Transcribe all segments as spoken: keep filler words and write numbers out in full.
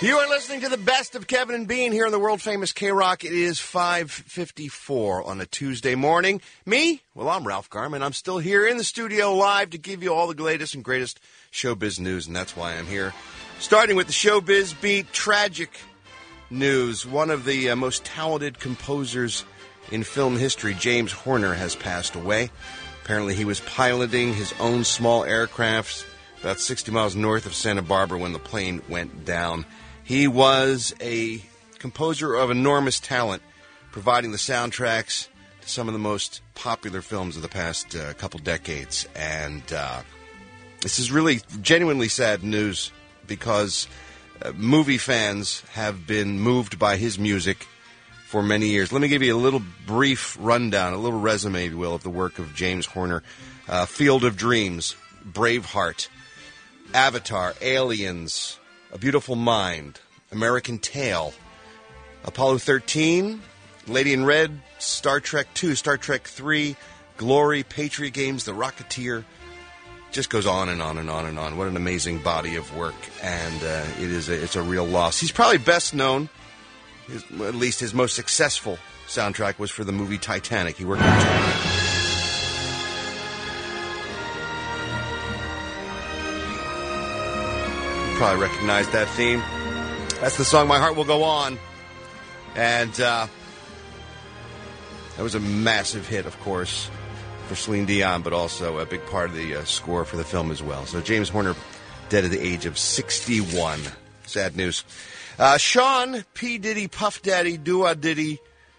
You are listening to the best of Kevin and Bean here on the world-famous K-Rock. It is five fifty-four on a Tuesday morning. Me? Well, I'm Ralph Garman. I'm still here in the studio live to give you all the latest and greatest showbiz news, and that's why I'm here. Starting with the Showbiz Beat, tragic news. One of the uh, most talented composers in film history, James Horner, has passed away. Apparently he was piloting his own small aircraft about sixty miles north of Santa Barbara when the plane went down. He was a composer of enormous talent, providing the soundtracks to some of the most popular films of the past uh, couple decades. And uh, this is really genuinely sad news because uh, movie fans have been moved by his music for many years. Let me give you a little brief rundown, a little resume, if you will, of the work of James Horner. Uh, Field of Dreams, Braveheart, Avatar, Aliens, A Beautiful Mind, American Tail, Apollo thirteen, Lady in Red, Star Trek two, Star Trek three, Glory, Patriot Games, The Rocketeer. Just goes on and on and on and on. What an amazing body of work, and uh, it is a, it's a real loss. He's probably best known, his, at least his most successful soundtrack was for the movie Titanic. He worked on Titanic. Probably recognize that theme. That's the song My Heart Will Go On. And uh, that was a massive hit, of course, for Celine Dion, but also a big part of the uh, score for the film as well. So James Horner dead at the age of sixty-one. Sad news. Uh, Sean P. Diddy, Puff Daddy, Dua Diddy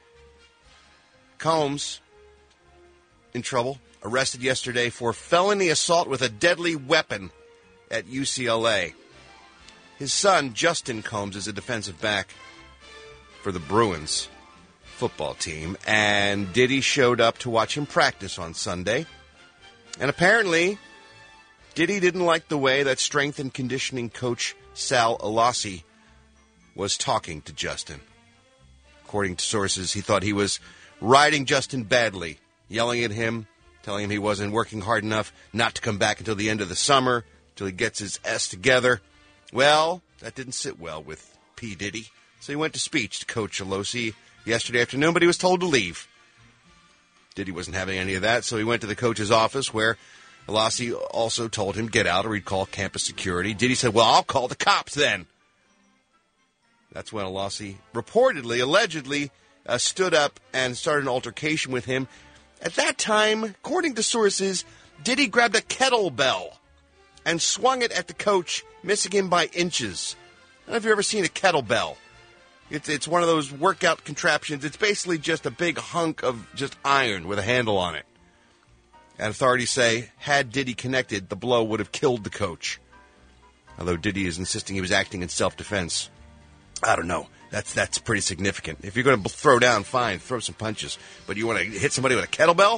Combs in trouble. Arrested yesterday for felony assault with a deadly weapon at U C L A. His son, Justin Combs, is a defensive back for the Bruins football team, and Diddy showed up to watch him practice on Sunday. And apparently, Diddy didn't like the way that strength and conditioning coach Sal Alassi was talking to Justin. According to sources, he thought he was riding Justin badly, yelling at him, telling him he wasn't working hard enough not to come back until the end of the summer, until he gets his S together. Well, that didn't sit well with P. Diddy, so he went to speech to Coach Alassi yesterday afternoon, but he was told to leave. Diddy wasn't having any of that, so he went to the coach's office where Alassi also told him to get out or he'd call campus security. Diddy said, well, I'll call the cops then. That's when Alassi reportedly, allegedly, uh, stood up and started an altercation with him. At that time, according to sources, Diddy grabbed a kettlebell and swung it at the coach, missing him by inches. I don't know if you've ever seen a kettlebell. It's it's one of those workout contraptions. It's basically just a big hunk of just iron with a handle on it. And authorities say, had Diddy connected, the blow would have killed the coach. Although Diddy is insisting he was acting in self-defense. I don't know. That's that's pretty significant. If you're going to throw down, fine, throw some punches. But you want to hit somebody with a kettlebell?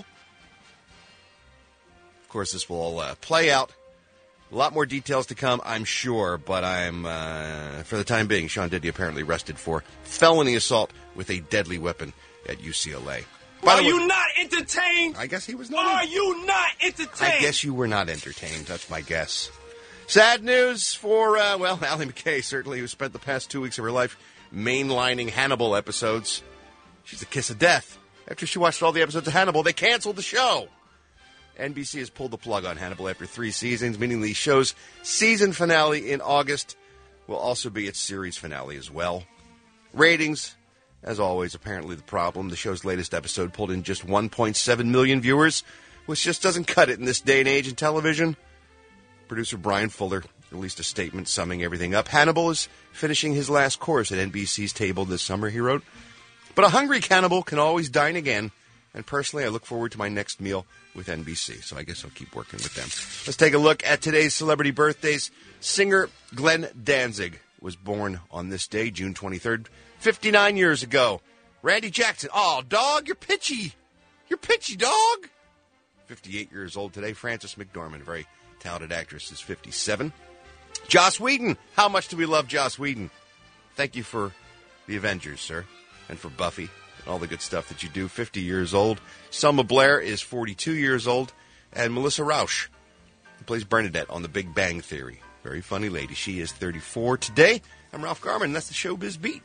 Of course, this will all uh, play out. A lot more details to come, I'm sure, but I'm, uh, for the time being, Sean Diddy apparently arrested for felony assault with a deadly weapon at U C L A. Are way, you not entertained? I guess he was not. Are you not entertained? I guess you were not entertained. That's my guess. Sad news for, uh, well, Allie McKay, certainly, who spent the past two weeks of her life mainlining Hannibal episodes. She's a kiss of death. After she watched all the episodes of Hannibal, they canceled the show. N B C has pulled the plug on Hannibal after three seasons, meaning the show's season finale in August will also be its series finale as well. Ratings, as always, apparently the problem. The show's latest episode pulled in just one point seven million viewers, which just doesn't cut it in this day and age in television. Producer Brian Fuller released a statement summing everything up. Hannibal is finishing his last course at N B C's table this summer, he wrote. But a hungry cannibal can always dine again. And personally, I look forward to my next meal with N B C, so I guess I'll keep working with them. Let's take a look at today's celebrity birthdays. Singer Glenn Danzig was born on this day, June twenty-third, fifty-nine years ago. Randy Jackson, oh, dog, you're pitchy. You're pitchy, dog. fifty-eight years old today. Frances McDormand, very talented actress, is fifty-seven. Joss Whedon, how much do we love Joss Whedon? Thank you for the Avengers, sir, and for Buffy. All the good stuff that you do. fifty years old. Selma Blair is forty-two years old. And Melissa Rauch, who plays Bernadette on The Big Bang Theory. Very funny lady. She is thirty-four today. I'm Ralph Garman, and that's the Showbiz Beat.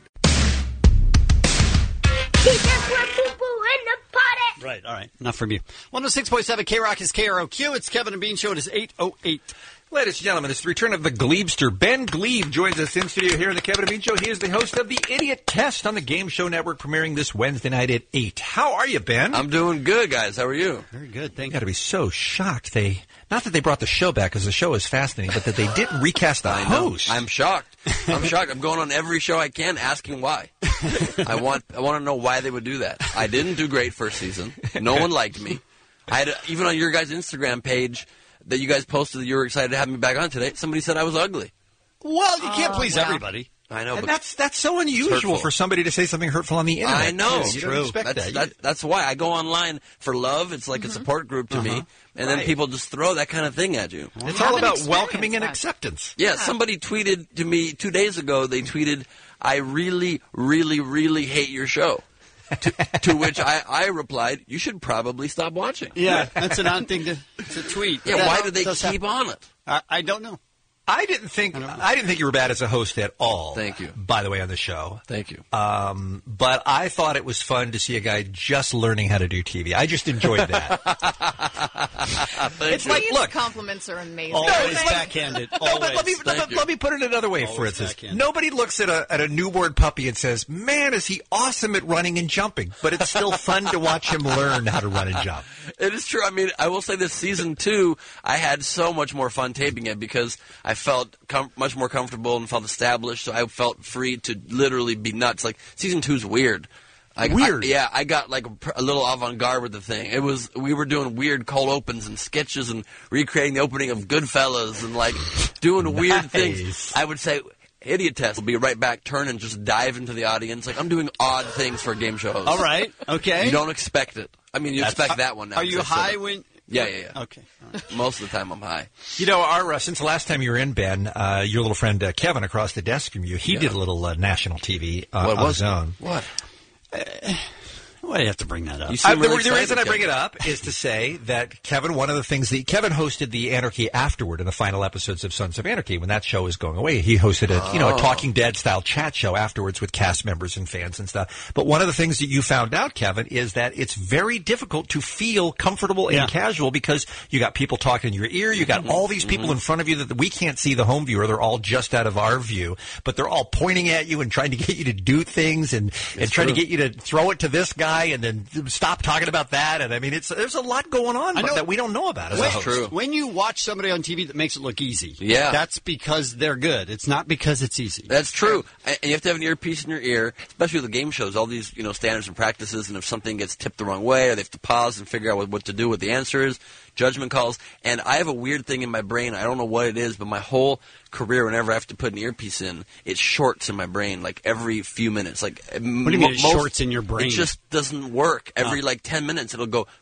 Right, all right. Enough from you. one oh six point seven K-Rock is K R O Q. It's Kevin and Bean Show. It is eight oh eight. Ladies and gentlemen, it's the return of the Gleebster. Ben Glebe joins us in studio here in the Kevin and Bean Show. He is the host of the Idiot Test on the Game Show Network, premiering this Wednesday night at eight. How are you, Ben? I'm doing good, guys. How are you? Very good, thank you. Got to be so shocked. They Not that they brought the show back, because the show is fascinating, but that they didn't recast the I host. Know. I'm shocked. I'm shocked. I'm going on every show I can asking why. I want I want to know why they would do that. I didn't do great first season. No one liked me. I had a, even on your guys' Instagram page that you guys posted that you were excited to have me back on today, somebody said I was ugly. Well, you can't uh, please well, everybody. I know, and but that's that's so unusual for somebody to say something hurtful on the internet. I know. You don't expect that's, that. that. That's why I go online for love. It's like mm-hmm. a support group to uh-huh. me, and right. then people just throw that kind of thing at you. Well, it's all about welcoming and acceptance. Yeah, yeah, somebody tweeted to me two days ago. They tweeted, "I really, really, really hate your show." to, to which I, I replied, "You should probably stop watching." Yeah, that's an odd thing to, to tweet. Yeah, that why do they keep happen. on it? I, I don't know. I didn't think I, I didn't think you were bad as a host at all. Thank you. By the way, on the show. Thank you. Um, but I thought it was fun to see a guy just learning how to do T V. I just enjoyed that. It's like, look, compliments are amazing. Always no, backhanded. No, but let me let, let me put it another way. Always for instance, backhanded. Nobody looks at a at a newborn puppy and says, "Man, is he awesome at running and jumping?" But it's still fun to watch him learn how to run and jump. It is true. I mean, I will say this season two, I had so much more fun taping it because I felt com- much more comfortable and felt established. So I felt free to literally be nuts. Like season two's weird. Like, weird. I, yeah, I got like a, a little avant-garde with the thing. It was we were doing weird cold opens and sketches and recreating the opening of Goodfellas and like doing nice. weird things. I would say Idiot Test will be right back, turn and just dive into the audience. Like I'm doing odd things for a game show host. All right, okay. You don't expect it. I mean, you That's, expect that one now. Are you high when? Yeah, yeah, yeah. Okay. Right. Most of the time I'm high. You know, our, uh, since the last time you were in, Ben, uh, your little friend uh, Kevin across the desk from you, he yeah. did a little uh, national T V uh, what on was his own. What? Uh, why do you have to bring that up? I, really the, the reason I bring Kevin. it up is to say that Kevin, one of the things that Kevin hosted the Anarchy Afterward in the final episodes of Sons of Anarchy. When that show was going away, he hosted a oh. you know a Talking Dead style chat show afterwards with cast members and fans and stuff. But one of the things that you found out, Kevin, is that it's very difficult to feel comfortable and yeah. casual because you got people talking in your ear, you got mm-hmm. all these people mm-hmm. in front of you that we can't see the home viewer. They're all just out of our view, but they're all pointing at you and trying to get you to do things and, and trying to get you to throw it to this guy and then stop talking about that. And I mean, it's there's a lot going on I know, that we don't know about. As that's a host. True. When you watch somebody on T V that makes it look easy, yeah, that's because they're good. It's not because it's easy. That's true. And you have to have an earpiece in your ear, especially with the game shows. All these you know standards and practices, and if something gets tipped the wrong way, or they have to pause and figure out what, what to do, what the answer is, judgment calls. And I have a weird thing in my brain. I don't know what it is, but my whole career, whenever I have to put an earpiece in, it shorts in my brain like every few minutes. Like what do you mean it most, shorts in your brain? It just doesn't work. Every oh. like ten minutes, it'll go,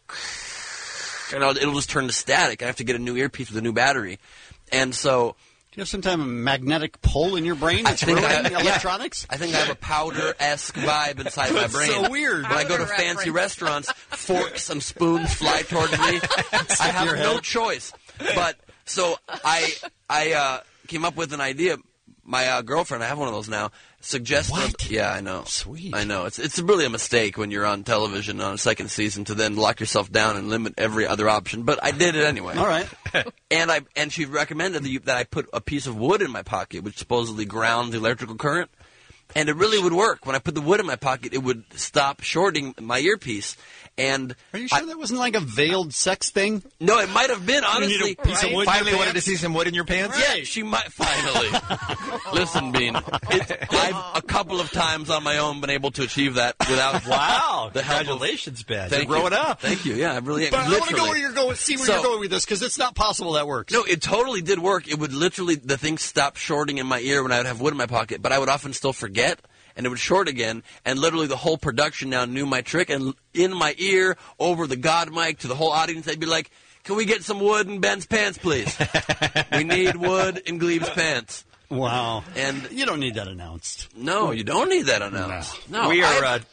and it'll, it'll just turn to static. I have to get a new earpiece with a new battery, and so. Do you have some type of magnetic pull in your brain that's ruining I, electronics? Yeah, I think I have a powder-esque vibe inside my brain. That's so weird. When I go to fancy restaurants, forks and spoons fly towards me. I have no choice. But so I I uh, came up with an idea. My uh, girlfriend, I have one of those now, suggested. What? Yeah, I know. Sweet. I know. It's it's really a mistake when you're on television on a second season to then lock yourself down and limit every other option. But I did it anyway. All right. And I and she recommended that, you, that I put a piece of wood in my pocket, which supposedly grounds the electrical current. And it really would work. When I put the wood in my pocket, it would stop shorting my earpiece. And are you sure I, that wasn't like a veiled sex thing? No, it might have been, honestly. Piece right? of wood finally wanted to see some wood in your pants? Right. Yeah, she might finally. Listen, Bean, it, I've a couple of times on my own been able to achieve that without wow. the help Congratulations, Ben. Thank You're growing you. up. Thank you. Yeah, I really am. But literally. I want to go where you're going. See where so, you're going with this because it's not possible that works. No, it totally did work. It would literally the thing stop shorting in my ear when I would have wood in my pocket, but I would often still forget. And it would short again, and literally the whole production now knew my trick. And in my ear, over the God mic to the whole audience, they'd be like, "Can we get some wood in Ben's pants, please? We need wood in Glebe's pants." Wow! And you don't need that announced. No, you don't need that announced. No, no we are uh,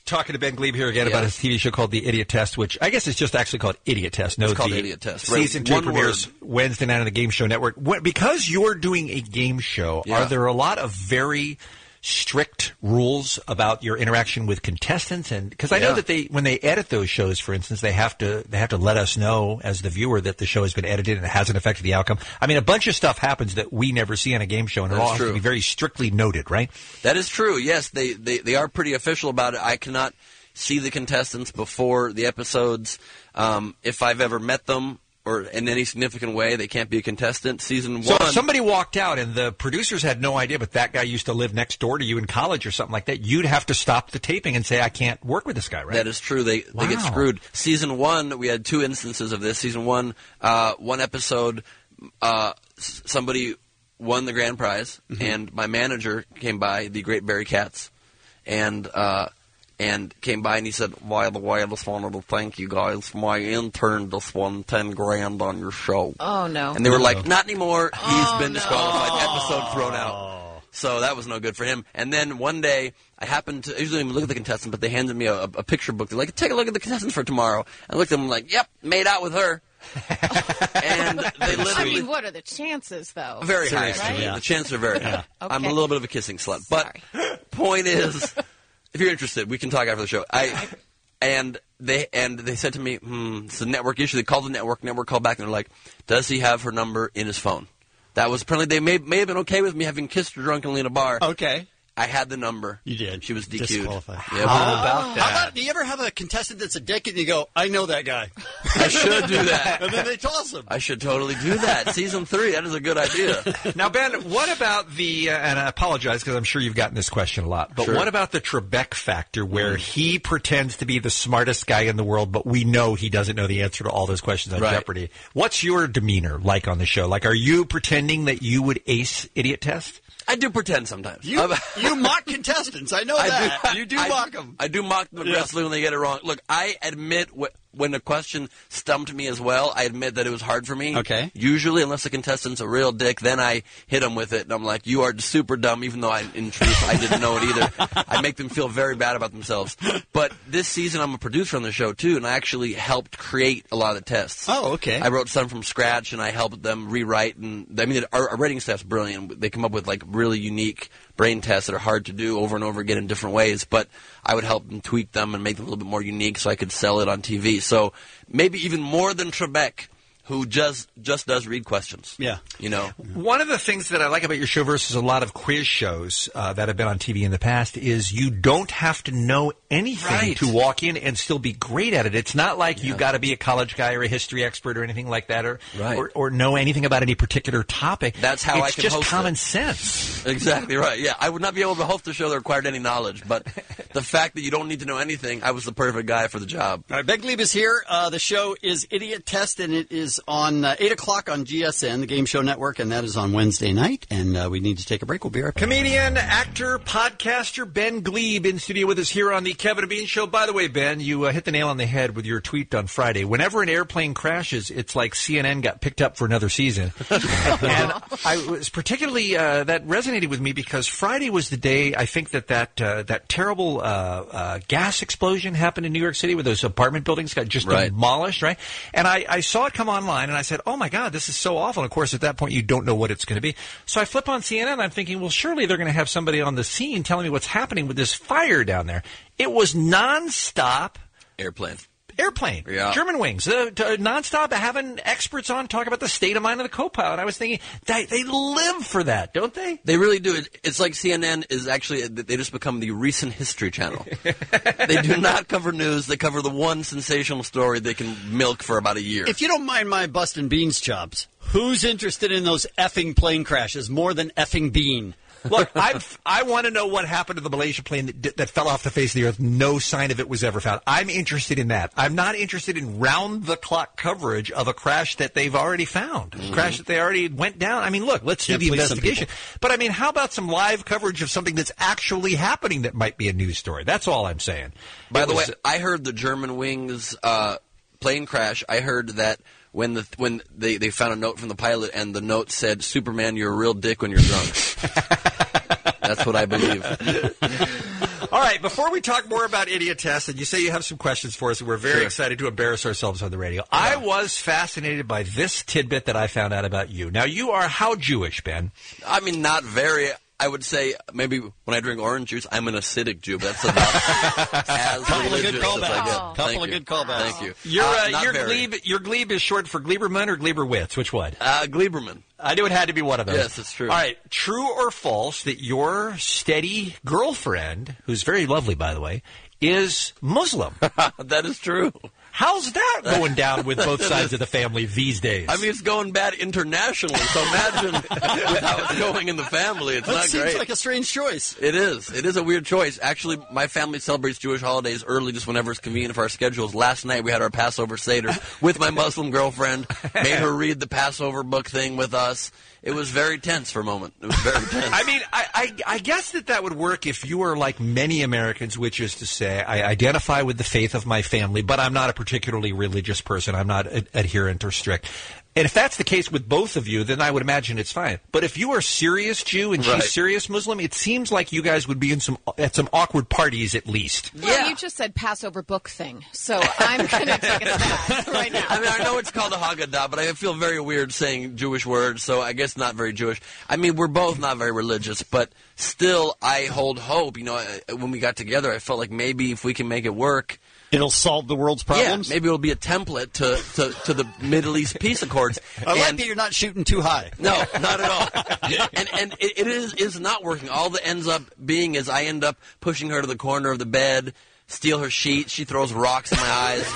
talking to Ben Glebe here again Yes. about his T V show called The Idiot Test, which I guess is just actually called Idiot Test. No, It's called the Idiot Test, right. Season two One premieres word. Wednesday night on the Game Show Network. What, because you're doing a game show, Yeah. are there a lot of very strict rules about your interaction with contestants? And because I know Yeah. that they, when they edit those shows, for instance, they have to they have to let us know as the viewer that the show has been edited and it hasn't affected the outcome. I mean, a bunch of stuff happens that we never see on a game show, and it That's all has to true. be very strictly noted, right? That is true. Yes, they, they, they are pretty official about it. I cannot see the contestants before the episodes. Um, if I've ever met them or in any significant way, they can't be a contestant. Season So one. if somebody walked out and the producers had no idea, but that guy used to live next door to you in college or something like that, you'd have to stop the taping and say, I can't work with this guy, right? That is true. They they get Wow. screwed. Season one, we had two instances of this. Season one, uh, one episode, uh, s- somebody won the grand prize, Mm-hmm. and my manager came by, the great Barry Katz, and uh, and came by and he said, "By the way, I just wanted to thank you guys. My intern just won ten grand on your show." Oh, no. And they were like, "Not anymore. He's Oh, been no. disqualified. Episode thrown out." So that was no good for him. And then one day, I happened to, I usually don't even look at the contestants, but they handed me a, a picture book. They're like, "Take a look at the contestants for tomorrow." I looked at them like, "Yep, made out with her." And they I literally... mean, what are the chances, though? Very high, Seriously, actually. yeah. The chances are very high. Okay. I'm a little bit of a kissing slut. But point is, if you're interested, we can talk after the show. I and they and they said to me, hmm, it's a network issue. They called the network. Network called back and they're like, does he have her number in his phone? That was apparently they may may have been okay with me having kissed her drunkenly in a bar. Okay. I had the number. You did. She was D Q'd. Disqualified. Yeah, How about that? How about, do you ever have a contestant that's a dick and you go, I know that guy? I should do that. And then they toss him. I should totally do that. Season three. That is a good idea. Now, Ben, what about the, uh, and I apologize because I'm sure you've gotten this question a lot, but Sure. what about the Trebek factor where he pretends to be the smartest guy in the world, but we know he doesn't know the answer to all those questions on Right. Jeopardy? What's your demeanor like on the show? Like, are you pretending that you would ace Idiot Test? I do pretend sometimes. You, I'm- you mock contestants. I know I that. do, you do I, mock them. I do mock them aggressively when they get it wrong. Look, I admit wh- when a question stumped me as well, I admit that it was hard for me. Okay. Usually, unless the contestant's a real dick, then I hit them with it, and I'm like, you are super dumb, even though I, in truth, I didn't know it either. I make them feel very bad about themselves. But this season, I'm a producer on the show, too, and I actually helped create a lot of the tests. Oh, okay. I wrote some from scratch, and I helped them rewrite. And I mean, our, our writing staff's brilliant. They come up with like really unique brain tests that are hard to do over and over again in different ways. But I would help them tweak them and make them a little bit more unique, so I could sell it on T V. So maybe even more than Trebek, who just just does read questions. Yeah. You know. One of the things that I like about your show versus a lot of quiz shows uh, that have been on T V in the past is you don't have to know anything Right. to walk in and still be great at it. It's not like you've got to be a college guy or a history expert or anything like that, or Right. or, or know anything about any particular topic. That's how I it's can just host common it. sense. Exactly right. Yeah, I would not be able to host a show that required any knowledge, but the fact that you don't need to know anything, I was the perfect guy for the job. All right, Ben Glebe is here. Uh, the show is Idiot Test, and it is on uh, eight o'clock on G S N, the Game Show Network, and that is on Wednesday night. And uh, we need to take a break. We'll be right back. Comedian, actor, podcaster Ben Glebe in studio with us here on the Kevin and Bean Show. By the way, Ben, you uh, hit the nail on the head with your tweet on Friday. Whenever an airplane crashes, it's like C N N got picked up for another season. And I was particularly, uh, that resonated with me because Friday was the day, I think that that, uh, that terrible uh, uh, gas explosion happened in New York City where those apartment buildings got just Right. demolished, right? And I, I saw it come online and I said, oh my God, this is so awful. And of course, at that point, you don't know what it's going to be. So I flip on C N N and I'm thinking, well, surely they're going to have somebody on the scene telling me what's happening with this fire down there. It was nonstop Airplane. airplane, Yeah. German wings, uh, t- nonstop having experts on talk about the state of mind of the co-pilot. I was thinking, they, they live for that, don't they? They really do. It- It's like C N N is actually, they just become the recent history channel. They do not cover news. They cover the one sensational story they can milk for about a year. If you don't mind my busting beans chops, who's interested in those effing plane crashes more than effing Bean? Look, I've, I want to know what happened to the Malaysia plane that, that fell off the face of the earth. No sign of it was ever found. I'm interested in that. I'm not interested in round-the-clock coverage of a crash that they've already found, a crash that they already went down. I mean, look, let's Yeah, do the please, some investigation. But, I mean, how about some live coverage of something that's actually happening that might be a news story? That's all I'm saying. By It the was- way, I heard the German wings uh, plane crash. I heard that when the when they, they found a note from the pilot and the note said, "Superman, you're a real dick when you're drunk." That's what I believe. All right, before we talk more about Idiot Test, and you say you have some questions for us, and we're very Sure. excited to embarrass ourselves on the radio. Yeah. I was fascinated by this tidbit that I found out about you. Now, you are how Jewish, Ben? I mean, not very. I would say maybe when I drink orange juice, I'm an acidic Jew, but that's about as Couple of religious good as I callbacks. get. Couple Thank of you. good callbacks. Thank you. Your, Uh, uh, not your, very. glebe, your glebe is short for Gleberman or Gleberwitz? Which one? Uh, Gleberman. I knew it had to be one of those. Yes, it's true. All right, true or false that your steady girlfriend, who's very lovely, by the way, is Muslim? That is true. How's that going down with both sides of the family these days? I mean, it's going bad internationally, so imagine with how it's going in the family. It's That not seems great. like a strange choice. It is. It is a weird choice. Actually, my family celebrates Jewish holidays early, just whenever it's convenient for our schedules. Last night, we had our Passover Seder with my Muslim girlfriend, made her read the Passover book thing with us. It was very tense for a moment. It was very tense. I mean, I, I, I guess that that would work if you were like many Americans, which is to say, I identify with the faith of my family, but I'm not a particularly religious person. I'm not a, adherent or strict. And if that's the case with both of you, then I would imagine it's fine. But if you are serious Jew and Right. she's serious Muslim, it seems like you guys would be in some at some awkward parties at least. Well, Yeah. you just said Passover book thing, so I'm going to take a step right now. I mean, I know it's called a Haggadah, but I feel very weird saying Jewish words, so I guess not very Jewish. I mean, we're both not very religious, but still, I hold hope. You know, I- when we got together, I felt like maybe if we can make it work, It'll solve the world's problems. yeah, maybe it'll be a template to, to, to the Middle East peace accords. I like And- that you're not shooting too high. No, not at all. and and it, it is is not working. All that ends up being is I end up pushing her to the corner of the bed, steal her sheet. She throws rocks in my eyes.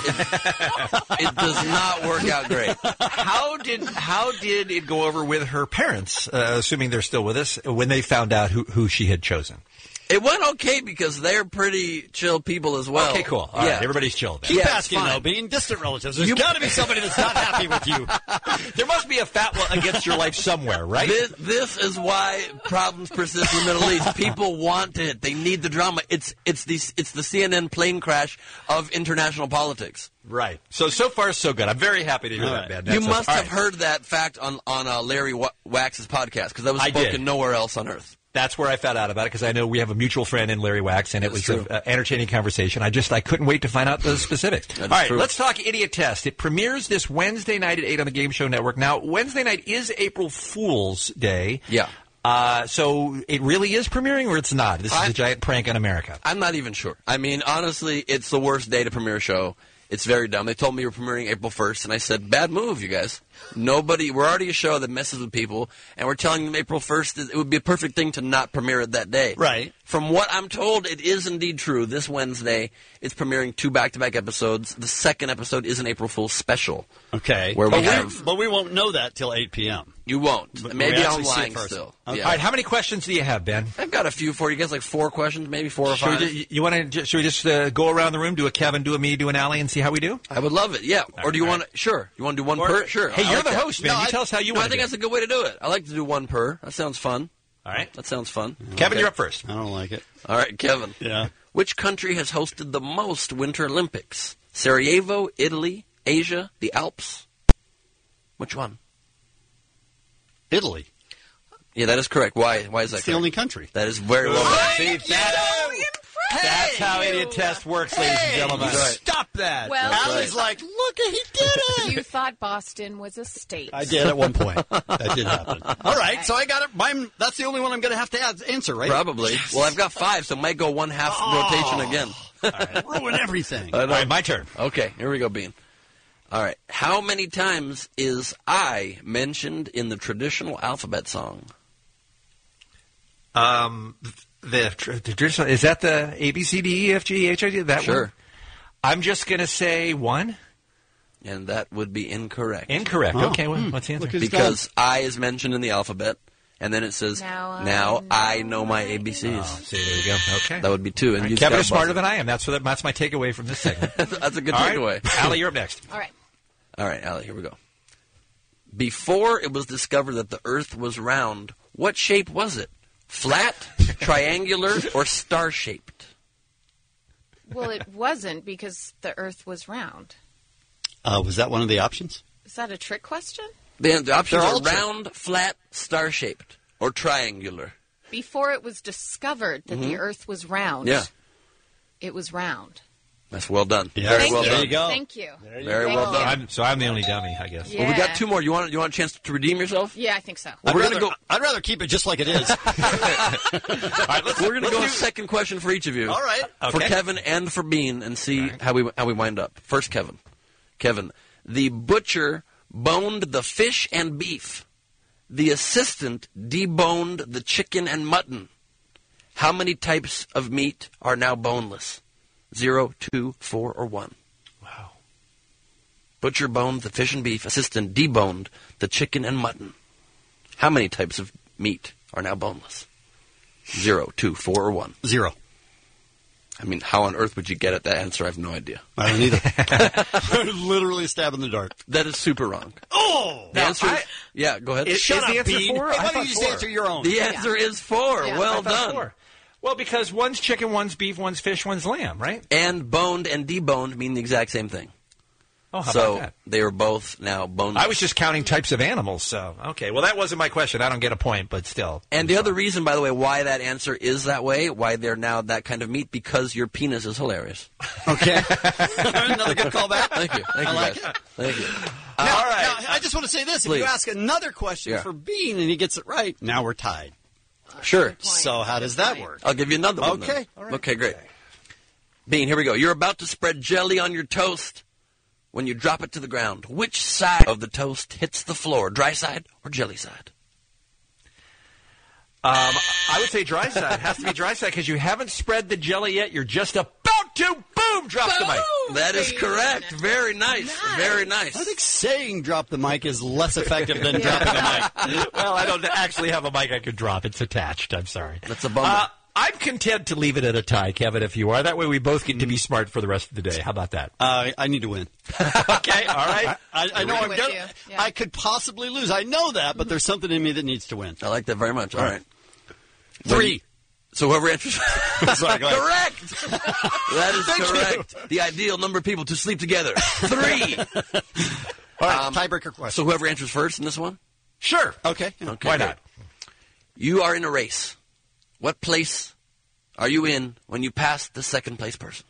It, it does not work out great. How did how did it go over with her parents, uh, assuming they're still with us, when they found out who, who she had chosen? It went okay because they're pretty chill people as well. Okay, cool. All yeah. right, everybody's chill. Then. Keep Yeah, it's asking, fine. though, being distant relatives. There's got to be somebody that's not happy with you. There must be a fatwa against your life somewhere, right? This, this is why problems persist in the Middle East. People want it. They need the drama. It's it's the it's the C N N plane crash of international politics. Right. So, so far, so good. I'm very happy to hear All that, right. man. You That's must all have right. heard that fact on on uh, Larry Wa- Wax's podcast because that was I spoken did. nowhere else on earth. That's where I found out about it because I know we have a mutual friend in Larry Wax, and it That's was an true. entertaining conversation. I just I couldn't wait to find out the specifics. That's All right, true. let's talk Idiot Test. It premieres this Wednesday night at eight on the Game Show Network. Now, Wednesday night is April Fool's Day. Yeah. Uh, so it really is premiering, or it's not? This is I- a giant prank on America. I'm not even sure. I mean, honestly, it's the worst day to premiere a show. It's very dumb. They told me we're premiering April first, and I said, bad move, you guys. Nobody, we're already a show that messes with people, and we're telling them April first, is- it would be a perfect thing to not premiere it that day. Right. From what I'm told, it is indeed true. This Wednesday, it's premiering two back-to-back episodes. The second episode is an April Fool's special. Okay. Where we but, have- but we won't know that till eight p.m. You won't. But Maybe we I'm actually see it lying first. still. Okay. Yeah. All right, how many questions do you have, Ben? I've got a few for you guys, like four questions, maybe four or Should we, five. ju- you want to? Should we just uh, go around the room, do a Kevin, do a me, do an Allie, and see how we do? I would love it, yeah. Or do you all want right. to? Sure. You want to do one Or- per? Sure. Hey, I you're like the that. host, man. No, you I- tell us how you no, want I think to that's a good way to do it. I like to do one per. That sounds fun. All right, That sounds fun. Kevin, Okay. you're up first. I don't like it. All right, Kevin. Yeah. Which country has hosted the most Winter Olympics? Sarajevo, Italy, Asia, the Alps? Which one? Italy. Yeah, that is correct. Why? Why is that It's the correct? only country. That is very well done. See, that's, that's how Idiot Test works, ladies and gentlemen. That's right. Stop that. Well, Allie's like, look, he did it. you thought Boston was a state. I did at one point. That did happen. All right, so I got it. Mine, that's the only one I'm going to have to add, answer, right? Probably. Well, I've got five, so it might go one half rotation again. All right, ruin everything. All right, my turn. Okay, here we go, Bean. All right. How many times is I mentioned in the traditional alphabet song? Um, the, tr- the traditional is that the A B C D E F G H I J? That Sure. one? I'm just going to say one. And that would be incorrect. Incorrect. Oh. Okay, well, what's the answer? Look at- Because I is mentioned in the alphabet, and then it says, Now I now I know know my my A B Cs. Oh, see, there you go. Okay. That would be two. And All right, you Kevin got is smarter buzzed. than I am. That's what, that's my takeaway from this segment. That's a good All right. takeaway. Allie, you're up next. All right. All right, Allie, here we go. Before it was discovered that the Earth was round, what shape was it? Flat, triangular, or star-shaped? Well, it wasn't because the Earth was round. Uh, was that one of the options? Is that a trick question? The, the options They're are all tri- round, flat, star-shaped, or triangular. Before it was discovered that the Earth was round. Yeah. it was round. That's well done. Yeah. Very Thank well you. done. There you go. Thank you. Very Thank well you. done. I'm, so I'm the only dummy, I guess. Yeah. Well, we got two more. You want you want a chance to redeem yourself? Yeah, I think so. I'd We're rather, gonna go- I'd rather keep it just like it is. All right, let's, we're going to go a second question for each of you. All right. For Okay. Kevin and for Bean, and see how we how we wind up. First, Kevin. Kevin, the butcher boned the fish and beef. The assistant deboned the chicken and mutton. How many types of meat are now boneless? Zero, two, four, or one? Wow. Butcher boned the fish and beef. Assistant deboned the chicken and mutton. How many types of meat are now boneless? Zero, two, four, or one? Zero. I mean, how on earth would you get at that answer? I have no idea. I don't either. Literally a stab in the dark. That is super wrong. Oh! The answer is, yeah, go ahead. Is- Shut is up, the answer Bean. four? Hey, I why thought don't you just four. answer your own? The answer is four. Yeah. Well I thought done. four. Well, because one's chicken, one's beef, one's fish, one's lamb, right? And boned and deboned mean the exact same thing. Oh, how so about that? they are both now boneless. I was just counting types of animals, so okay. Well, that wasn't my question. I don't get a point, but still. And the other reason, by the way, why that answer is that way, why they're now that kind of meat, because your penis is hilarious. Okay. Another good callback. Thank you. Thank I you, like guys. it. Thank you. Now, All right. now, I just want to say this. If Please. you ask another question Yeah. for Bean and he gets it right, now we're tied. Sure. So how does that work? I'll give you another one. Okay. then. All right. Okay, great. Bean, here we go. You're about to spread jelly on your toast. When you drop it to the ground, which side of the toast hits the floor, dry side or jelly side? Um, I would say dry side. It has to be dry side because you haven't spread the jelly yet. You're just about to. Boom! Drop the mic. That is Bean. correct. Very nice. Nice. Very nice. I think saying drop the mic is less effective than dropping the mic. Well, I don't actually have a mic I could drop. It's attached. I'm sorry. That's a bummer. Uh, I'm content to leave it at a tie, Kevin, if you are. That way we both get to be smart for the rest of the day. How about that? Uh, I need to win. Okay, all right. I, I know I'm I'm with gonna, you. Yeah. I could possibly lose. I know that, but there's something in me that needs to win. I like that very much. All right. Three. So whoever answers. Sorry, go ahead. Correct. That is correct. The ideal number of people to sleep together. Three. All right, Um, tiebreaker question. So whoever answers first in this one? Sure. Okay. Okay, Why great. not? You are in a race. What place are you in when you pass the second place person?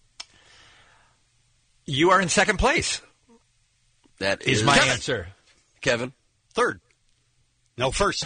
You are in second place, That is is my Kevin. answer. Kevin. Third. No, first.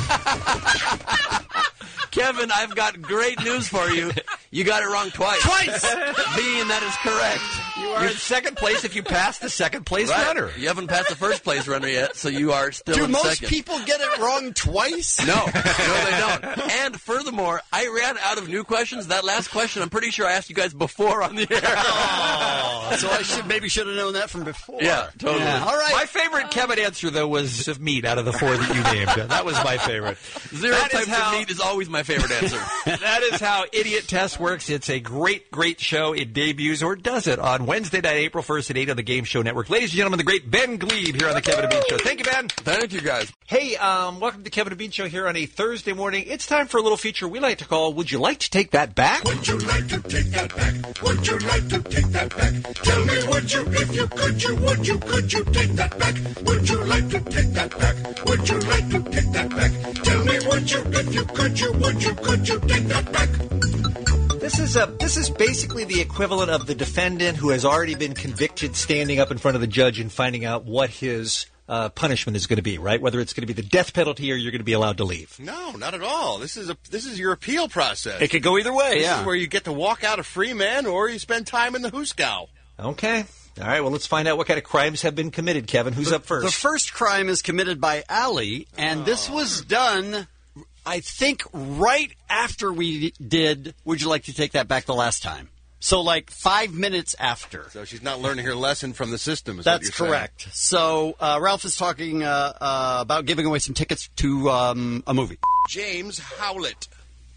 Kevin, I've got great news for you. You got it wrong twice. Twice! Bean, that is correct. You are in second place if you pass the second place Right. runner. You haven't passed the first place runner yet, so you are still Do in most second. people get it wrong twice? No, no, they don't. And furthermore, I ran out of new questions. That last question, I'm pretty sure I asked you guys before on the air. Oh, so I should maybe should have known that from before. Yeah, totally. Yeah, all right. My favorite Kevin answer, though, was of meat out of the four that you named. That was my favorite. Zero That is types how- of meat is always my favorite answer. That is how Idiot Test works. It's a great, great show. It debuts, or does it, on Wednesday night, April first at eight on the Game Show Network. Ladies and gentlemen, the great Ben Glebe here on the Kevin and Bean Show. Thank you, Ben. Thank you, guys. Hey, um, welcome to the Kevin and Bean Show here on a Thursday morning. It's time for a little feature we like to call Would You Like to Take That Back? Would you like to take that back? Would you like to take that back? Tell me, would you, if you could, you, would you, could you take that back? Would you like to take that back? Would you like to take that back? Tell me, would you, if you could, you, would you, could you take that back? This is a this is basically the equivalent of the defendant who has already been convicted standing up in front of the judge and finding out what his uh, punishment is going to be, right? Whether it's going to be the death penalty or you're going to be allowed to leave. No, not at all. This is a this is your appeal process. It could go either way, This yeah. is where you get to walk out a free man, or you spend time in the hoosegow. Okay. All right. Well, let's find out what kind of crimes have been committed. Kevin, who's up first? The first crime is committed by Ali, and this was done, I think, right after we did Would You Like to Take That Back the last time. So, like, five minutes after. So she's not learning her lesson from the system. Is That's what you're correct. So, uh, Ralph is talking uh, uh, about giving away some tickets to um, a movie. saying. James Howlett.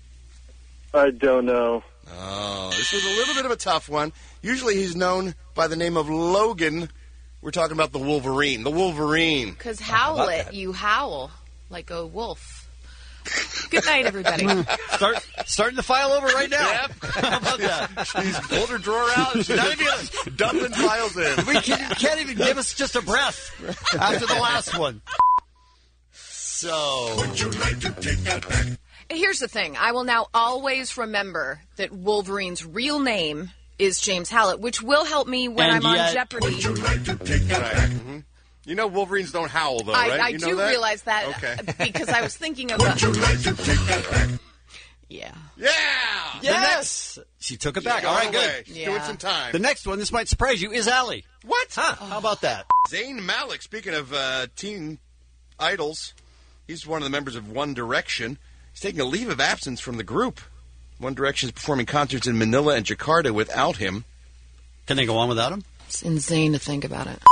I don't know. Oh, this was a little bit of a tough one. Usually he's known by the name of Logan. We're talking about the Wolverine. The Wolverine. Because howl it, you howl like a wolf. Good night, everybody. Start starting to file over right now. Yep. How about that? She's pulled her drawer out. She's not even dumping files in. We can't, can't even give us just a breath after the last one. So, Would you like to take that back? Here's the thing. I will now always remember that Wolverine's real name is James Hallett, which will help me when And I'm yet- on Jeopardy. Would you like to take that back? Mm-hmm. You know Wolverines don't howl, though, I, right? I you know do that? realize that Okay. uh, because I was thinking of Would you the... like to take that back? Yeah. Yeah! Yes! She took it back. All right, good. She's Yeah. doing some time. The next one, this might surprise you, is Allie. What? Huh, how about that? Zayn Malik, speaking of uh, teen idols, he's one of the members of One Direction. He's taking a leave of absence from the group. One Direction is performing concerts in Manila and Jakarta without him. Can they go on without him? It's insane to think about it.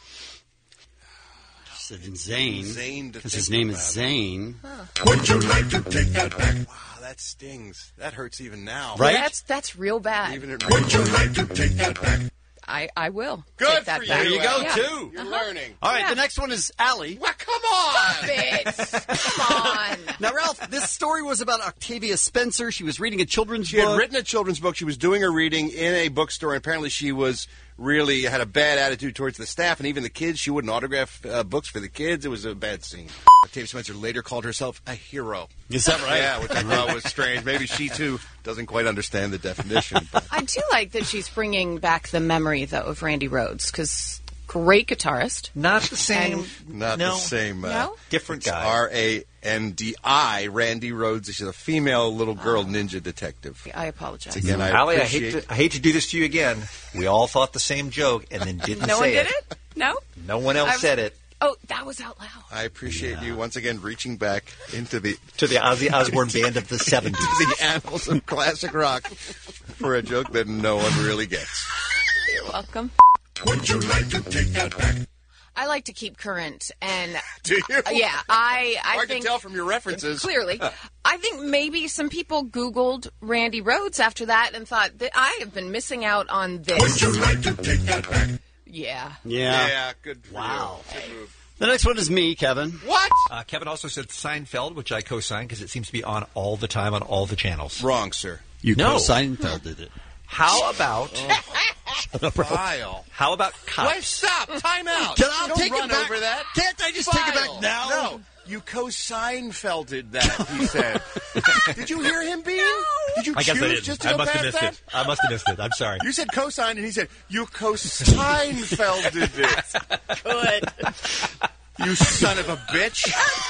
She said Zane. Zayn to Because think his name is about. Zane. Would you like to take that back? Wow, that stings. That hurts even now. Right? That's that's real bad. Even it Would you like to take that back? I, I will. Good take that for back. you. There you go, Yeah. too. You're learning. All right, Yeah. the next one is Allie. Well, come on! Bits. Come on. Now, Ralph, this story was about Octavia Spencer. She was reading a children's She book. had written a children's book. She was doing her reading in a bookstore, and apparently she was really had a bad attitude towards the staff and even the kids. She wouldn't autograph uh, books for the kids. It was a bad scene. Octavia Spencer later called herself a hero. Is that right? Yeah, which I thought was strange. Maybe she, too, doesn't quite understand the definition. But I do like that she's bringing back the memory, though, of Randy Rhoads, because great guitarist. Not the same. not no. the same. Uh, No? Different guy. R A N D I, Randy Rhoads. She's a female little girl ninja detective. I apologize. Again, I Allie, I appreciate hate, to, I hate to do this to you again. We all thought the same joke and then didn't No one say did it? No? No one else I've- said it. Oh, that was out loud. I appreciate you once again reaching back into the To the Ozzy Osbourne band of the seventies. the annals of classic rock for a joke that no one really gets. You're welcome. Would you like to take that back? I like to keep current, and Do you? uh, yeah, I I Hard think to tell from your references. clearly, I think maybe some people Googled Randy Rhoads after that and thought that I have been missing out on Would this. you like to take that back? Yeah. Yeah. Yeah, good for Wow. you. Good move. The next one is me, Kevin. What? Uh, Kevin also said Seinfeld, which I co-signed because it seems to be on all the time on all the channels. Wrong, sir. You No. Seinfeld did it. How about Vile. how about Wait, Cops? stop. Time out. Can I Don't take run it back? over that. Can't I just take it Vile. back now? No. You co-Seinfelded that, he said. Did you hear him, Bean? Did you I guess I choose didn't. just to I go must have past missed that? it. I must have missed it. I'm sorry. You said co-signed, and he said, you co-Seinfelded it. Good. You son of a bitch.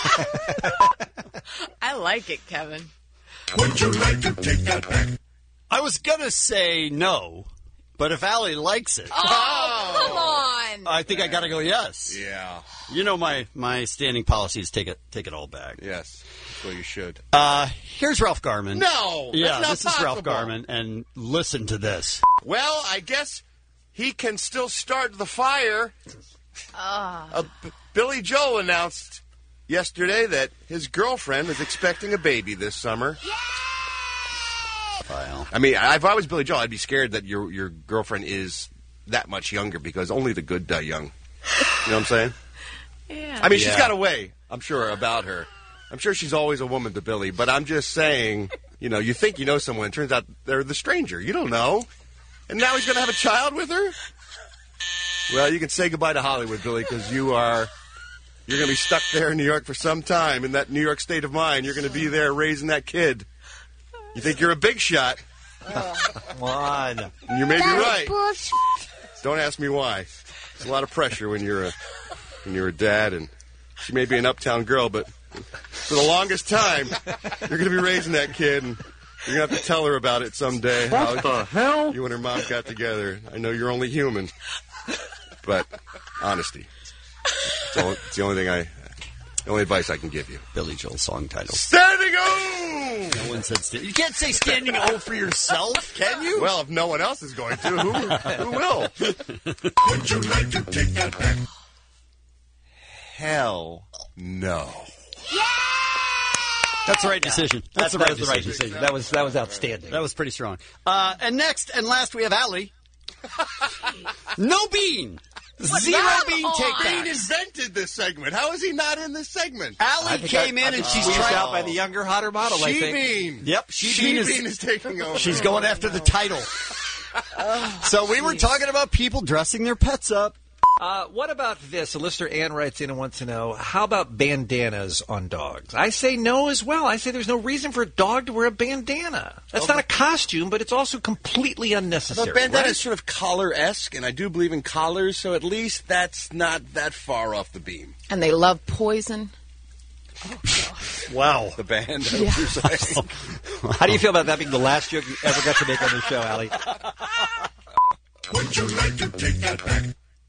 I like it, Kevin. Would you like to take that back? I was going to say no, but if Allie likes it, Oh, come on. I think I got to go yes. Yeah. You know my, my standing policy is take it take it all back. Yes. Well, you should. Uh, here's Ralph Garman. No. Yeah, that's not this is Ralph possible. Garman, and listen to this. Well, I guess he can still start the fire. Uh, B- Billy Joel announced yesterday that his girlfriend is expecting a baby this summer. File. I mean, if I was Billy Joel, I'd be scared that your your girlfriend is that much younger because only the good die young. You know what I'm saying? Yeah. I mean, she's Yeah. got a way, I'm sure, about her. I'm sure she's always a woman to Billy, but I'm just saying, you know, you think you know someone, it turns out they're the stranger. You don't know. And now he's going to have a child with her? Well, you can say goodbye to Hollywood, Billy, because you are, you're going to be stuck there in New York for some time, in that New York state of mind. You're going to be there raising that kid. You think you're a big shot. Come on. And you may be right. Don't ask me why. It's a lot of pressure when you're a when you're a dad, and she may be an uptown girl, but for the longest time, you're going to be raising that kid, and you're going to have to tell her about it someday. What the hell? You and her mom got together. I know you're only human, but honesty. It's the only, it's the only thing I, the only advice I can give you. Billy Joel song title. Standing O! No one said sta- you can't say standing O for yourself, can you? Well, if no one else is going to, who, who will? Would you like to take that back? Hell no. That's the right decision. That's, the that right was the right decision. decision. That was that was outstanding. That was pretty strong. Uh, and next and last, we have Allie. No Bean. Zero Bean take Bean back. invented this segment. How is he not in this segment? Allie think came I- in and she's Squeezed trying. out by the younger, hotter model, I She think. Bean. Yep, she, She Bean is. Bean is taking over. She's going after the title. So we were talking about people dressing their pets up. Uh, what about this? A listener, Ann, writes in and wants to know, how about bandanas on dogs? I say no as well. I say there's no reason for a dog to wear a bandana. That's not a costume, but it's also completely unnecessary. The bandana right? is sort of collar-esque, and I do believe in collars, so at least that's not that far off the beam. And they love poison. Wow. The band. Yeah. How do you feel about that being the last joke you ever got to make on the show, Allie? Would you like to take that back?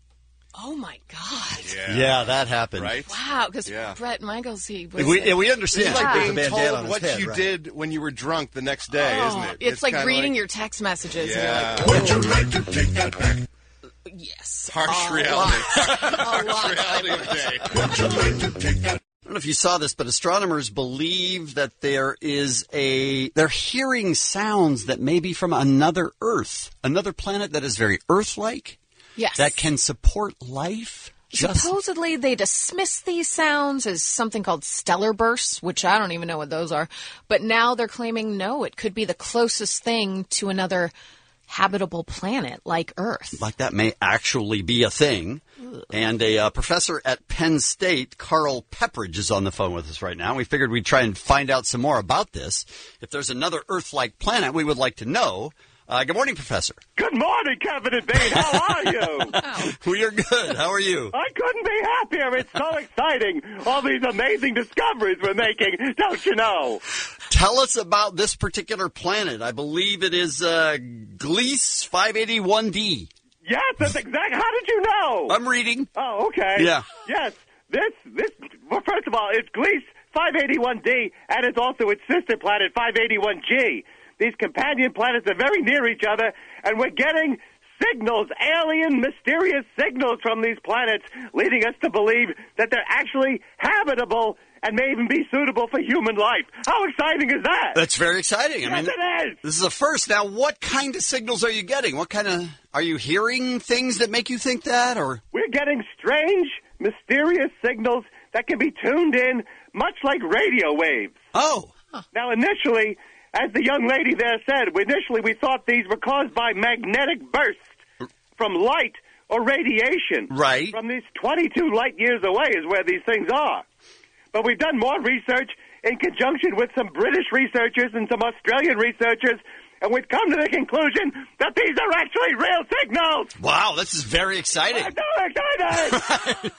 Oh, my God. Yeah. Yeah, that happened. Right? Wow, because Yeah. Brett Michaels, he was We, like, yeah, we understand. It's like Yeah. being The bandana told on his what head, you right. did when you were drunk the next day, oh, isn't it? It's, like kinda reading your text messages. And Yeah. Would you like to take that back? you're like, yes. Harsh a reality. lot. Harsh a lot. reality of the day. Would you like to take that? I don't know if you saw this, but astronomers believe that there is a they're hearing sounds that may be from another Earth, another planet that is very Earth-like, Yes. that can support life. Just Supposedly, they dismiss these sounds as something called stellar bursts, which I don't even know what those are. But now they're claiming, no, it could be the closest thing to another habitable planet like Earth. like that may actually be a thing. And a uh, professor at Penn State, Carl Pepperidge, is on the phone with us right now. We figured we'd try and find out some more about this. If there's another Earth-like planet, we would like to know. Uh, good morning, Professor. Good morning, Kevin and Bane. How are you? We are good. How are you? I couldn't be happier. It's so exciting. All these amazing discoveries we're making, don't you know? Tell us about this particular planet. I believe it is uh, Gliese five eighty-one d. Yes, that's exactly. How did you know? I'm reading. Oh, okay. Yeah. Yes. This, this, well, first of all, it's Gliese five eighty-one d, and it's also its sister planet, five eighty-one g. These companion planets are very near each other, and we're getting signals, alien, mysterious signals from these planets, leading us to believe that they're actually habitable and may even be suitable for human life. How exciting is that? That's very exciting. I Yes, mean, it is. this is a first. Now, what kind of signals are you getting? What kind of are you hearing things that make you think that, or We're getting strange, mysterious signals that can be tuned in, much like radio waves. oh, Now, initially, as the young lady there said, initially we thought these were caused by magnetic bursts from light or radiation. Right. From these twenty-two light years away is where these things are. But we've done more research in conjunction with some British researchers and some Australian researchers, and we've come to the conclusion that these are actually real signals. wow, this is very exciting. I'm so excited!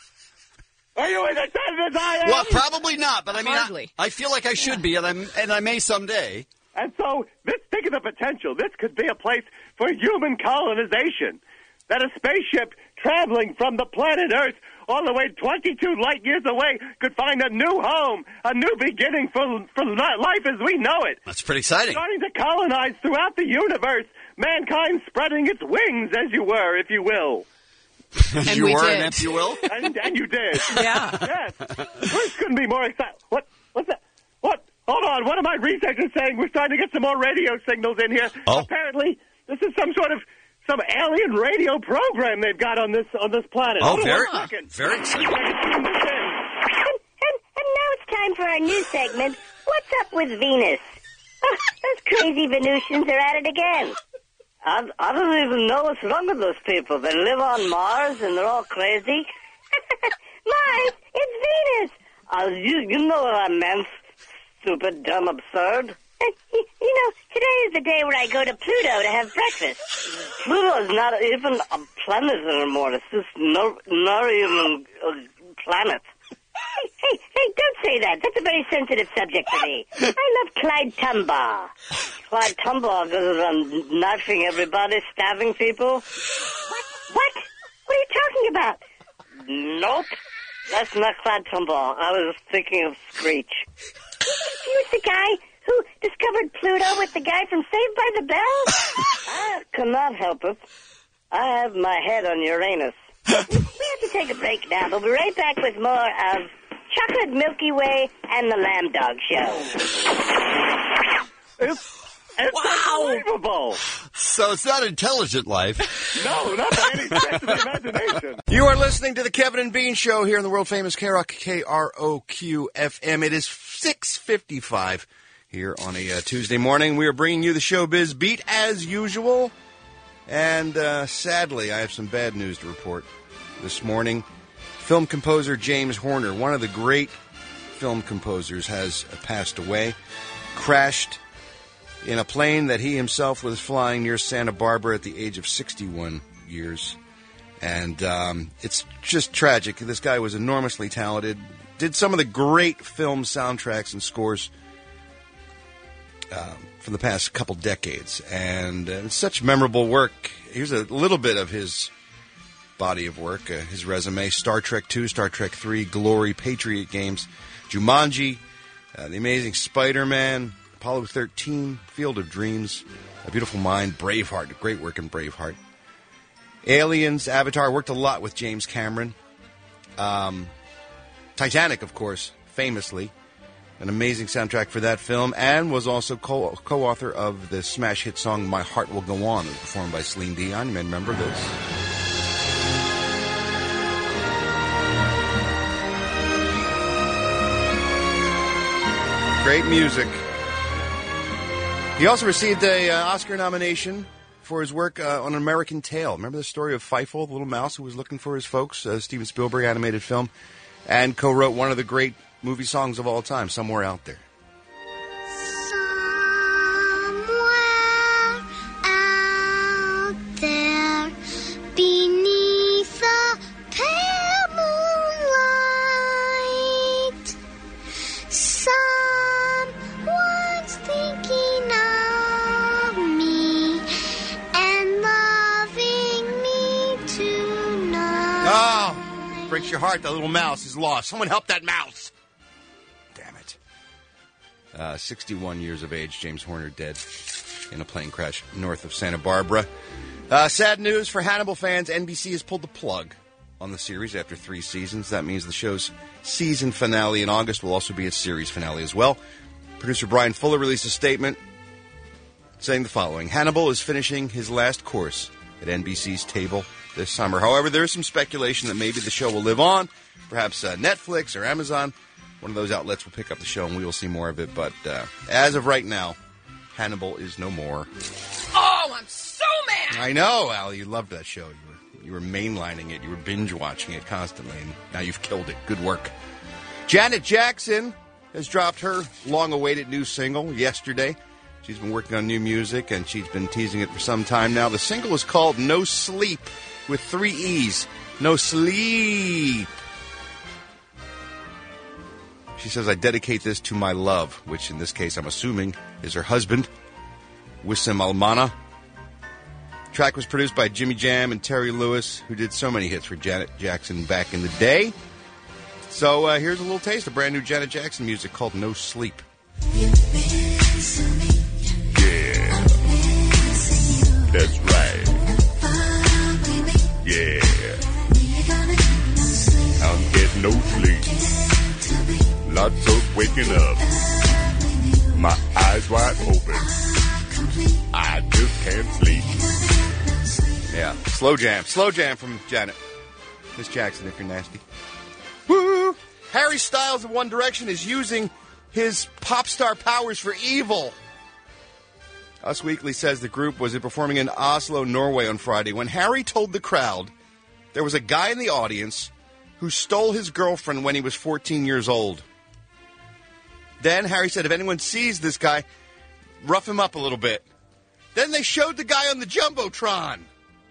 Are you as excited as I am? Well, probably not, but I mean, I, Hardly. I feel like I should be, and I'm and I may someday. And so, this think of the potential. This could be a place for human colonization. That a spaceship traveling from the planet Earth all the way twenty-two light years away could find a new home, a new beginning for, for life as we know it. That's pretty exciting. Starting to colonize throughout the universe, mankind spreading its wings, as you were, if you will. As And you we were, did. and if you will. And, and you did. Yeah. Yes. This couldn't be more exciting. What? What's that? What? Hold on. What are my researchers saying? We're starting to get some more radio signals in here. Oh. Apparently, this is some sort of some alien radio program they've got on this on this planet. Oh, Hold on very, one second. very exciting. I can tune this in. And, and, and now it's time for our new segment, What's Up with Venus? Oh, those crazy Venusians are at it again. I, I don't even know what's wrong with those people. They live on Mars and they're all crazy. Mars, it's Venus. Uh, you, you know what I meant. Stupid, dumb, absurd. You, you know, today is the day where I go to Pluto to have breakfast. Pluto is not even a planet anymore. It's just no, not even a planet. Hey, hey, hey, don't say that. That's a very sensitive subject for me. I love Clyde Tombaugh. Clyde Tombaugh goes around knifing everybody, stabbing people. What? What? What are you talking about? Nope. That's not Clyde Tombaugh. I was thinking of Screech. He was the guy who discovered Pluto with the guy from Saved by the Bell? I cannot help it. I have my head on Uranus. We have to take a break now. We'll be right back with more of Chocolate Milky Way and the Lamb Dog Show. It's, it's unbelievable. So it's not intelligent life. No, not by any stretch of the imagination. You are listening to the Kevin and Bean Show here in the world-famous K-Rock, K R O Q F M. It is six fifty-five here on a uh, Tuesday morning. We are bringing you the Showbiz Beat as usual. And uh, sadly, I have some bad news to report this morning. Film composer James Horner, one of the great film composers, has passed away. Crashed in a plane that he himself was flying near Santa Barbara at the age of sixty-one years. And um, it's just tragic. This guy was enormously talented. Did some of the great film soundtracks and scores uh, for the past couple decades. And uh, such memorable work. Here's a little bit of his body of work, uh, his resume. Star Trek two, Star Trek three, Glory, Patriot Games, Jumanji, uh, The Amazing Spider-Man, Apollo thirteen, Field of Dreams, A Beautiful Mind, Braveheart, great work in Braveheart. Aliens, Avatar, worked a lot with James Cameron. Um, Titanic, of course, famously. An amazing soundtrack for that film, and was also co- co-author of the smash hit song My Heart Will Go On, performed by Celine Dion. You may remember this. Great music. He also received an uh, Oscar nomination for his work uh, on An American Tail. Remember the story of Feifel, the little mouse who was looking for his folks? Uh, Steven Spielberg animated film. And co-wrote one of the great movie songs of all time, Somewhere Out There. Somewhere out there beneath the pale moonlight, someone's thinking of me and loving me tonight. Oh, breaks your heart. That little mouse is lost. Someone help that mouse. Damn it. Uh, sixty-one years of age, James Horner dead in a plane crash north of Santa Barbara. Uh, sad news for Hannibal fans. N B C has pulled the plug on the series after three seasons. That means the show's season finale in August will also be a series finale as well. Producer Brian Fuller released a statement saying the following: Hannibal is finishing his last course at N B C's table this summer. However, there is some speculation that maybe the show will live on. Perhaps uh, Netflix or Amazon, one of those outlets, will pick up the show and we will see more of it. But uh, as of right now, Hannibal is no more. Oh, I'm so mad! I know, Al. You loved that show. You were, you were mainlining it. You were binge-watching it constantly, and now you've killed it. Good work. Janet Jackson has dropped her long-awaited new single yesterday. She's been working on new music, and she's been teasing it for some time now. The single is called No Sleep, with three E's. No Sleep. She says, I dedicate this to my love, which in this case I'm assuming is her husband, Wissam Almana. The track was produced by Jimmy Jam and Terry Lewis, who did so many hits for Janet Jackson back in the day. So uh, here's a little taste of brand new Janet Jackson music called No Sleep. Yeah, that's right. Yeah, I'm getting no sleep. Lots of waking up. My eyes wide open. I just can't sleep. Yeah, slow jam. Slow jam from Janet. Miss Jackson, if you're nasty. Woo! Harry Styles of One Direction is using his pop star powers for evil. Us Weekly says the group was performing in Oslo, Norway on Friday when Harry told the crowd there was a guy in the audience who stole his girlfriend when he was fourteen years old. Then Harry said if anyone sees this guy, rough him up a little bit. Then they showed the guy on the Jumbotron.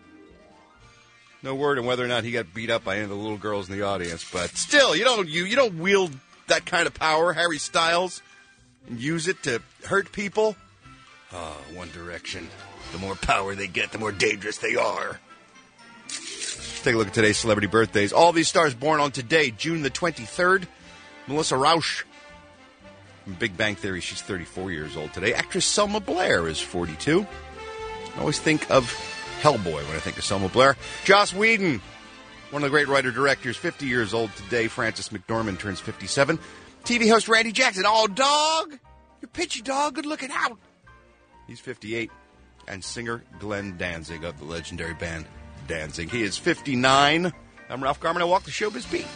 No word on whether or not he got beat up by any of the little girls in the audience, but still, you don't you, you don't wield that kind of power, Harry Styles, and use it to hurt people. Oh, One Direction. The more power they get, the more dangerous they are. Let's take a look at today's celebrity birthdays. All these stars born on today, June the twenty-third. Melissa Rauch. From Big Bang Theory, she's thirty-four years old today. Actress Selma Blair is forty-two. I always think of Hellboy when I think of Selma Blair. Joss Whedon, one of the great writer-directors, fifty years old today. Frances McDormand turns fifty-seven. T V host Randy Jackson. Oh, dog! You're pitchy, dog. Good looking out. He's fifty-eight. And singer Glenn Danzig of the legendary band Danzig. He is fifty-nine. I'm Ralph Garman. I walk the showbiz beat.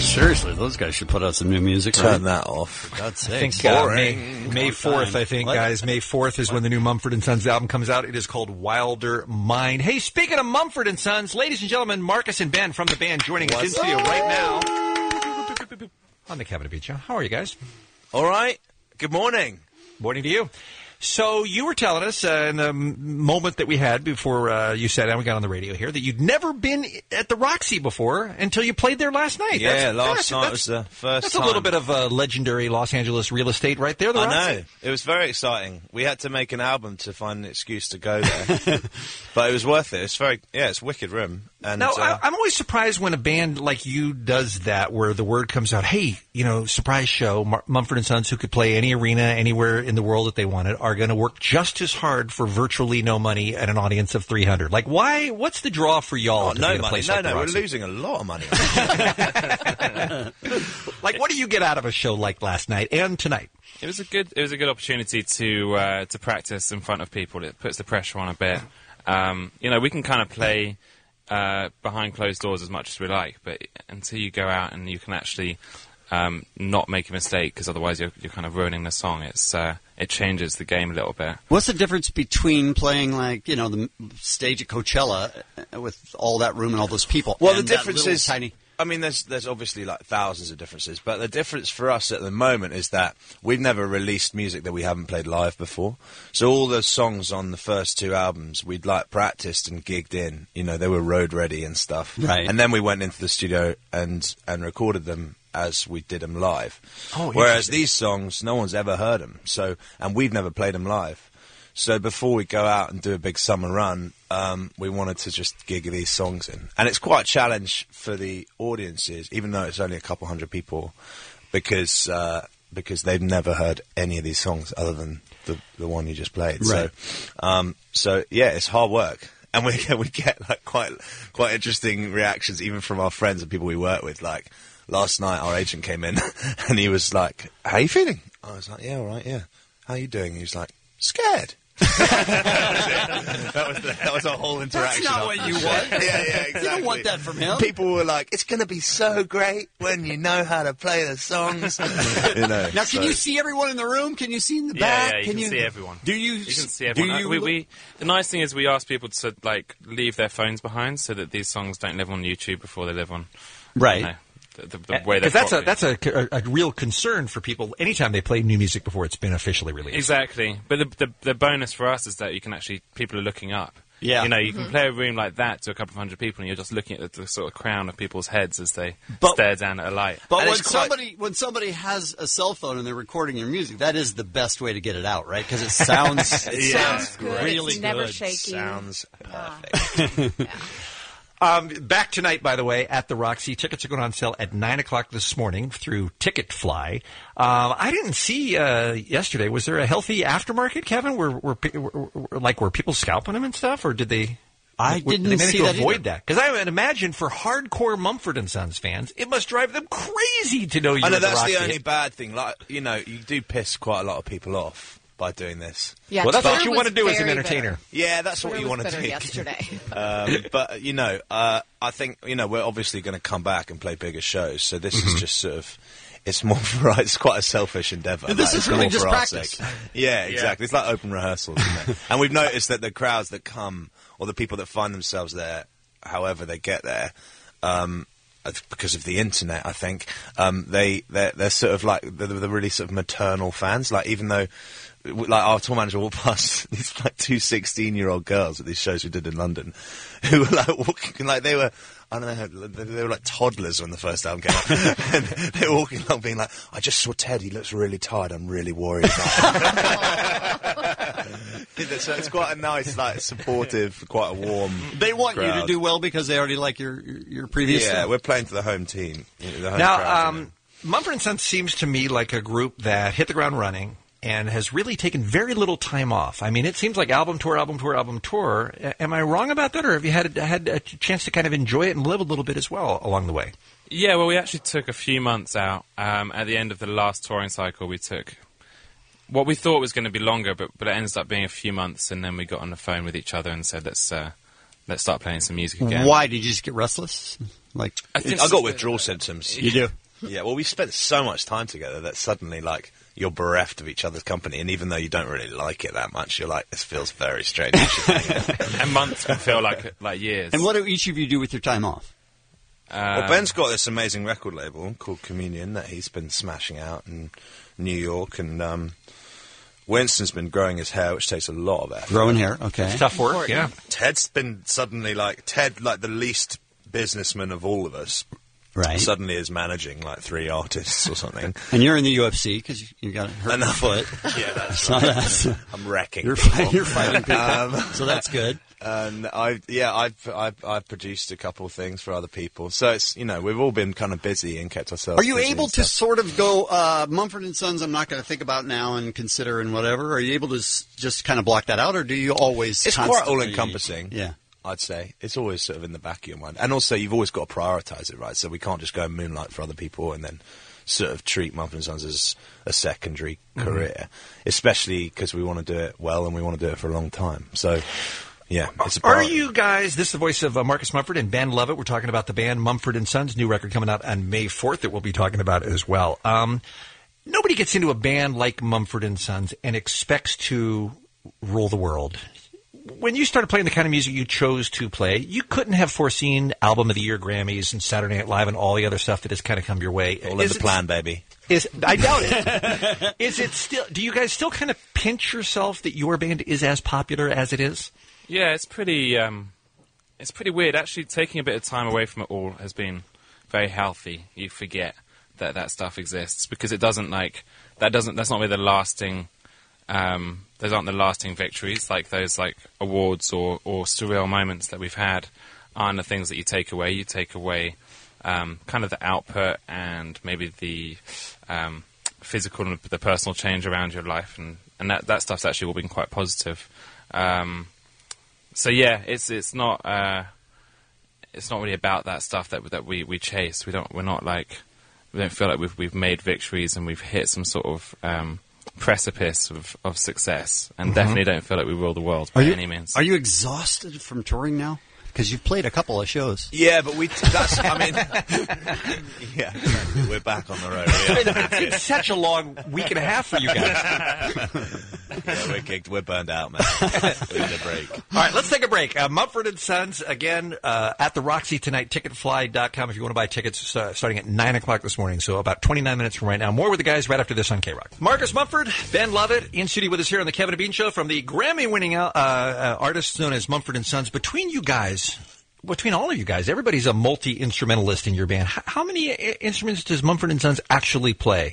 Seriously, those guys should put out some new music. Turn right? that off. For God's I sake. think uh, May, May fourth, I think, What? guys. May fourth is when the new Mumford and Sons album comes out. It is called Wilder Mind. Hey, speaking of Mumford and Sons, ladies and gentlemen, Marcus and Ben from the band joining us in studio right now on the Kevin and Beat Show. How are you guys? All right. Good morning. Morning to you. So you were telling us uh, in the m- moment that we had before uh, you sat down, we got on the radio here, that you'd never been at the Roxy before until you played there last night. Yeah, That's- last that's- night that's- was the first That's time. a little bit of uh, legendary Los Angeles real estate right there, the I Roxy. know. It was very exciting. We had to make an album to find an excuse to go there. But it was worth it. It's very, yeah, it's a wicked room. And, Now, uh, I, I'm always surprised when a band like you does that, where the word comes out, hey, you know, surprise show, Mar- Mumford and Sons, who could play any arena anywhere in the world that they wanted, are going to work just as hard for virtually no money at an audience of three hundred. Like, why? What's the draw for y'all oh, to no be at a money. place No, like the no, we're Roxy? losing a lot of money. Like, what do you get out of a show like last night and tonight? It was a good. It was a good opportunity to uh, to practice in front of people. It puts the pressure on a bit. Um, you know, we can kind of play uh, behind closed doors as much as we like, but until you go out and you can actually um, not make a mistake, because otherwise you're, you're kind of ruining the song. It's uh, it changes the game a little bit. What's the difference between playing, like, you know, the stage at Coachella uh, with all that room and all those people? Well, and the that difference little is, tiny. I mean, there's there's obviously like thousands of differences, but the difference for us at the moment is that we've never released music that we haven't played live before. So all the songs on the first two albums, we'd like practiced and gigged in. You know, they were road ready and stuff. Right. And then we went into the studio and and recorded them as we did them live. Oh, Whereas these songs, no one's ever heard them. So, and we've never played them live. So before we go out and do a big summer run, um, we wanted to just gig these songs in. And it's quite a challenge for the audiences, even though it's only a couple hundred people, because uh, because they've never heard any of these songs other than the, the one you just played. Right. So, um, so yeah, it's hard work. And we we get like quite quite interesting reactions, even from our friends and people we work with. Like last night, our agent came in and he was like, "How are you feeling?" I was like, "Yeah, all right, yeah. How are you doing?" He was like, "Scared." that was the, that was our whole interaction. That's not what you want. yeah, yeah, exactly. You don't want that from him. People were like, "It's going to be so great when you know how to play the songs." you know. Now, so- can you see everyone in the room? Can you see in the Yeah, back? yeah, you can, you see everyone. Do you? You can see do everyone. you we, look- we, the nice thing is we ask people to like leave their phones behind so that these songs don't live on YouTube before they live on. Right. You know, the, the, the way they're Because that's a properly- that's a, a, a real concern for people anytime they play new music before it's been officially released. Exactly, but the, the the bonus for us is that you can actually people are looking up. Yeah. you know, you can Mhm. play a room like that to a couple of hundred people, and you're just looking at the, the sort of crown of people's heads as they But- stare down at a light. But And when it's quite- somebody when somebody has a cell phone and they're recording your music, that is the best way to get it out, right? Because it sounds it Yeah. sounds Good. really It's never good. shaky. Sounds perfect. Um, back tonight, by the way, at the Roxy. Tickets are going on sale at nine o'clock this morning through Ticketfly. Um, I didn't see uh, yesterday. Was there a healthy aftermarket, Kevin? Were, were, pe- were, were like were people scalping them and stuff, or did they? I were- didn't they manage see to that avoid either. that because I would imagine for hardcore Mumford and Sons fans, it must drive them crazy to know you. I know at the that's Roxy. the only bad thing. Like, you know, you do piss quite a lot of people off by doing this. Yeah, Well, that's what Twitter you was want to do as an very entertainer. bitter. Yeah, that's what Twitter you was want to bitter do. yesterday. um, but you know, uh, I think you know we're obviously going to come back and play bigger shows. So this is just sort of. It's more for us. It's quite a selfish endeavour. And this like, is it's really more just for our practice. sake. Yeah, exactly. It's like open rehearsals, isn't it? And we've noticed that the crowds that come, or the people that find themselves there, however they get there, um, it's because of the internet, I think um, they they're, they're sort of like they're, they're really sort of maternal fans. Like even though. Like our tour manager walked past these like two sixteen-year-old girls at these shows we did in London, who were like walking like they were I don't know they, they were like toddlers when the first album came out, and they were walking along being like, "I just saw Ted. He looks really tired. I'm really worried about him." So it's quite a nice, like supportive, quite a warm. They want you to crowd. do well because they already like your your, your previous. Yeah, stuff. we're playing to the home team. The home crowd, Now, you know. um, Mumford and Sons seems to me like a group that hit the ground running and has really taken very little time off. I mean, it seems like album tour, album tour, album tour. A- Am I wrong about that, or have you had had a chance to kind of enjoy it and live a little bit as well along the way? Yeah, well, we actually took a few months out. Um, at the end of the last touring cycle, we took what we thought was going to be longer, but, but it ended up being a few months, and then we got on the phone with each other and said, let's uh, let's start playing some music again. Why did you just get restless? Like I, think I got withdrawal symptoms. You do? Yeah, well, we spent so much time together that suddenly, like, you're bereft of each other's company, and even though you don't really like it that much, you're like, this feels very strange. And months can feel like like years. And what do each of you do with your time off? Well, Ben's got this amazing record label called Communion that he's been smashing out in New York, and um, Winston's been growing his hair, which takes a lot of effort. Growing hair, okay. It's tough work, yeah. Ted's been suddenly, like, Ted, like, the least businessman of all of us. Right. Suddenly is managing like three artists or something. And you're in the U F C because you, you got hurt in the foot. Yeah, that's So right. that's- I'm wrecking. You're, people. fight, you're fighting people. Um, so that's good. And I, yeah, I've, I've, I've produced a couple of things for other people. So it's, you know, we've all been kind of busy and kept ourselves. Are you busy able and to stuff. sort of go, uh, Mumford and Sons, I'm not going to think about now and consider and whatever? Are you able to s- just kind of block that out, or do you always It's quite constantly- all encompassing. Yeah. I'd say it's always sort of in the back of your mind, and also you've always got to prioritise it, right? So we can't just go and moonlight for other people and then sort of treat Mumford and Sons as a secondary Mhm. career, especially because we want to do it well and we want to do it for a long time. So, yeah, it's a Are priority. you guys, this is the voice of uh, Marcus Mumford and Ben Lovett. We're talking about the band Mumford and Sons, new record coming out on May fourth that we'll be talking about as well. Um, nobody gets into a band like Mumford and Sons and expects to rule the world. When you started playing the kind of music you chose to play, you couldn't have foreseen Album of the Year Grammys and Saturday Night Live and all the other stuff that has kind of come your way. All in Is the it- plan, baby. Is I doubt it. Is it still? Do you guys still kind of pinch yourself that your band is as popular as it is? Yeah, it's pretty. Um, it's pretty weird. Actually, taking a bit of time away from it all has been very healthy. You forget that that stuff exists because it doesn't like that doesn't. That's not really the lasting. Um, those aren't the lasting victories. Like those like awards or or surreal moments that we've had aren't the things that you take away. You take away um, kind of the output and maybe the um, physical and the personal change around your life, and and that that stuff's actually all been quite positive. Um, So yeah, it's it's not uh, it's not really about that stuff that that we, we chase. We don't we're not like we don't feel like we've we've made victories and we've hit some sort of um, precipice of, of success, and Mhm. definitely don't feel like we rule the world Are by you, any means. Are you exhausted from touring now? Because you've played a couple of shows. Yeah, but we. That's. I mean. Yeah, we're back on the road. It's been such a long week and a half for you guys. Yeah, we're gigged. We're burned out, man. We need a break. All right, let's take a break. Uh, Mumford and Sons, again, uh, at the Roxy tonight, ticket fly dot com if you want to buy tickets, uh, starting at nine o'clock this morning, so about twenty-nine minutes from right now. More with the guys right after this on K-Rock. Marcus Mumford, Ben Lovett, in studio with us here on the Kevin and Bean Show from the Grammy-winning uh, uh, artists known as Mumford and Sons. Between you guys, between all of you guys, everybody's a multi-instrumentalist in your band. H- how many uh, instruments does Mumford and Sons actually play?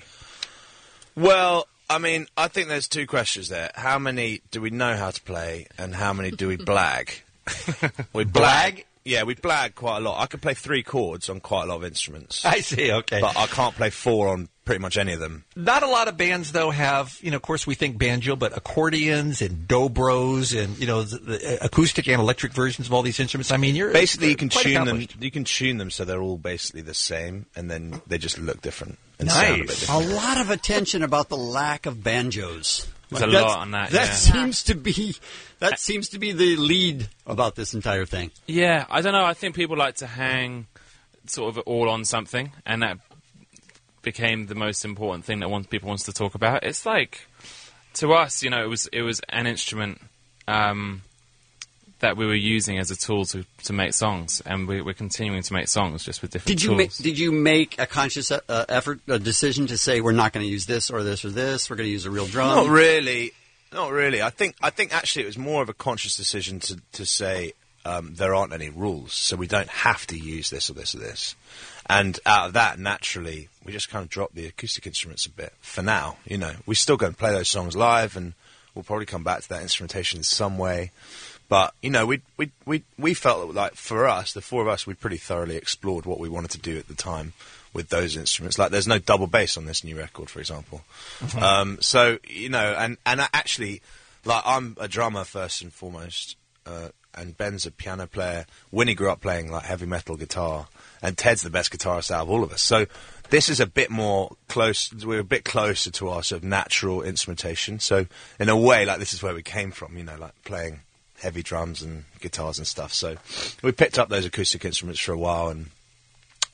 Well, I mean, I think there's two questions there. How many do we know how to play, and how many do we blag? we Blag? Yeah, we blag quite a lot. I can play three chords on quite a lot of instruments. I see, okay. But I can't play four on pretty much any of them. Not a lot of bands, though, have, you know, of course we think banjo, but accordions and dobros and, you know, the, the acoustic and electric versions of all these instruments. I mean, you're Basically, you can quite tune them. accomplished. You can tune them so they're all basically the same, and then they just look different and sound a bit Nice. A different. lot of attention about the lack of banjos. There's a That's- lot on that, That yeah. seems to be that seems to be the lead about this entire thing. Yeah, I don't know. I think people like to hang sort of all on something, and that became the most important thing that one, people wants to talk about. It's like, to us, you know, it was it was an instrument um, that we were using as a tool to, to make songs, and we, we're continuing to make songs just with different Did you tools. make Did you make a conscious uh, effort, a decision to say we're not going to use this or this or this? We're going to use a real drum. Not really. Not really. I think I think actually it was more of a conscious decision to to say um, there aren't any rules, so we don't have to use this or this or this. And out of that, naturally, we just kind of dropped the acoustic instruments a bit for now. You know, we still go and play those songs live, and we'll probably come back to that instrumentation in some way. But you know, we we we we felt like for us, the four of us, we pretty thoroughly explored what we wanted to do at the time with those instruments. Like, there's no double bass on this new record, for example. Mhm. Um, so you know, and and actually, like, I'm a drummer first and foremost, uh, and Ben's a piano player. Winnie grew up playing like heavy metal guitar, and Ted's the best guitarist out of all of us. So this is a bit more close. We're a bit closer to our sort of natural instrumentation. So in a way, like, this is where we came from. You know, like playing heavy drums and guitars and stuff. So we picked up those acoustic instruments for a while, and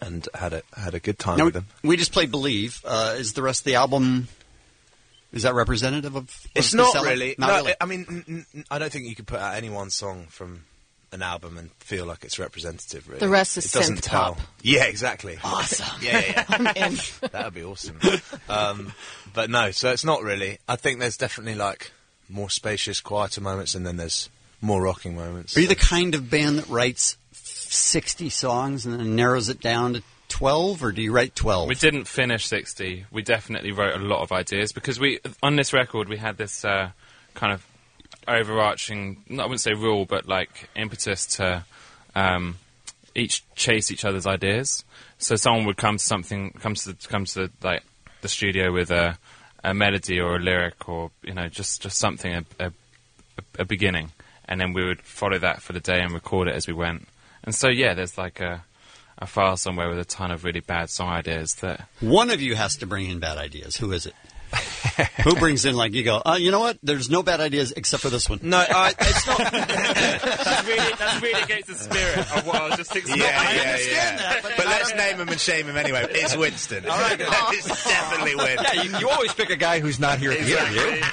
and had a had a good time Now, with them. we just played Believe. Uh, is the rest of the album, is that representative of, of It's the not selling? really. Not no, really. I mean, n- n- I don't think you could put out any one song from an album and feel like it's representative. Really, The rest is it doesn't synth tell. pop. Yeah, exactly. Awesome. yeah, yeah, I'm yeah. in. That would be awesome. Um, but no, so it's not really. I think there's definitely like more spacious, quieter moments, and then there's more rocking moments. Are you the kind of band that writes sixty songs and then narrows it down to twelve, or do you write twelve? We didn't finish sixty. We definitely wrote a lot of ideas because we on this record we had this uh, kind of overarching, I wouldn't say rule, but like impetus to um, each chase each other's ideas. So someone would come to something, come to the, come to the, like the studio with a, a melody or a lyric or you know just, just something a, a, a beginning, and then we would follow that for the day and record it as we went. And so yeah, there's like a a file somewhere with a ton of really bad song ideas that One of you has to bring in bad ideas. Who is it? Who brings in, like, you go, uh, you know what? There's no bad ideas except for this one. No, I, it's not. that's, really, that's really against the spirit of what I was just explaining. Yeah, I yeah, understand yeah. that, But, but let's name him and shame him anyway. It's Winston. All right, it's definitely Winston. Yeah, you, you always pick a guy who's not here at the interview.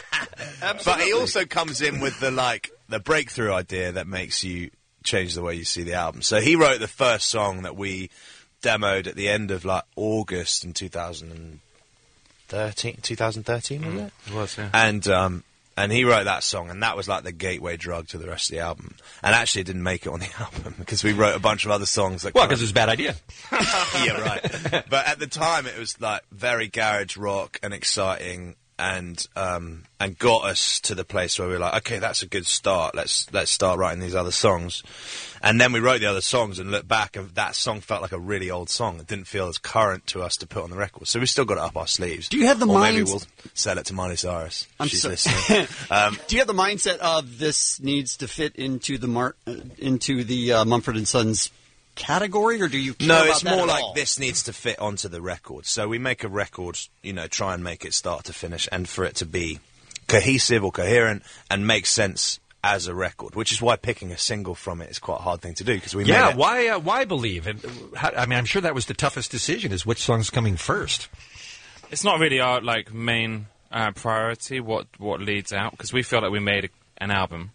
But he also comes in with the like the breakthrough idea that makes you change the way you see the album. So he wrote the first song that we demoed at the end of like August in two thousand thirteen. twenty thirteen was it? It was, yeah. And um, and he wrote that song, and that was like the gateway drug to the rest of the album. And actually, it didn't make it on the album because we wrote a bunch of other songs. That Well, kind of- because it was a bad idea. yeah, right. But at the time, it was like very garage rock and exciting, and um, and got us to the place where we were like, okay, that's a good start. Let's let's start writing these other songs. And then we wrote the other songs and looked back, and that song felt like a really old song. It didn't feel as current to us to put on the record. So we still got it up our sleeves. Do you have the or maybe minds- we'll sell it to Miley Cyrus. I'm She's so- listening. Um, Do you have the mindset of this needs to fit into the Mar- uh, into the uh, Mumford and Sons category, or do you care No, about it's that more at like all? this needs to fit onto the record. So we make a record, you know, try and make it start to finish, and for it to be cohesive or coherent and make sense as a record, which is why picking a single from it is quite a hard thing to do because we Yeah, made it. why uh, why Believe? And how, I mean, I'm sure that was the toughest decision, is which song's coming first. It's not really our like main uh, priority. What what leads out, because we feel like we made a, an album,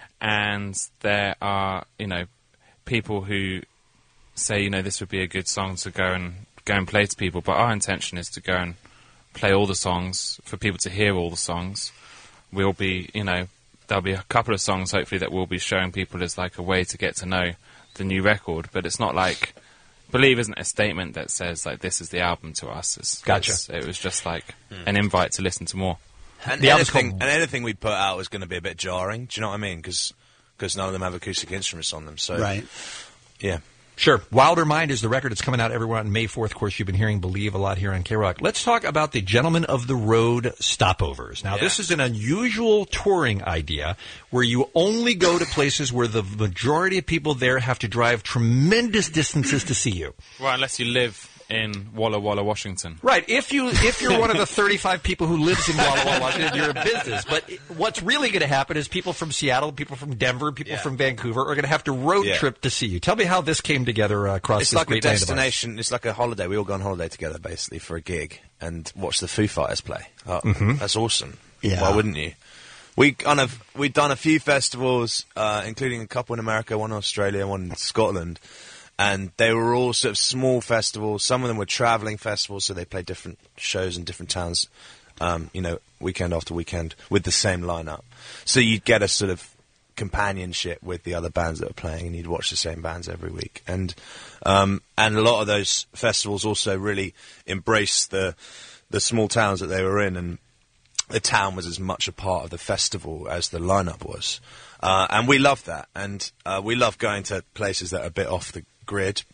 and there are you know people who say you know this would be a good song to go and go and play to people. But our intention is to go and play all the songs for people to hear all the songs. We'll be you know there'll be a couple of songs hopefully that we'll be showing people as like a way to get to know the new record. But it's not like Believe isn't a statement that says like this is the album to us. It's, Gotcha. it's- it was just like an invite to listen to more. And The album's anything, called- and anything we put out was going to be a bit jarring. Do you know what I mean? Because none of them have acoustic instruments on them. So Right. yeah. Sure. Wilder Mind is the record. It's coming out everywhere on May fourth. Of course, you've been hearing Believe a lot here on K-Rock. Let's talk about the Gentlemen of the Road stopovers. Now, this is an unusual touring idea where you only go to places where the majority of people there have to drive tremendous distances to see you. Well, unless you live in Walla Walla, Washington. Right. If you if you're one of the thirty-five people who lives in Walla Walla, Washington, you're a business. But what's really going to happen is people from Seattle, people from Denver, people Yeah. from Vancouver are going to have to road Yeah. trip to see you. Tell me how this came together uh, across It's this like a great land of ours. destination. It's like a holiday. We all go on holiday together, basically, for a gig and watch the Foo Fighters play. Oh, Mhm. That's awesome. Yeah. Why wouldn't you? We kind of we've done a few festivals, uh, including a couple in America, one in Australia, one in Scotland, and they were all sort of small festivals. Some of them were travelling festivals, so they played different shows in different towns. Um, you know, weekend after weekend with the same lineup. So you'd get a sort of companionship with the other bands that were playing, and you'd watch the same bands every week. And um, and a lot of those festivals also really embraced the the small towns that they were in, and the town was as much a part of the festival as the lineup was. Uh, and we love that, and uh, we love going to places that are a bit off the grid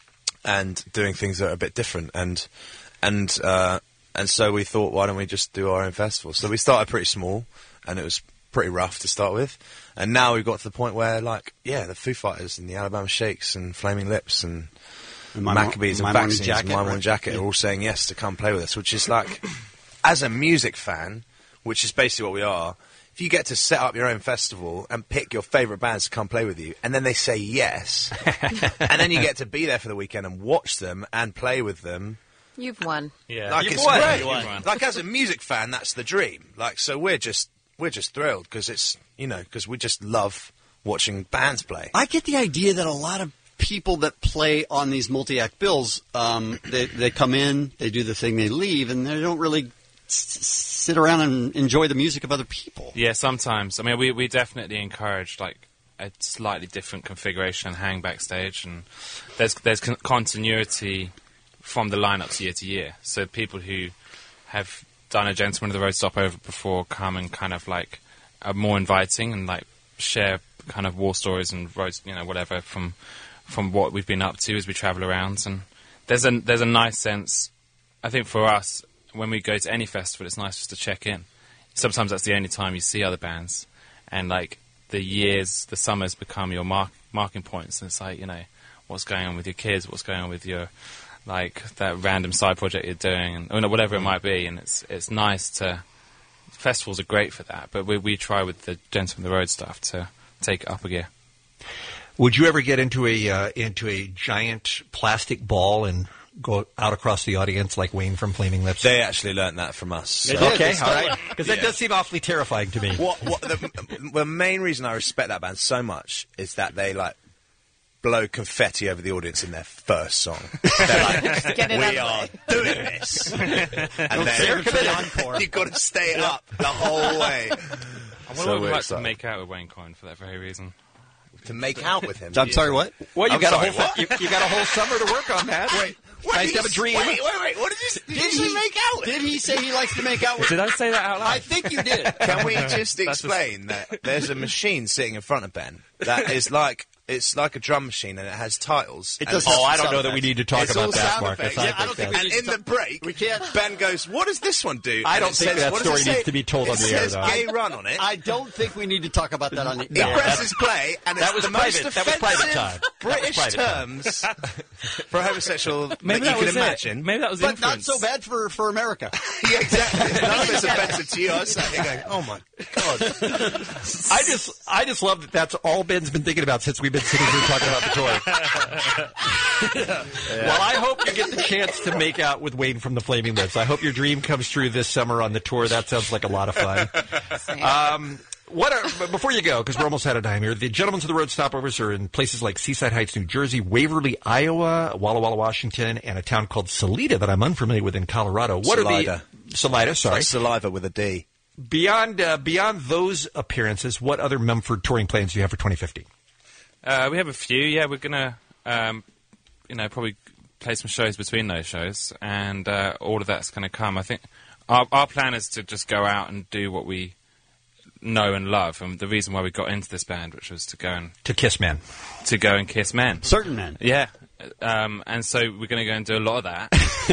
and doing things that are a bit different. And and uh, and so we thought, why don't we just do our own festival? So we started pretty small, and it was pretty rough to start with. And now we've got to the point where, like, yeah, the Foo Fighters and the Alabama Shakes and Flaming Lips and, And My Maccabees Mo- and My Morning Vaccines Jacket, and My Morning right? Jacket Yeah. are all saying yes to come play with us, which is like, as a music fan, which is basically what we are, if you get to set up your own festival and pick your favourite bands to come play with you, and then they say yes, and then you get to be there for the weekend and watch them and play with them. You've won. Yeah, Like You've it's won. great. You've won. Like as a music fan, that's the dream. Like so, we're just we're just thrilled because it's you know because we just love watching bands play. I get the idea that a lot of people that play on these multi-act bills, um, they, they come in, they do the thing, they leave, and they don't really s- sit around and enjoy the music of other people. Yeah, sometimes. I mean, we, we definitely encourage like a slightly different configuration and hang backstage, and there's there's con- continuity from the lineups year to year. So people who have done a Gentleman of the Road stopover before come and kind of like are more inviting and like share kind of war stories and roads, you know, whatever from from what we've been up to as we travel around. And there's a there's a nice sense, I think, for us when we go to any festival. It's nice just to check in. Sometimes that's the only time you see other bands, and like the years, the summers become your mark, marking points. And it's like, you know, what's going on with your kids, what's going on with your like that random side project you're doing, and or whatever it might be. And it's it's nice to. Festivals are great for that, but we we try with the Gentleman of the Road stuff to take it up a gear. Would you ever get into a uh, into a giant plastic ball and go out across the audience like Wayne from Flaming Lips? They actually learned that from us. They so- did, okay, all right. Because that Yeah. does seem awfully terrifying to me. What, what the, the main reason I respect that band so much is that they like blow confetti over the audience in their first song. They're like, Get it out we of the are way." doing this, and Don't save it for the encore. then you've got to stay up the whole way. I wonder So what we'd we're like to excited. make out with Wayne Coyne for that very reason. To make out with him. I'm sorry, what? Well, you I'm got sorry, a whole what? you, you got a whole summer to work on that. Wait, What nice did to have a he- dream. Wait, wait, wait. What did you, did Did you he make out with? Did he say he likes to make out with? Did I say that out loud? I think you did. Can we just That's explain that there's a machine sitting in front of Ben that is like it's like a drum machine and it has titles. It and does it's- have Oh, I some don't know sound that we effects. need to talk It's about all that, sound Marcus. effects. I Yeah, I don't think that's- we And in the break, We can't. Ben goes, "What does this one do?" I And don't it think says, that what does story it say? needs to be told it on the air, says though. "Gay Run" on it. I don't think we need to talk about that on the He air. presses play, and it's That was the private- most that was private time. offensive That was British private time. terms for a homosexual Maybe that that you was can it. imagine. Maybe that was But not influence. so bad for, for America. Yeah, exactly. None of it's offensive to you. I was sat here going, "Oh my god!" I just, I just love that. That's all Ben's been thinking about since we've been sitting here talking about the tour. Well, I hope you get the chance to make out with Wayne from the Flaming Lips. I hope your dream comes true this summer on the tour. That sounds like a lot of fun. Um, what are, but before you go, because we're almost out of time here, the Gentlemen of the Road stopovers are in places like Seaside Heights, New Jersey, Waverly, Iowa, Walla Walla, Washington, and a town called Salida that I'm unfamiliar with in Colorado. What Salida. are the Salida? Sorry. Like saliva with a D. Beyond uh, beyond those appearances, what other Mumford touring plans do you have for twenty fifteen? Uh, we have a few. Yeah, we're gonna, um, you know, probably play some shows between those shows, and uh, all of that's going to come. I think our our plan is to just go out and do what we know and love, and the reason why we got into this band, which was to go and To kiss men. to go and kiss men. Certain men. Yeah, um, and so we're going to go and do a lot of that.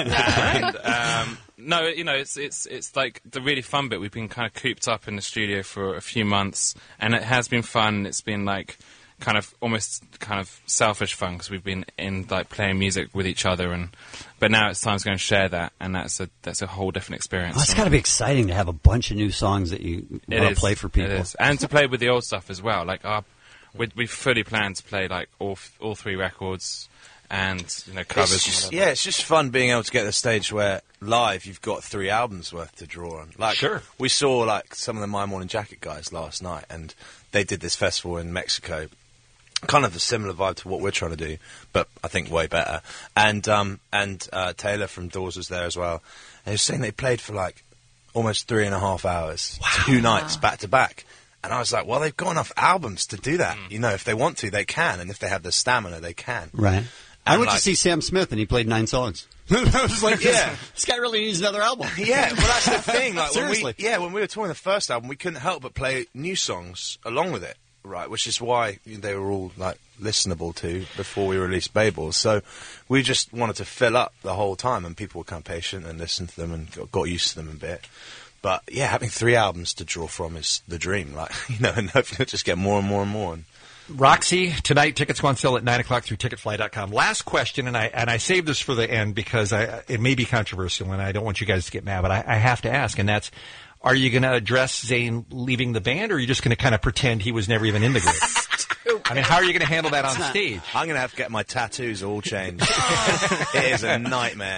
and um, no, you know, it's it's it's like the really fun bit. We've been kind of cooped up in the studio for a few months, and it has been fun. It's been like kind of almost kind of selfish fun because we've been in like playing music with each other, and but now it's time to go and share that, and that's a that's a whole different experience. Oh, it's got to be exciting to have a bunch of new songs that you It want is. to play for people. It is. And to play with the old stuff as well. Like our, we we fully plan to play like all f- all three records and you know covers. It's just, and whatever. yeah, it's just fun being able to get to the stage where live you've got three albums worth to draw on. Like, Sure. we saw like some of the My Morning Jacket guys last night, and they did this festival in Mexico. Kind of a similar vibe to what we're trying to do, but I think way better. And um, and uh, Taylor from Doors was there as well. And he was saying they played for like almost three and a half hours, two nights back to back. And I was like, well, they've got enough albums to do that. You know, if they want to, they can, and if they have the stamina, they can. Right. I And went like- to see Sam Smith, and he played nine songs. I was like, Yeah. this, this guy really needs another album. Yeah, well, that's the thing. Like, when we, Seriously. yeah, when we were touring the first album, we couldn't help but play new songs along with it, right? Which is why they were all like listenable to before we released Babel. So we just wanted to fill up the whole time, and people were kind of patient and listened to them and got, got used to them a bit. But yeah, having three albums to draw from is the dream, like you know, and hopefully it'll just get more and more and more. And Roxy, tonight, tickets go on sale at nine o'clock through ticket fly dot com. Last question, and I and I saved this for the end because I, it may be controversial, and I don't want you guys to get mad, but I, I have to ask, and that's, Are you going to address Zayn leaving the band, or are you just going to kind of pretend he was never even in the group? I mean, how are you going to handle that on stage? I'm going to have to get my tattoos all changed. It is a nightmare.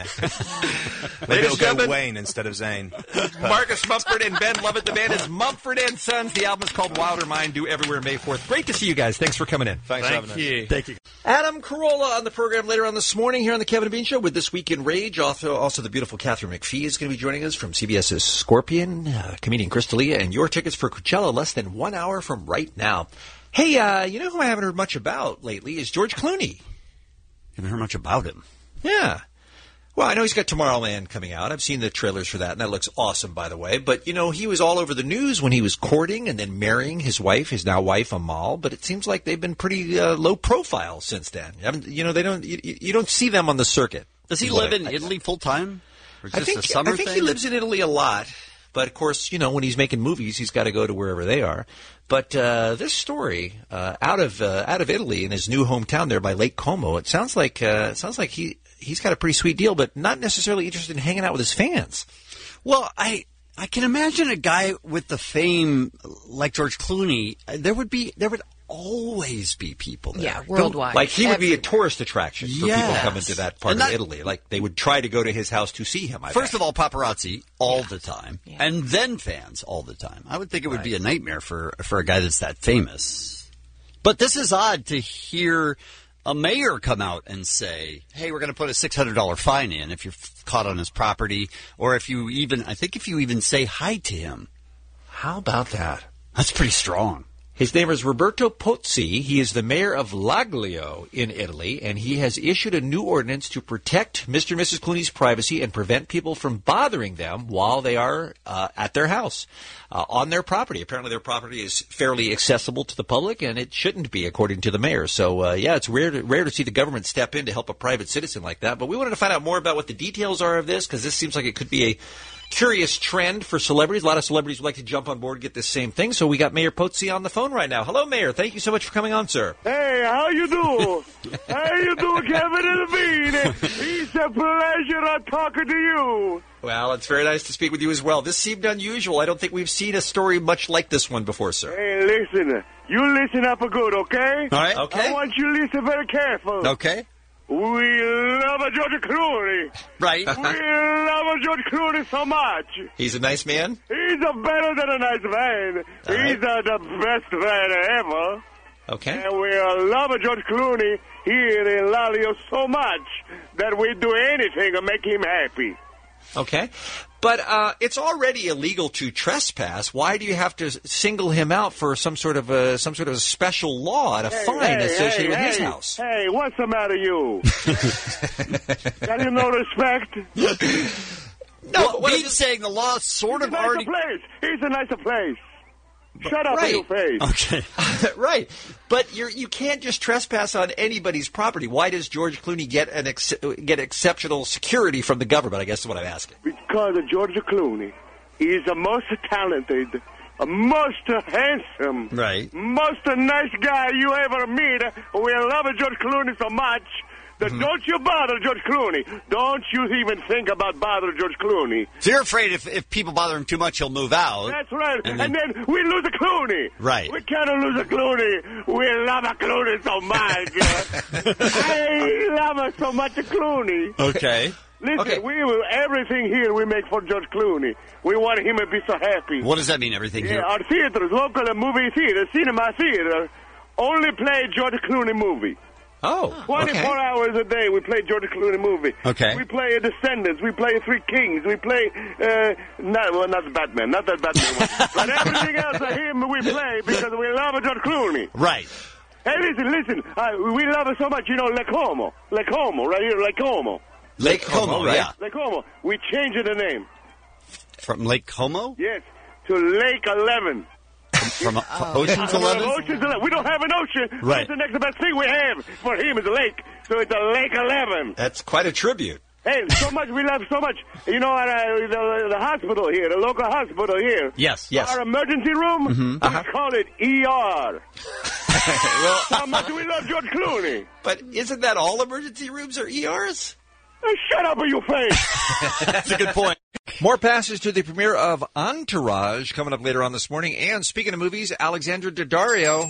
Maybe it'll go Wayne instead of Zayn. Marcus Mumford and Ben Lovett. The band is Mumford and Sons. The album is called Wilder Mind. Due everywhere May fourth. Great to see you guys. Thanks for coming in. Thanks Thank for having you. us. Thank you. Adam Carolla on the program later on this morning here on the Kevin and Bean Show with This Week in Rage. Also, also the beautiful Catherine McPhee is going to be joining us from CBS's Scorpion, uh, comedian Chris D'Elia, and your tickets for Coachella less than one hour from right now. Hey, uh, you know who I haven't heard much about lately is George Clooney. Haven't heard much about him. Yeah. Well, I know he's got Tomorrowland coming out. I've seen the trailers for that, and that looks awesome, by the way. But, you know, he was all over the news when he was courting and then marrying his wife, his now wife, Amal. But it seems like they've been pretty uh, low profile since then. You, haven't, you know, they don't. You, you don't see them on the circuit. Does he live in Italy full time? Or is I this think, a summer I think thing? he lives in Italy a lot. But, of course, you know, when he's making movies, he's got to go to wherever they are. But uh, this story uh, out of uh, out of Italy in his new hometown there by Lake Como, it sounds like uh, it sounds like he he's got a pretty sweet deal, but not necessarily interested in hanging out with his fans. Well, I I can imagine a guy with the fame like George Clooney. There would be there would always be people there. Yeah, worldwide. Like he would be a Everywhere. tourist attraction for Yes. people coming to that part And of that- Italy. Like they would try to go to his house to see him. I First bet. of all, paparazzi all the time, and then fans all the time. I would think it would be a nightmare for for a guy that's that famous. But this is odd to hear a mayor come out and say, "Hey, we're going to put a six hundred dollar fine in if you're caught on his property, or if you even, I think, if you even say hi to him." How about that? That's pretty strong. His name is Roberto Pozzi. He is the mayor of Laglio in Italy, and he has issued a new ordinance to protect Mister and Missus Clooney's privacy and prevent people from bothering them while they are uh, at their house, uh, on their property. Apparently their property is fairly accessible to the public, and it shouldn't be, according to the mayor. So, uh, yeah, it's rare to, rare to see the government step in to help a private citizen like that. But we wanted to find out more about what the details are of this, because this seems like it could be a curious trend for celebrities. A lot of celebrities would like to jump on board and get this same thing. So we got Mayor Pozzi on the phone right now. Hello, Mayor. Thank you so much for coming on, sir. Hey, how you do? How you do, Kevin and Bean? It's a pleasure talking to you. Well, it's very nice to speak with you as well. This seemed unusual. I don't think we've seen a story much like this one before, sir. Hey, listen. You listen up good, okay? All right. Okay. I want you to listen very careful. Okay. We love George Clooney. Right. We love George Clooney so much. He's a nice man. He's a better than a nice man. All right. He's uh, the best man ever. Okay. And we uh, love George Clooney here in Lalio so much that we do anything to make him happy. Okay. But uh, it's already illegal to trespass. Why do you have to single him out for some sort of a, some sort of a special law and a Hey, fine hey, associated hey, with his hey, house? Hey, what's the matter, you? Got you no respect? No, well, but what Bean's is saying the law sort It's of a nicer already. place. It's a nicer place. Shut up, right. in your face. Okay. right. But you're, you can't just trespass on anybody's property. Why does George Clooney get an ex- get exceptional security from the government? I guess is what I'm asking. Because George Clooney is the most talented, uh, most handsome, Right. most nice guy you ever meet. We love George Clooney so much that Mm-hmm. don't you bother George Clooney. Don't you even think about bother George Clooney. So you're afraid if, if people bother him too much, he'll move out. That's right. And And then- then, we lose a Clooney. Right. We can't lose a Clooney. We love a Clooney so much. I love her so much, Clooney. Okay. Listen, Okay. we will everything here we make for George Clooney. We want him to be so happy. What does that mean? Everything Yeah, here? our theaters, local movie theater, cinema theater, only play George Clooney movie. Oh, twenty-four okay. hours a day we play George Clooney movie. Okay. We play Descendants, we play Three Kings, we play, uh, not, well, not Batman, not that Batman one. But everything else of him we play because we love George Clooney. Right. Hey, listen, listen, uh, we love it so much, you know, Lake Como. Lake Como, right here, Lake Como. Lake Como, right? yeah. Lake Como. We changed the name. From Lake Como? Yes, to Lake eleven. From uh, Ocean's From Eleven? Ocean's eleven. We don't have an ocean. Right. That's the next best thing we have for him is a lake. So it's a Lake eleven. That's quite a tribute. Hey, so much we love so much. You know, at uh, the, the hospital here, the local hospital here. Yes. Yes. Our emergency room, Mm-hmm. we Uh-huh. call it E R. well, how much we love George Clooney. But isn't that all emergency rooms are E Rs? Hey, shut up in your face. That's a good point. More passes to the premiere of Entourage coming up later on this morning. And speaking of movies, Alexandra Daddario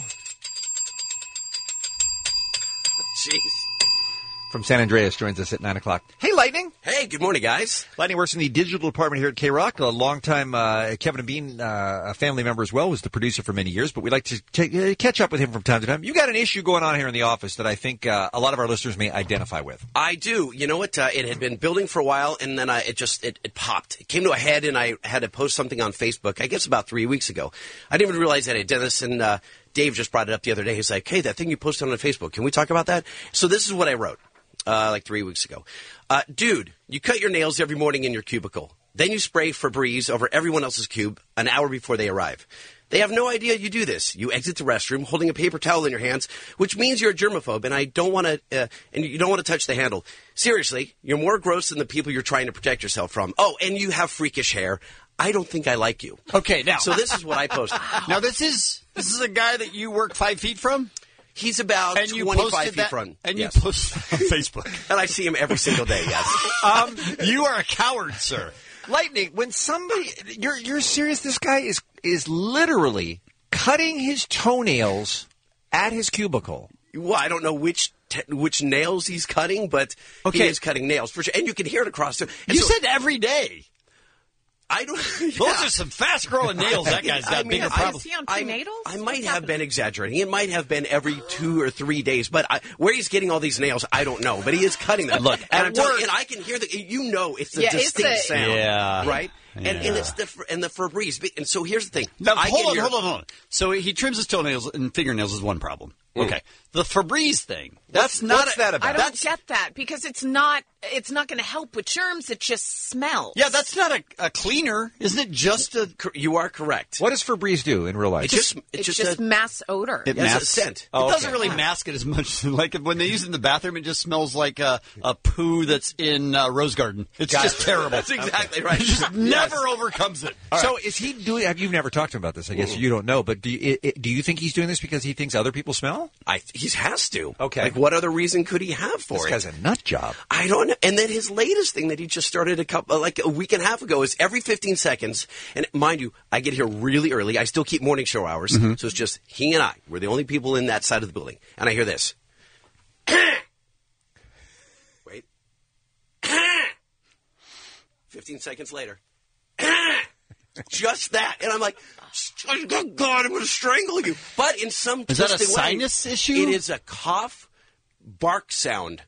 Jeez. from San Andreas joins us at nine o'clock. Hey, Lightning. Hey, good morning, guys. Lightning works in the digital department here at K-Rock. A longtime uh, Kevin and Bean uh, a family member as well, was the producer for many years, but we like to take, uh, catch up with him from time to time. You got an issue going on here in the office that I think uh, a lot of our listeners may identify with. I do. You know what? Uh, it had been building for a while, and then I, it just it, it popped. It came to a head, and I had to post something on Facebook, I guess about three weeks ago. I didn't even realize that I did this, and uh, Dave just brought it up the other day. He's like, hey, that thing you posted on Facebook, can we talk about that? So this is what I wrote. Uh, like three weeks ago. Uh, dude, you cut your nails every morning in your cubicle. Then you spray Febreze over everyone else's cube an hour before they arrive. They have no idea you do this. You exit the restroom holding a paper towel in your hands, which means you're a germaphobe, and I don't want to, uh, and you don't want to touch the handle. Seriously, you're more gross than the people you're trying to protect yourself from. Oh, and you have freakish hair. I don't think I like you. Okay, now. So this is what I posted. Now, this is this is a guy that you work five feet from? He's about and you twenty-five feet that, from. And yes. you post on Facebook. And I see him every single day, yes. um, you are a coward, sir. Lightning, when somebody, you're you're serious, this guy is is literally cutting his toenails at his cubicle. Well, I don't know which te- which nails he's cutting, but okay. he is cutting nails for sure. And you can hear it across the... You so, said every day. I don't. Yeah. Those are some fast-growing nails. That guy's got I a mean, bigger I, problem. Is he on I, prenatals? I might What's have happening? been exaggerating. It might have been every two or three days, but I, where he's getting all these nails, I don't know. But he is cutting them. Look, and, at I'm telling work- you, and I can hear the. You know, it's the Yeah, it's distinct a- sound, Yeah. right? Yeah. And, and it's the and the Febreze. And so here's the thing. Now, I hold can on, hear, hold on, hold on. So he trims his toenails and fingernails is one problem. Mm. Okay. The Febreze thing. That's not what's a, that about? I don't That's, get that because it's not it's not going to help with germs. It just smells. yeah, that's not a, a cleaner. Isn't it just a... You are correct. What does Febreze do in real life? It just It's, it's just, just a, mass odor. It Yeah, it's a masks scent. Oh, it doesn't okay. really mask it as much. Like when they use it in the bathroom, it just smells like a, a poo that's in uh, Rose Garden. It's just terrible. That's exactly right. It just never overcomes it. So is he doing? Have you've never talked to him about this? I guess you don't know. But do you, i- do you think he's doing this because he thinks other people smell? I, he has to. Okay. Like, what other reason could he have for This it? guy's a nut job. I don't know. And then his latest thing that he just started a couple, like a week and a half ago, is every fifteen seconds. And mind you, I get here really early. I still keep morning show hours, Mm-hmm. so it's just he and I. We're the only people in that side of the building, and I hear this. Wait. Fifteen seconds later. Just that, and I'm like, oh God, I'm going to strangle you. But in some Is that a twisted way, sinus issue? It is a cough, bark sound.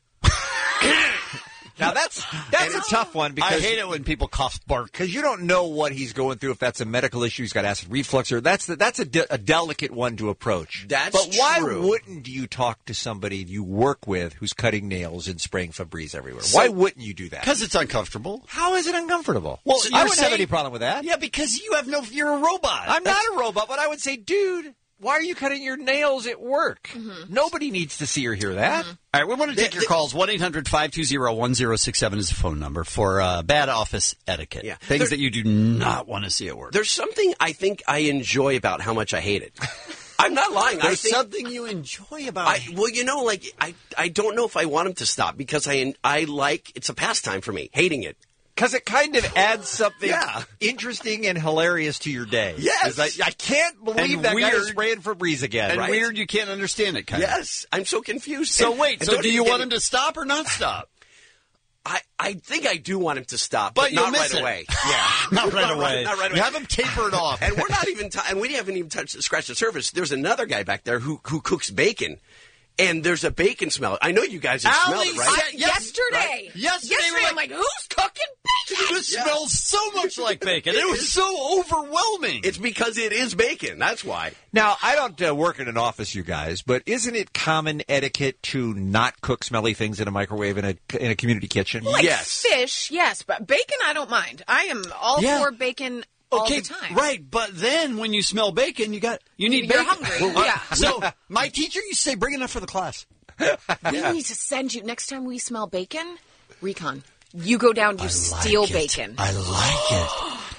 Now that's that's a tough one because I hate it when people cough bark. because you don't know what he's going through. If that's a medical issue, he's got acid reflux, or that's the, that's a, de- a delicate one to approach. That's but why true. wouldn't you talk to somebody you work with who's cutting nails and spraying Febreze everywhere? So- why wouldn't you do that? Because it's uncomfortable. How is it uncomfortable? Well, I you're wouldn't have saying- any problem with that. Yeah, because you have no. You're a robot. I'm That's- not a robot, but I would say, dude, why are you cutting your nails at work? Mm-hmm. Nobody needs to see or hear that. All right, we want to take your calls. one eight hundred five two zero one zero six seven is the phone number for uh, bad office etiquette. Yeah. Things There- that you do not want to see at work. There's something I think I enjoy about how much I hate it. I'm not lying. I There's think, something you enjoy about I, it. well, you know, like I, I don't know if I want him to stop because I, I like it's a pastime for me, hating it. Because it kind of adds something Yeah. interesting and hilarious to your day. Yes. 'Cause I, I can't believe And that guy is weird. spraying Febreze again. And right. weird, you can't understand it, kind of. Yes, I'm so confused. So And- wait, and so don't do you even want get him me- to stop or not stop? I, I think I do want him to stop, But but, you'll not miss right it. away. Yeah, Not right away. Not right away. You have him taper it off. And we're not even, t- and we haven't even touched, scratched the surface. There's another guy back there who who cooks bacon, and there's a bacon smell. I know you guys have smelled Allie it, right? said- Yes, yesterday. right. Yesterday, Yesterday, we're I'm like, who's cooking bacon? It smells so much like bacon. It was so overwhelming. It's because it is bacon. That's why. Now, I don't uh, work in an office, you guys, but isn't it common etiquette to not cook smelly things in a microwave in a in a community kitchen? Like Yes. fish, yes, but bacon, I don't mind. I am all Yeah. for bacon all Okay, the time. right, but then when you smell bacon, you got you need You're bacon. hungry, Well, yeah. So my teacher used to say, "Bring enough for the class." We need to send you next time we smell bacon. Recon, you go down, you steal like it. bacon. I like it.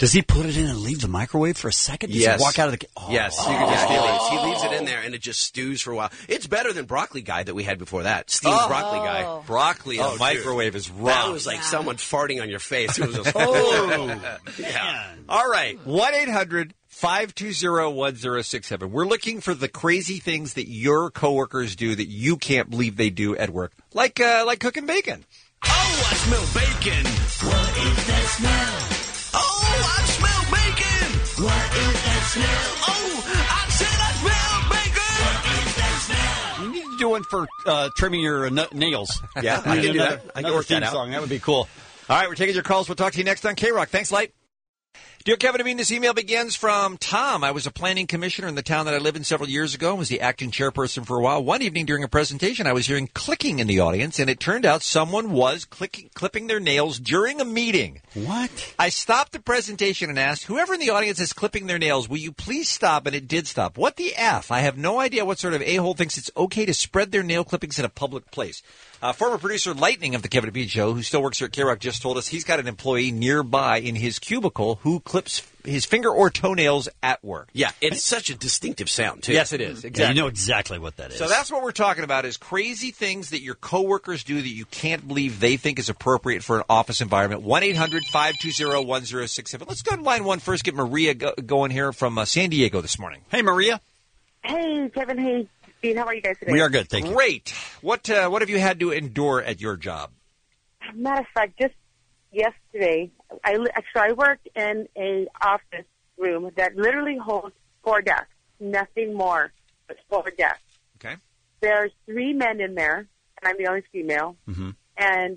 Does he put it in and leave the microwave for a second? Does Yes. he walk out of the... Oh. Yes, you can just he leaves. He leaves it in there, and it just stews for a while. It's better than broccoli guy that we had before that. Steamed Oh. broccoli guy. Broccoli in Oh, a dude. microwave is That wrong. was like someone farting on your face. It was just, Oh. yeah. All right. one eight hundred five two zero one zero six seven. We're looking for the crazy things that your coworkers do that you can't believe they do at work. Like uh, like cooking bacon. Oh, I smell bacon. What is that smell? Oh, I smell bacon. What is that smell? Oh, I said I smell bacon. What is that smell? You need to do one for uh, trimming your uh, n- nails. Yeah, I We can need do another- that. I can another work that theme out. song. That would be cool. All right, we're taking your calls. We'll talk to you next on K-Rock. Thanks, Light. Dear Kevin and Bean, this email begins from Tom. I was a planning commissioner in the town that I lived in several years ago and was the acting chairperson for a while. One evening during a presentation, I was hearing clicking in the audience, and it turned out someone was clicking, clipping their nails during a meeting. What? I stopped the presentation and asked, whoever in the audience is clipping their nails, will you please stop? And it did stop. What the F? I have no idea what sort of a-hole thinks it's okay to spread their nail clippings in a public place. Uh, former producer Lightning of the Kevin and Bean Show, who still works here at K-Rock, just told us he's got an employee nearby in his cubicle who clips his finger or toenails at work. Yeah, it's such a distinctive sound, too. Yes, it is. Exactly. Yeah, you know exactly what that is. So that's what we're talking about is crazy things that your coworkers do that you can't believe they think is appropriate for an office environment. one eight hundred five two zero one zero six seven. Let's go to line one first. Get Maria go- going here from uh, San Diego this morning. Hey, Maria. Hey, Kevin. Hey, Steve. How are you guys today? We are good, thank you. Great. What uh, what have you had to endure at your job? Matter of fact, just yesterday, I li- actually I worked in a office room that literally holds four desks, nothing more but four desks. Okay. There's three men in there, and I'm the only female. Mm-hmm. And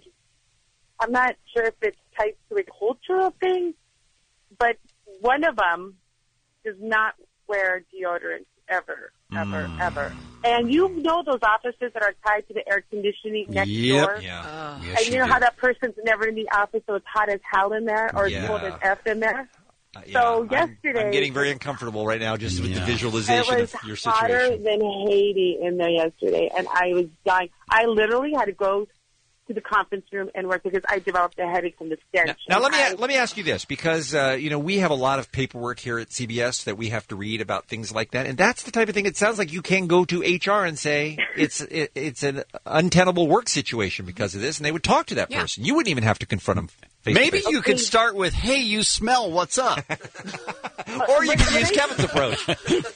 I'm not sure if it's tied to a cultural thing, but one of them does not wear deodorant ever, ever, Mm. ever. And you know those offices that are tied to the air conditioning next Yep. door? Yeah. Uh, Yes, And you know do. how that person's never in the office, so it's hot as hell in there, or Yeah. it's cold as F in there? Uh, So I'm- yesterday- I'm getting very uncomfortable right now just with the Yeah. It visualization was of your hotter situation. than Haiti in there yesterday, and I was dying. I literally had to go to the conference room and work because I developed a headache from the stench. Now, now let me I- let me ask you this, because uh, you know we have a lot of paperwork here at C B S that we have to read about things like that, and that's the type of thing. It sounds like you can go to H R and say it's it, it's an untenable work situation because of this, and they would talk to that Yeah. person. You wouldn't even have to confront them. Face Maybe to face. you could start with, hey, you smell, what's up? or you could use Kevin's approach.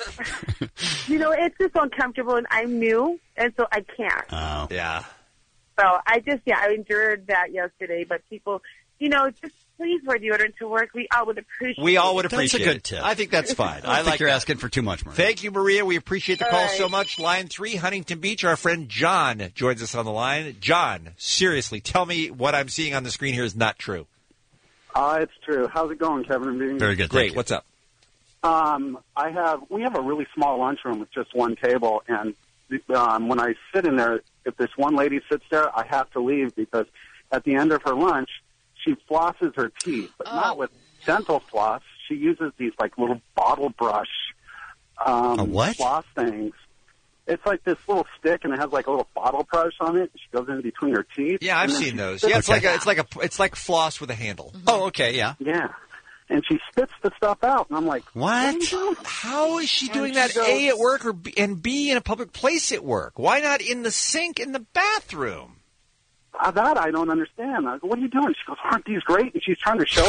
You know, it's just uncomfortable, and I'm new, and so I can't. Oh. Yeah. So I just, yeah, I endured that yesterday. But people, you know, just please wear deodorant to work. We all would appreciate. We all would That's a appreciate good it. tip. I think that's fine. I, I think like you're that. asking for too much, Maria. Thank you, Maria. We appreciate the All call right. so much. Line three, Huntington Beach. Our friend John joins us on the line. John, seriously, tell me what I'm seeing on the screen here is not true. Uh, it's true. How's it going, Kevin and Bean? Very good. Great. Thank you. What's up? Um, I have we have a really small lunchroom with just one table, and um, when I sit in there, if this one lady sits there, I have to leave because at the end of her lunch, she flosses her teeth, but not with dental floss. She uses these like little bottle brush um, A what? floss things. It's like this little stick, and it has like a little bottle brush on it. She goes in between her teeth. Yeah, I've and then seen she those. spits Yeah, it's it like a, out. it's like a, it's like floss with a handle. Oh, okay, yeah. Yeah. And she spits the stuff out, and I'm like, What? what are you doing? How is she doing And that? she goes- A at work or B, and B in a public place at work? Why not in the sink in the bathroom? Uh, that I don't understand. I go, what are you doing? She goes, aren't these great? And she's trying to show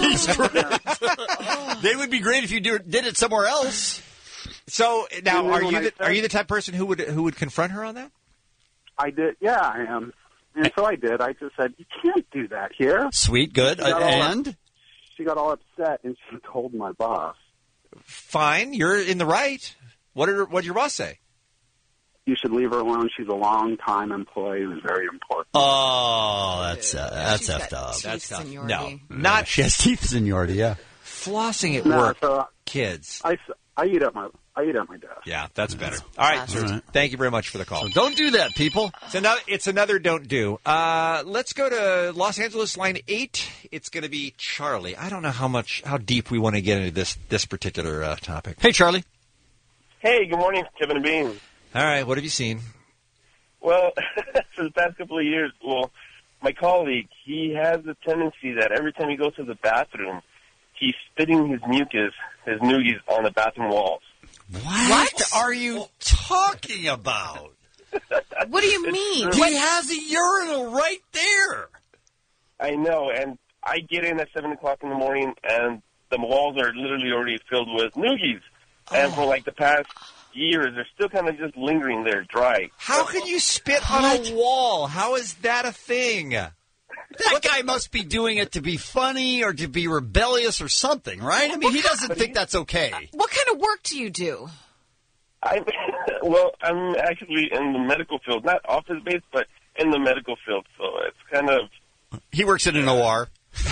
it. They would be great if you do, did it somewhere else. So now, And then are when you I the, said- are you the type of person who would who would confront her on that? I did. Yeah, I am. And so I did. I just said, you can't do that here. Sweet, good. Uh, She got all- and? She got all upset, and she told my boss, Fine, you're in the right. What did her, what did your boss say? you should leave her alone. She's a long-time employee who's very important. Oh, that's uh, that's She's effed got up. teeth That's tough. seniority. No, not She has teeth seniority, yeah. flossing at No, work, so kids. I, s- I eat at my I eat at my desk. Yeah, that's better. All right, All right. thank you very much for the call. So don't do that, people. It's another, it's another don't do. Uh, let's go to Los Angeles, line eight. It's going to be Charlie. I don't know how much, how deep we want to get into this this particular uh, topic. Hey, Charlie. Hey, good morning, Kevin and Bean. All right, what have you seen? Well, for the past couple of years, well, my colleague, he has a tendency that every time he goes to the bathroom, he's spitting his mucus, his noogies, on the bathroom walls. What are you talking about? What do you mean? He has a urinal right there. I know, and I get in at seven o'clock in the morning, and the walls are literally already filled with noogies. And for like the past years, they're still kind of just lingering there, dry. How can you spit on a wall? How is that a thing? That guy must be doing it to be funny or to be rebellious or something, right? I mean, he doesn't think that's okay. What kind of work do you do? I well, I'm actually in the medical field, not office-based, but in the medical field. So it's kind of. He works in an O R.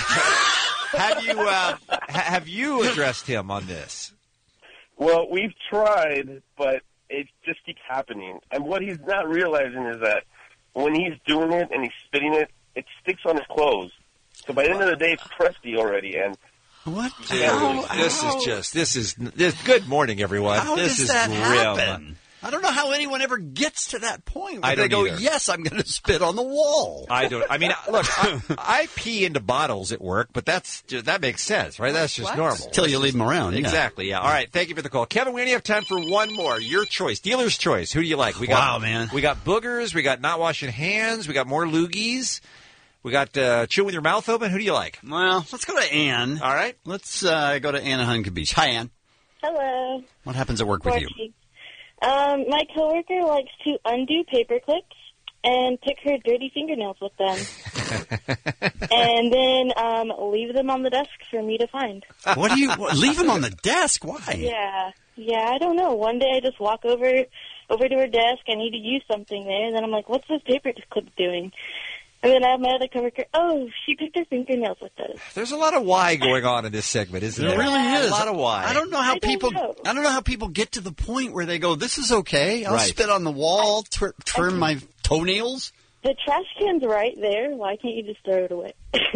Have you uh, ha- have you addressed him on this? Well, we've tried, but it just keeps happening. And what he's not realizing is that when he's doing it and he's spitting it, it sticks on his clothes. So by the end of the day, it's crusty already. And what? Dude, this is just this is this. Good morning, everyone. How this does is that grim. happen? I don't know how anyone ever gets to that point where I they don't go, either. yes, I'm going to spit on the wall. I don't. I mean, look, I, I pee into bottles at work, but that's just, that makes sense, right? That's just What? normal. Till you leave them around, yeah. Exactly. Yeah. All right. Thank you for the call, Kevin. We only have time for one more. Your choice, dealer's choice. Who do you like? We got, Wow, man. We got boogers. We got not washing hands. We got more loogies. We got uh, chew with your mouth open. Who do you like? Well, let's go to Ann. All right. Let's uh, go to Ann at Huntington Beach. Hi, Ann. Hello. What happens at work with you? Gorky. Um, my coworker likes to undo paper clips and pick her dirty fingernails with them, and then um, leave them on the desk for me to find. What do you what, leave them on the desk? Why? Yeah, yeah. I don't know. One day I just walk over over to her desk. I need to use something there, and then I'm like, "What's this paper clip doing?" And then I have my other coworker. Oh, she picked her fingernails with those. There's a lot of why going on in this segment, isn't There there? really is A lot of why. I don't know how I don't people. know. I don't know how people get to the point where they go, "This is okay. I'll Right. spit on the wall, tr- trim my toenails." The trash can's right there. Why can't you just throw it away?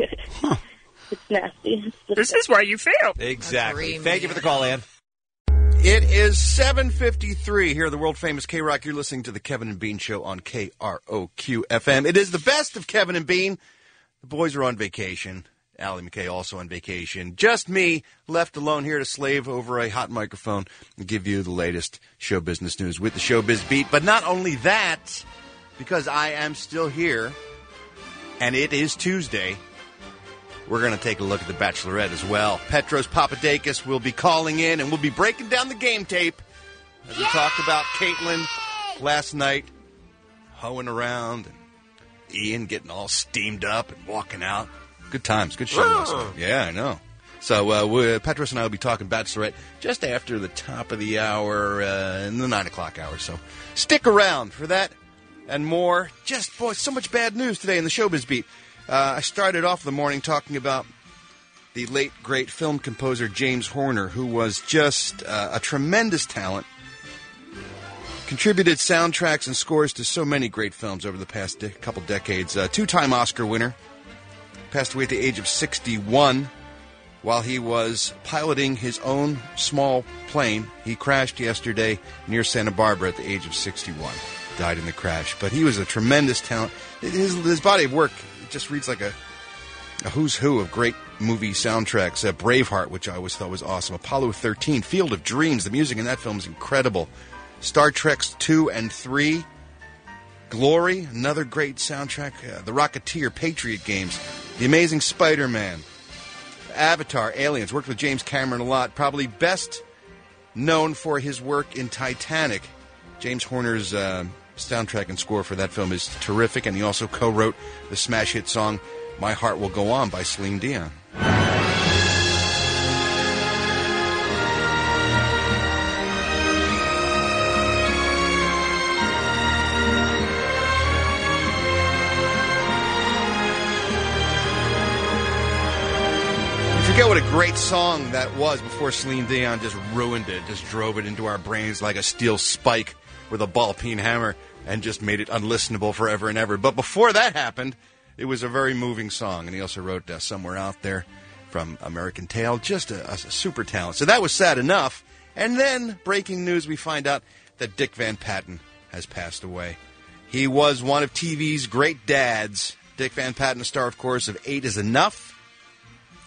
It's nasty. This is why you failed. Exactly. Thank you for the call, Ann. It is seven fifty-three here, the world-famous K-Rock. You're listening to the Kevin and Bean Show on K R O Q F M. It is the best of Kevin and Bean. The boys are on vacation. Allie McKay also on vacation. Just me left alone here to slave over a hot microphone and give you the latest show business news with the Showbiz Beat. But not only that, because I am still here, and it is Tuesday, we're going to take a look at The Bachelorette as well. Petros Papadakis will be calling in, and we'll be breaking down the game tape as we talked about Caitlin last night, hoeing around, and Ian getting all steamed up and walking out. Good times, good show last night. Yeah, I know. So uh, we, Petros and I will be talking Bachelorette just after the top of the hour, uh, in the nine o'clock hour. So stick around for that and more. Just, boy, so much bad news today in the Showbiz Beat. Uh, I started off the morning talking about the late, great film composer James Horner, who was just uh, a tremendous talent, contributed soundtracks and scores to so many great films over the past de- couple decades. Uh, two-time Oscar winner, passed away at the age of sixty-one while he was piloting his own small plane. He crashed yesterday near Santa Barbara at the age of sixty-one. Died in the crash. But he was a tremendous talent. His, his body of work just reads like a, a who's who of great movie soundtracks. Uh, Braveheart, which I always thought was awesome. Apollo thirteen, Field of Dreams. The music in that film is incredible. Star Trek two and three. Glory, another great soundtrack. Uh, the Rocketeer, Patriot Games. The Amazing Spider-Man. Avatar, Aliens. Worked with James Cameron a lot. Probably best known for his work in Titanic. James Horner's uh, soundtrack and score for that film is terrific, and he also co-wrote the smash hit song My Heart Will Go On by Celine Dion. Forget what a great song that was before Celine Dion just ruined it, just drove it into our brains like a steel spike with a ball-peen hammer and just made it unlistenable forever and ever. But before that happened, it was a very moving song. And he also wrote uh, Somewhere Out There from American Tail, just a, a super talent. So that was sad enough. And then, breaking news, we find out that Dick Van Patten has passed away. He was one of T V's great dads. Dick Van Patten, a star, of course, of Eight is Enough,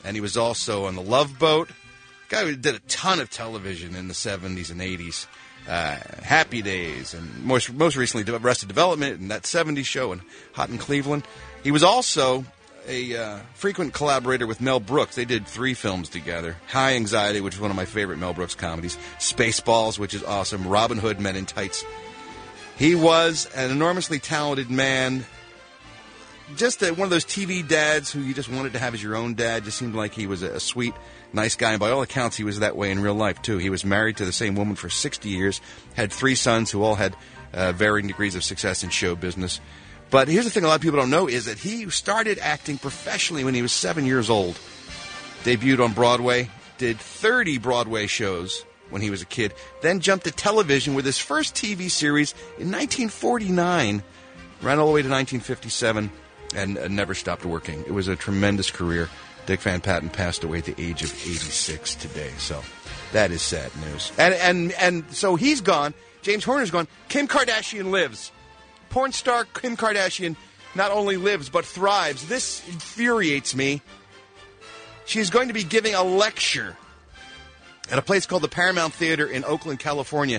and he was also on The Love Boat. Guy who did a ton of television in the seventies and eighties. Uh, Happy Days, and most most recently Arrested Development and that seventies show and Hot in Cleveland. He was also a uh, frequent collaborator with Mel Brooks. They did three films together. High Anxiety, which is one of my favorite Mel Brooks comedies. Spaceballs, which is awesome. Robin Hood, Men in Tights. He was an enormously talented man. Just a, one of those T V dads who you just wanted to have as your own dad. Just seemed like he was a, a sweet, nice guy. And by all accounts, he was that way in real life, too. He was married to the same woman for sixty years, had three sons who all had uh, varying degrees of success in show business. But here's the thing a lot of people don't know is that he started acting professionally when he was seven years old. Debuted on Broadway, did thirty Broadway shows when he was a kid, then jumped to television with his first T V series in nineteen forty-nine, ran all the way to nineteen fifty-seven, and uh, never stopped working. It was a tremendous career. Dick Van Patten passed away at the age of eighty-six today, so that is sad news. And and and so he's gone. James Horner's gone. Kim Kardashian lives. Porn star Kim Kardashian not only lives but thrives. This infuriates me. She's going to be giving a lecture at a place called the Paramount Theater in Oakland, California.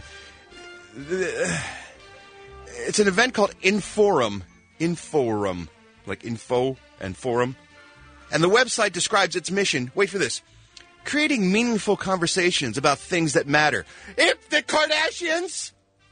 It's an event called Inforum. Inforum. Like info and forum. And the website describes its mission. Wait for this. Creating meaningful conversations about things that matter. If the Kardashians...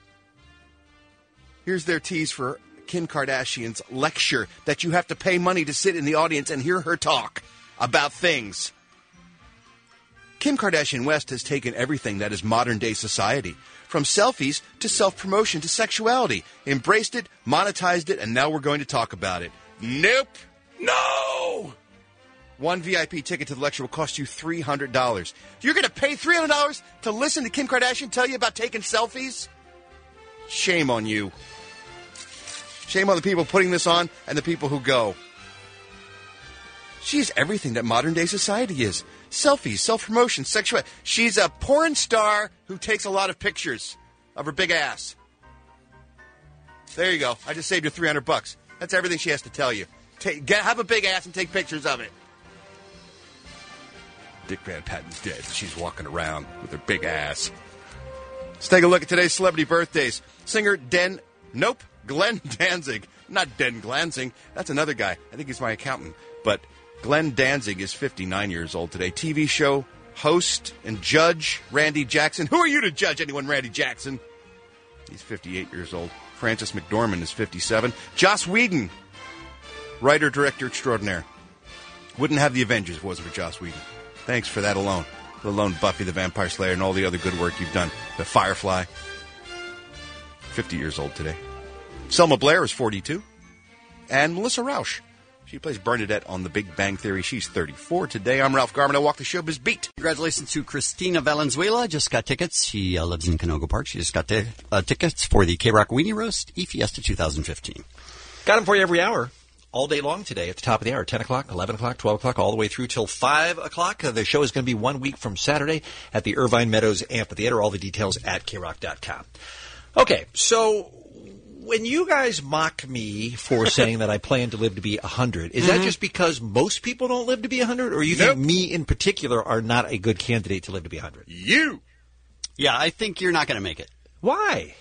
Here's their tease for Kim Kardashian's lecture that you have to pay money to sit in the audience and hear her talk about things. Kim Kardashian West has taken everything that is modern-day society, from selfies to self-promotion to sexuality, embraced it, monetized it, and now we're going to talk about it. Nope. No! One V I P ticket to the lecture will cost you three hundred dollars. You're going to pay three hundred dollars to listen to Kim Kardashian tell you about taking selfies? Shame on you. Shame on the people putting this on and the people who go. She's everything that modern-day society is. Selfies, self-promotion, sexuality. She's a porn star who takes a lot of pictures of her big ass. There you go. I just saved you three hundred bucks. That's everything she has to tell you. Take, get, have a big ass and take pictures of it. Dick Van Patten's dead. She's walking around with her big ass. Let's take a look at today's celebrity birthdays. Singer Den... Nope. Glenn Danzig. Not Den Glansing. That's another guy. I think he's my accountant. But Glenn Danzig is fifty-nine years old today. T V show host and judge Randy Jackson. Who are you to judge anyone, Randy Jackson? He's fifty-eight years old. Frances McDormand is fifty-seven. Joss Whedon, writer, director extraordinaire. Wouldn't have the Avengers if it wasn't for Joss Whedon. Thanks for that alone. Let alone Buffy the Vampire Slayer and all the other good work you've done. The Firefly. fifty years old today. Selma Blair is forty-two. And Melissa Rauch. She plays Bernadette on The Big Bang Theory. She's thirty-four today. I'm Ralph Garman. I walk the showbiz beat. Congratulations to Christina Valenzuela. Just got tickets. She uh, lives in Canoga Park. She just got t- uh, tickets for the K-Rock Weenie Roast E-Fiesta twenty fifteen. Got them for you every hour, all day long today at the top of the hour, ten o'clock, eleven o'clock, twelve o'clock, all the way through till five o'clock. Uh, the show is going to be one week from Saturday at the Irvine Meadows Amphitheater. All the details at K rock dot com. Okay, so when you guys mock me for saying that I plan to live to be one hundred, is mm-hmm. that just because most people don't live to be one hundred, or you nope. think me in particular are not a good candidate to live to be one hundred? You! Yeah, I think you're not going to make it. Why?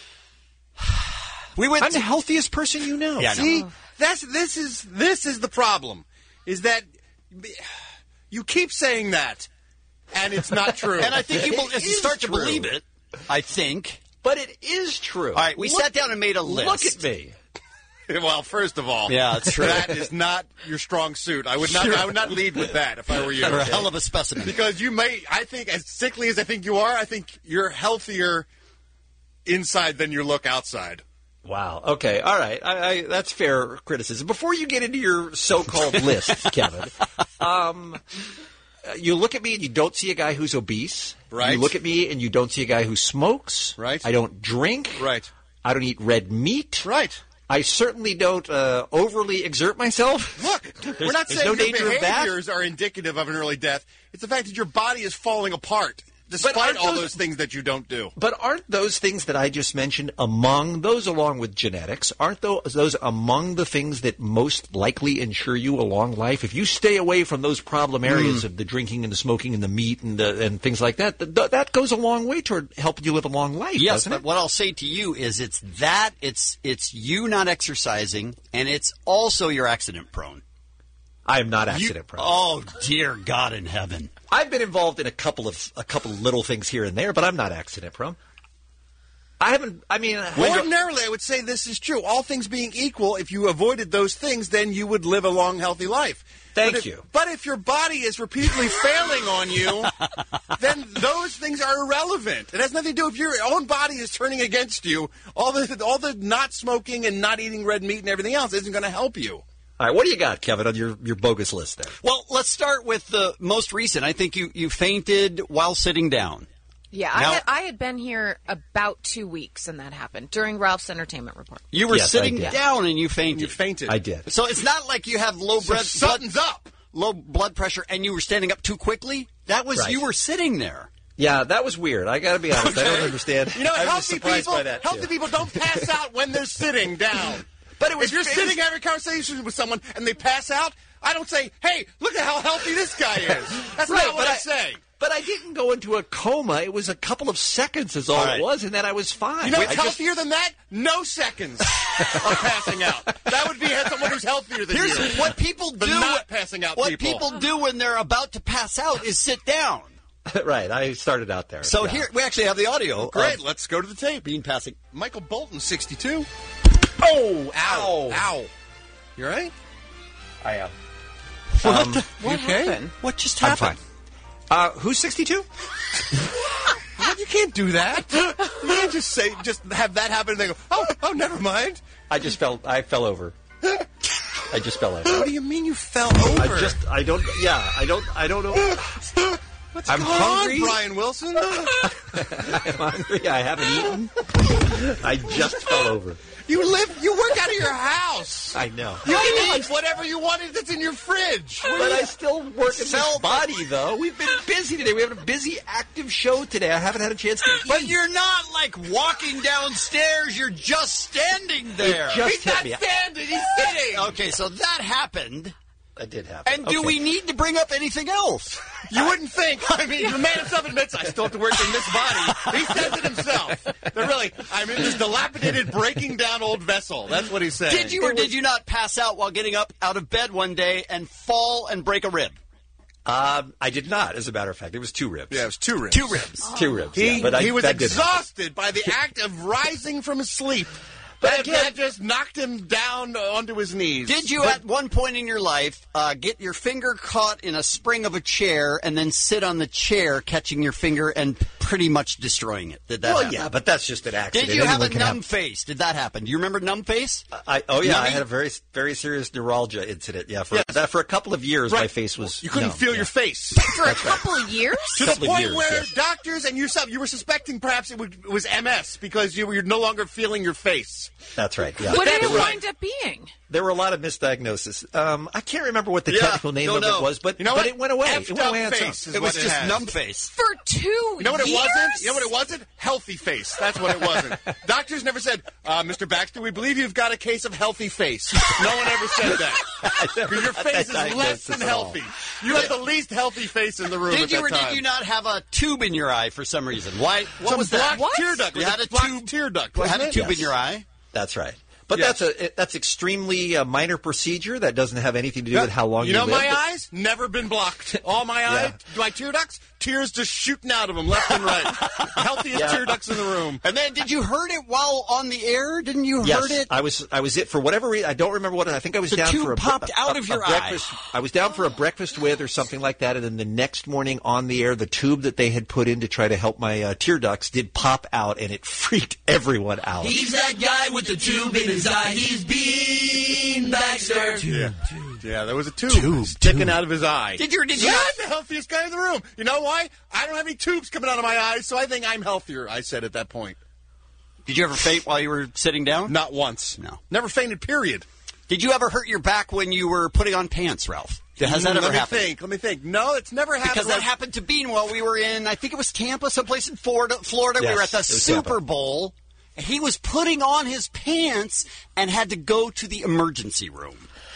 We went I'm to- the healthiest person you know. Yeah, See, that's this is this is the problem. Is that you keep saying that, and it's not true. And I think people it start to true. believe it. I think. But it is true. All right, we look, sat down and made a list. Look at me. Well, first of all, yeah, that's true. That is not your strong suit. I would not. Sure. I would not lead with that if I were you. You're a hell of a specimen. Because you may. I think, as sickly as I think you are, I think you're healthier inside than you look outside. Wow. Okay. All right. I, I, that's fair criticism. Before you get into your so-called list, Kevin, um, you look at me and you don't see a guy who's obese. Right. You look at me and you don't see a guy who smokes. Right. I don't drink. Right. I don't eat red meat. Right. I certainly don't uh, overly exert myself. Look, there's, we're not there's saying no your danger of that. behaviors are indicative of an early death. It's the fact that your body is falling apart. despite aren't all those- those things that you don't do. But aren't those things that I just mentioned among those, along with genetics, aren't those, those among the things that most likely ensure you a long life? If you stay away from those problem areas Mm. of the drinking and the smoking and the meat and the, and things like that, th- th- that goes a long way toward helping you live a long life, Yes, doesn't but it? what I'll say to you is it's that, it's it's you not exercising, and it's also you're accident prone. I am not accident prone. Oh, dear God in heaven. I've been involved in a couple of a couple of little things here and there, but I'm not accident prone. I haven't. I mean, Ordinarily, I would say this is true. All things being equal, if you avoided those things, then you would live a long, healthy life. Thank But if- you. But if your body is repeatedly failing on you, then those things are irrelevant. It has nothing to do if your own body is turning against you. All the all the not smoking and not eating red meat and everything else isn't going to help you. All right, what do you got, Kevin, on your, your bogus list there? Well, let's start with the most recent. I think you, you fainted while sitting down. Yeah, Now- I, had, I had been here about two weeks, and that happened during Ralph's Entertainment Report. You were Yes, I sitting did. down and you fainted. You fainted. I did. So it's not like you have low So blood, something's blood, up. low blood pressure and you were standing up too quickly. That was Right. you were sitting there. Yeah, that was weird. I got to be honest. I don't understand. You know, I was healthy surprised people, by that, healthy too. people don't pass out when they're sitting down. But it was if you're it was- sitting having a conversation with someone and they pass out, I don't say, "Hey, look at how healthy this guy is." That's Right, not what but I, I- say. But I didn't go into a coma. It was a couple of seconds is all, All right. it was, and then I was fine. You know I what's just- healthier than that? No seconds of passing out. That would be someone who's healthier than Here's you. what people The do. not passing out what people. do when they're about to pass out is sit down. right, I started out there. So yeah. here we actually have the audio. Great, of let's go to the tape. Bean passing. Michael Bolton, sixty-two. Oh, ow, ow. You all right? I am. What? Um, the- What okay? happened? What just I'm happened? fine. Uh, who's sixty-two? What? You can't do that. You can't just say, just have that happen and they go, oh, oh, never mind. I just fell. I fell over. I just fell over. What do you mean you fell over? I just. I don't. Yeah. I don't. I don't know. What's I'm going hungry. on, Brian Wilson? I'm hungry. I haven't eaten. I just fell over. You live, you work out of your house. I know. You can eat whatever you wanted that's in your fridge. But I still work in this body, though. We've been busy today. We have a busy, active show today. I haven't had a chance to eat. But you're not like walking downstairs. You're just standing there. It just He's hit not me. standing, he's sitting. Okay, so that happened. That did happen. And do Okay. we need to bring up anything else? You wouldn't think. I mean, the man himself admits, I still have to work in this body. He says it himself. They're really, I'm in this dilapidated, breaking down old vessel. That's what he's saying. Did you or did you not pass out while getting up out of bed one day and fall and break a rib? Um, I did not, as a matter of fact. It was two ribs. Yeah, it was two ribs. Two ribs. Two ribs. He, yeah, but I, he was that did happen. exhausted by the act of rising from his sleep. But That, again- that just knocked him down onto his knees. Did you, But- at one point in your life, uh, get your finger caught in a spring of a chair and then sit on the chair, catching your finger and pretty much destroying it? Did that Well, happen? yeah, but that's just an accident. Did you have a Anyone can numb face? Did that happen? Do you remember numb face? I, oh yeah, I Numbing? had a very very serious neuralgia incident. Yeah, for Yes. that, for a couple of years, my Right. face was You couldn't numb, feel yeah. your face. For a couple of years? To the Couple of point years, where yes. doctors and yourself, you were suspecting perhaps it, would, it was M S because you were no longer feeling your face. That's right. Yeah. What did it That's right. wind up being? There were a lot of misdiagnoses. Um, I can't remember what the Yeah, technical name don't of know. it was, but You know but what? it went away. Effed It went away up on its own. face is It was what it just has. numb face. For two You know what it years? wasn't? You know what it wasn't? Healthy face. That's what it wasn't. Doctors never said, uh, Mister Baxter, we believe you've got a case of healthy face. No one ever said that. Because your face is That less than diagnosis at all. healthy. You have the least healthy face in the room Did at you that or time. did you not have a tube in your eye for some reason? Why? What Some was that? blocked tear duct. You It was had a blocked tube. tear duct. You had wasn't a it? tube in Yes. your eye. That's right. But Yes. that's a it- that's extremely uh, minor procedure that doesn't have anything to do Yeah. with how long you you know live. my but- eyes never been blocked. All my Yeah. eyes, my tear ducts, tears just shooting out of them left and right. Healthiest Yeah. tear ducts in the room. And then, did you hurt it while on the air? Didn't you Yes, hurt it? I was. I was it for whatever reason. I don't remember what. I think I was The down tube for a popped a- out a- of a your eye. breakfast. I was down for a breakfast with or something like that, and then the next morning on the air, the tube that they had put in to try to help my uh, tear ducts did pop out, and it freaked everyone out. He's that guy with the tube in his eye. He's Bean Baxter. Yeah. Yeah, there was a tube, sticking out of his eye. Did you- did you Yeah, not- I'm the healthiest guy in the room. You know why? I don't have any tubes coming out of my eyes, so I think I'm healthier, I said at that point. Did you ever faint while you were sitting down? Not once. No. Never fainted, period. Did you ever hurt your back when you were putting on pants, Ralph? Has that Mm, ever let me happened? think. Let me think. No, it's never happened. Because that happened to Bean while we were in, I think it was Tampa, someplace in Florida. Florida. Yes, we were at the it was Super Tampa. Bowl. He was putting on his pants and had to go to the emergency room.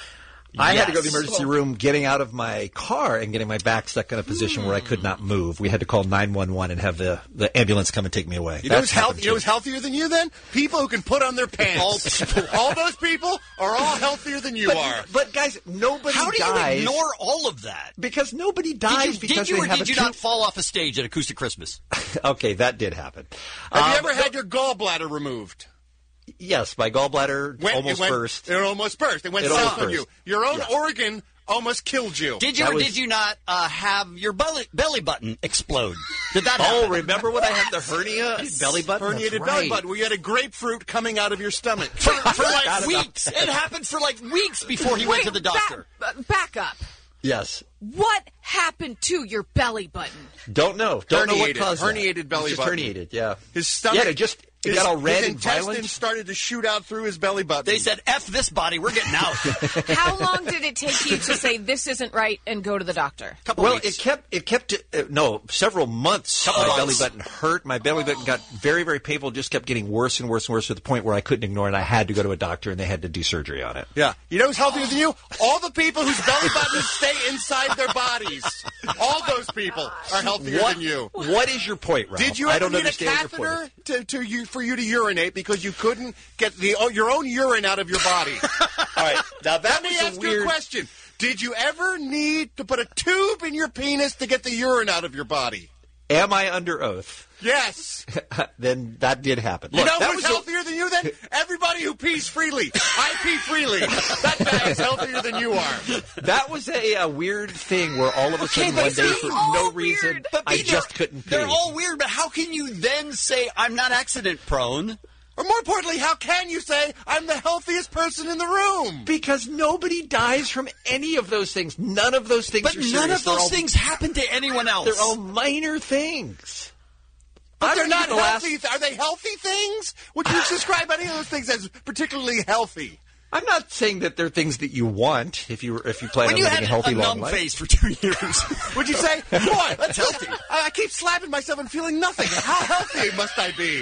I had to go to Yes. the emergency room, getting out of my car and getting my back stuck in a position where I could not move. We had to call nine one one and have the, the ambulance come and take me away. You know, That's who's health, happened you know too. who's healthier than you then? People who can put on their pants. all those people are all healthier than you but, are. But guys, nobody How do dies. you ignore all of that? Because nobody dies Did you, because did you they or have did a you tooth- not fall off a stage at Acoustic Christmas? Okay, that did happen. Have Um, you ever had your gallbladder removed? Yes, my gallbladder Went- almost it went, burst. It almost burst. It went It south almost on burst. you. Your own Yeah. organ almost killed you. Did you That or was- did you not uh, have your belly, belly button explode? Did that Oh, happen? remember when I had the hernia belly button? Herniated That's belly right. button where you had a grapefruit coming out of your stomach. For, for forgot like about weeks. It happened for like weeks before he went to the doctor. Back, back up. Yes. What happened to your belly button? Don't know. Don't know what Herniated. caused that. Herniated belly It's just button. herniated, yeah. His stomach. Yeah, it just it his, got all red his and violent. intestines started to shoot out through his belly button. They said, F this body, we're getting out. How long did it take you to say this isn't right and go to the doctor? Couple Well, weeks. it kept it kept uh, no several months. Couple my months. belly button hurt. My belly button got very very painful. Just kept getting worse and worse and worse to the point where I couldn't ignore it. I had to go to a doctor and they had to do surgery on it. Yeah. You know who's healthier than you? All the people whose belly buttons stay inside their bodies. All those people are healthier What, than you. what is your point, Ralph? Did you I ever don't need a understand your point. catheter to, to you, for you to urinate because you couldn't get the oh, your own urine out of your body? All right, now that Let me was a ask you weird. a question. Did you ever need to put a tube in your penis to get the urine out of your body? Am I under oath? Yes. Then that did happen. You Look, know that who's was a- healthier than you then? Everybody who pees freely. I pee freely. That guy is healthier than you are. That was a, a weird thing where all of a sudden but one day they're for all no reason weird. But I they're- just couldn't pee. They're all weird, but how can you then say, I'm not accident prone? Or more importantly, how can you say I'm the healthiest person in the room? Because nobody dies from any of those things. None of those things But are none serious. of They're those all- things happen to anyone else. They're all minor things. But I they're don't not think the last- healthy. Are they healthy things? Would you describe any of those things as particularly healthy? I'm not saying that they're things that you want if you if you plan when on you living had a healthy a long numb life. face for two years. Would you say, boy, that's healthy? I I keep slapping myself and feeling nothing. How healthy must I be?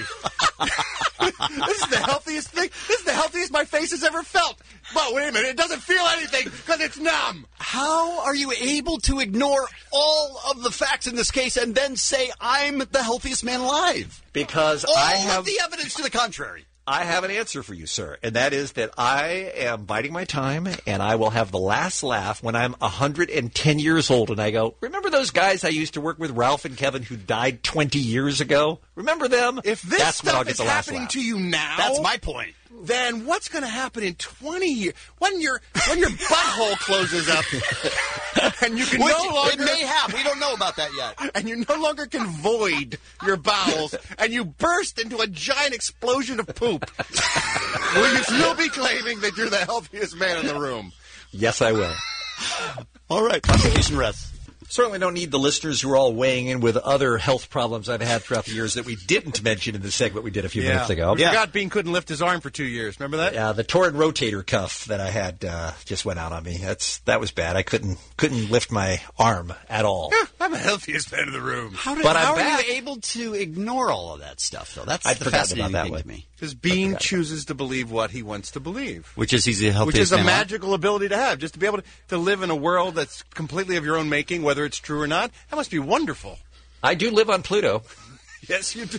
This is the healthiest thing. This is the healthiest my face has ever felt. But wait a minute, it doesn't feel anything because it's numb. How are you able to ignore all of the facts in this case and then say I'm the healthiest man alive? Because all I have of the evidence to the contrary. I have an answer for you, sir, and that is that I am biding my time, and I will have the last laugh when I'm one hundred ten years old, and I go, remember those guys I used to work with, Ralph and Kevin, who died twenty years ago? Remember them? If this That's when I'll stuff get is the last happening laugh. to you now, That's my point. then what's going to happen in twenty years when your when your butthole closes up and you can Which no longer it may have. We don't know about that yet. and you no longer can void your bowels and you burst into a giant explosion of poop? Will you still be claiming that you're the healthiest man in the room? Yes, I will. All right, classification rest. Certainly don't need the listeners who are all weighing in with other health problems I've had throughout the years that we didn't mention in the segment we did a few minutes ago. We forgot Bean couldn't lift his arm for two years. Remember that? Yeah, the torn rotator cuff that I had uh, just went out on me. That's that was bad. I couldn't couldn't lift my arm at all. I'm the healthiest man in the room. How, did, But how I'm are back. you able to ignore all of that stuff, though? That's I'd the forgotten fascinating about that thing one. to me. Because Bean chooses to believe what he wants to believe. Which is he's the healthiest Which is a man alive. magical ability to have, just to be able to, to live in a world that's completely of your own making, whether it's true or not. That must be wonderful. I do live on Pluto. Yes, you do.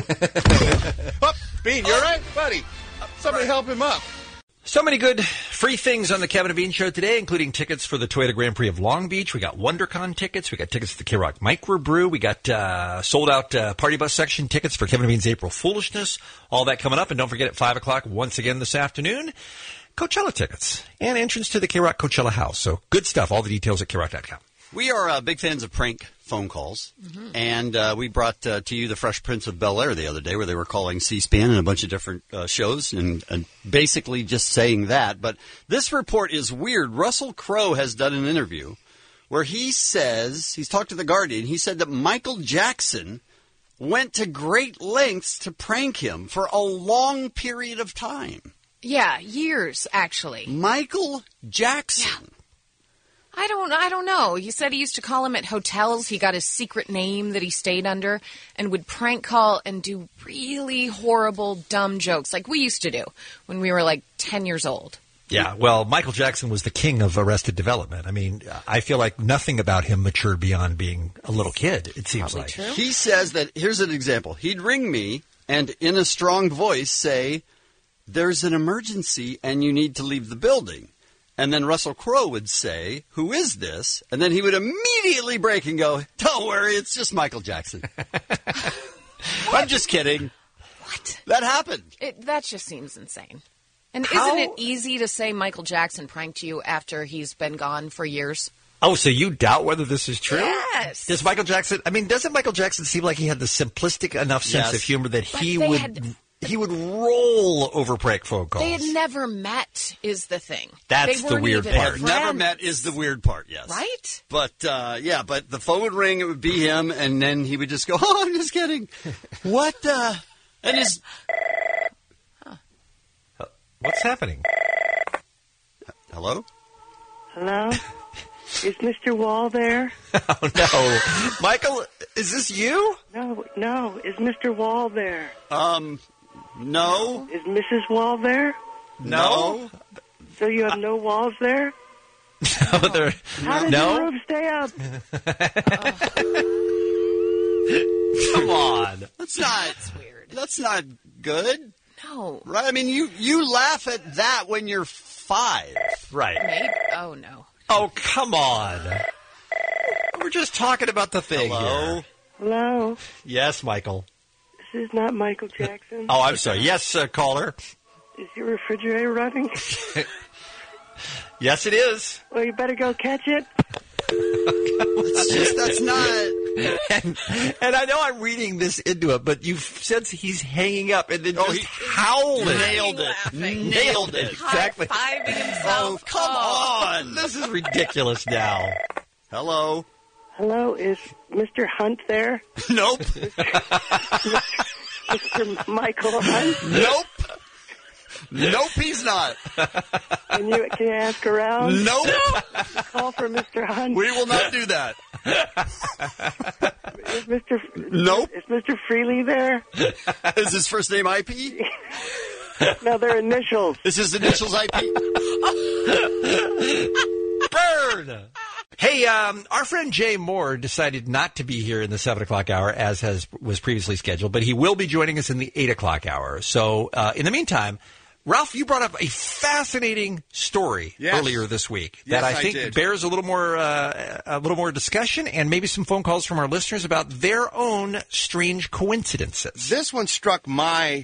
Oh, Bean, you all right, buddy? Somebody help him up. So many good free things on the Kevin and Bean Show today, including tickets for the Toyota Grand Prix of Long Beach. We got WonderCon tickets. We got tickets to the K-Rock Microbrew. We got uh, sold-out uh, party bus section tickets for Kevin and Bean's April Foolishness. All that coming up. And don't forget at five o'clock once again this afternoon, Coachella tickets and entrance to the K-Rock Coachella House. So good stuff. All the details at K rock dot com. We are uh, big fans of prank phone calls, Mm-hmm. and uh, we brought uh, to you the Fresh Prince of Bel-Air the other day, where they were calling C-SPAN and a bunch of different uh, shows, and, and basically just saying that. But this report is weird. Russell Crowe has done an interview where he says, he's talked to The Guardian, he said that Michael Jackson went to great lengths to prank him for a long period of time. Yeah, years, actually. Michael Jackson. I don't I don't know. He said he used to call him at hotels. He got his secret name that he stayed under and would prank call and do really horrible, dumb jokes like we used to do when we were like ten years old. Yeah, well, Michael Jackson was the king of Arrested Development. I mean, I feel like nothing about him matured beyond being a little kid, it seems Probably like. true. He says that, here's an example. He'd ring me and in a strong voice say, "There's an emergency and you need to leave the building." And then Russell Crowe would say, "Who is this?" And then he would immediately break and go, "Don't worry, it's just Michael Jackson." I'm just kidding. What? That happened. It, that just seems insane. And How- isn't it easy to say Michael Jackson pranked you after he's been gone for years? Oh, so you doubt whether this is true? Yes. Does Michael Jackson, I mean, doesn't Michael Jackson seem like he had the simplistic enough sense Yes. of humor that But he they would had- he would roll over prank phone calls? They had never met, is the thing. That's They the weren't weird even part. Have never friends. met is the weird part, yes. Right? But, uh, yeah, but the phone would ring, it would be him, and then he would just go, "Oh, I'm just kidding." What, uh, and his... What's happening? Hello? Hello? Is Mister Wall there? Oh, no. Michael, is this you? No, no. Is Mister Wall there? Um, no. Is Missus Wall there? No. So you have no walls there? No. there- How did no? the roof stay up? Come on. That's not... That's weird. That's not good. No. Right? I mean, you, you laugh at that when you're five. Right. Maybe. Oh, no. Oh, come on. We're just talking about the thing Hello? here. Hello? Yes, Michael. This is not Michael Jackson. Oh, I'm sorry. Yes, uh, caller. Is your refrigerator running? Yes, it is. Well, you better go catch it. It's just, that's not... And, and I know I'm reading this into it, but you said he's hanging up and then Oh, just he- howling. Nailed it. Laughing. Nailed it. Exactly. High-fiving Oh, himself. come on. This is ridiculous now. Hello? Hello? Is Mister Hunt there? Nope. Mister Michael Hunt? Nope. Nope, he's not. Can you, can you ask around? Nope. Call for Mister Hunt. We will not do that. Is Mister Nope. Is Mister Freely there? Is his first name I P? No, they're initials. Is his initials I P? Burn! Hey, um, our friend Jay Moore decided not to be here in the seven o'clock hour as has was previously scheduled, but he will be joining us in the eight o'clock hour. So, uh, in the meantime, Ralph, you brought up a fascinating story Yes. earlier this week Yes, that I I think did. bears a little more uh, a little more discussion and maybe some phone calls from our listeners about their own strange coincidences. This one struck my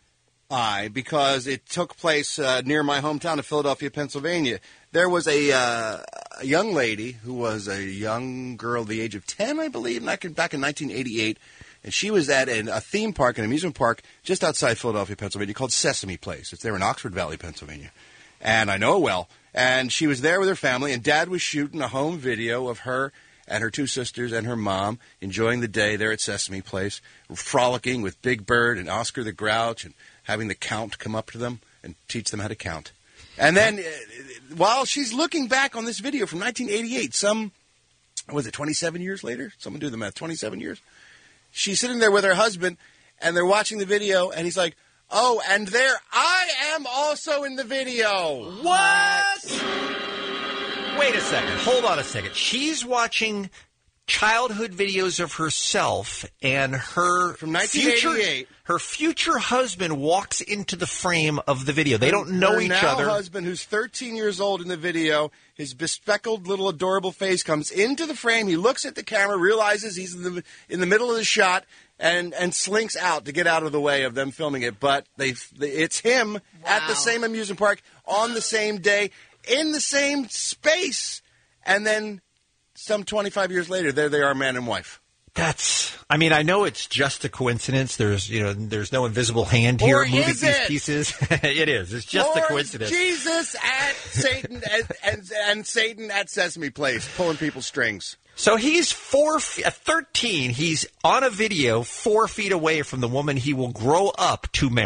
eye because it took place uh, near my hometown of Philadelphia, Pennsylvania. There was a, uh, a young lady who was a young girl, the age of ten, I believe, back in, back in nineteen eighty-eight, and she was at an, a theme park, an amusement park, just outside Philadelphia, Pennsylvania, called Sesame Place. It's there in Oxford Valley, Pennsylvania, and I know it well. And she was there with her family, and Dad was shooting a home video of her and her two sisters and her mom enjoying the day there at Sesame Place, frolicking with Big Bird and Oscar the Grouch and having the Count come up to them and teach them how to count. And then, uh, while she's looking back on this video from nineteen eighty-eight, some, was it twenty-seven years later? Someone do the math, twenty-seven years? She's sitting there with her husband, and they're watching the video, and he's like, oh, and there I am also in the video. What? Wait a second. Hold on a second. She's watching childhood videos of herself, and her From nineteen eighty-eight. future, her future husband walks into the frame of the video. They don't know her each now other. husband, who's thirteen years old in the video, his bespectacled little adorable face comes into the frame. He looks at the camera, realizes he's in the in the middle of the shot, and and slinks out to get out of the way of them filming it. But they, it's him at the same amusement park on the same day in the same space, and then some twenty-five years later, there they are, man and wife. That's. I mean, I know it's just a coincidence. There's, you know, there's no invisible hand here Or moving is these it? pieces. It is. It's just or a coincidence. Jesus at Satan and, and and Satan at Sesame Place, pulling people's strings. So he's four f- at thirteen. He's on a video four feet away from the woman he will grow up to marry.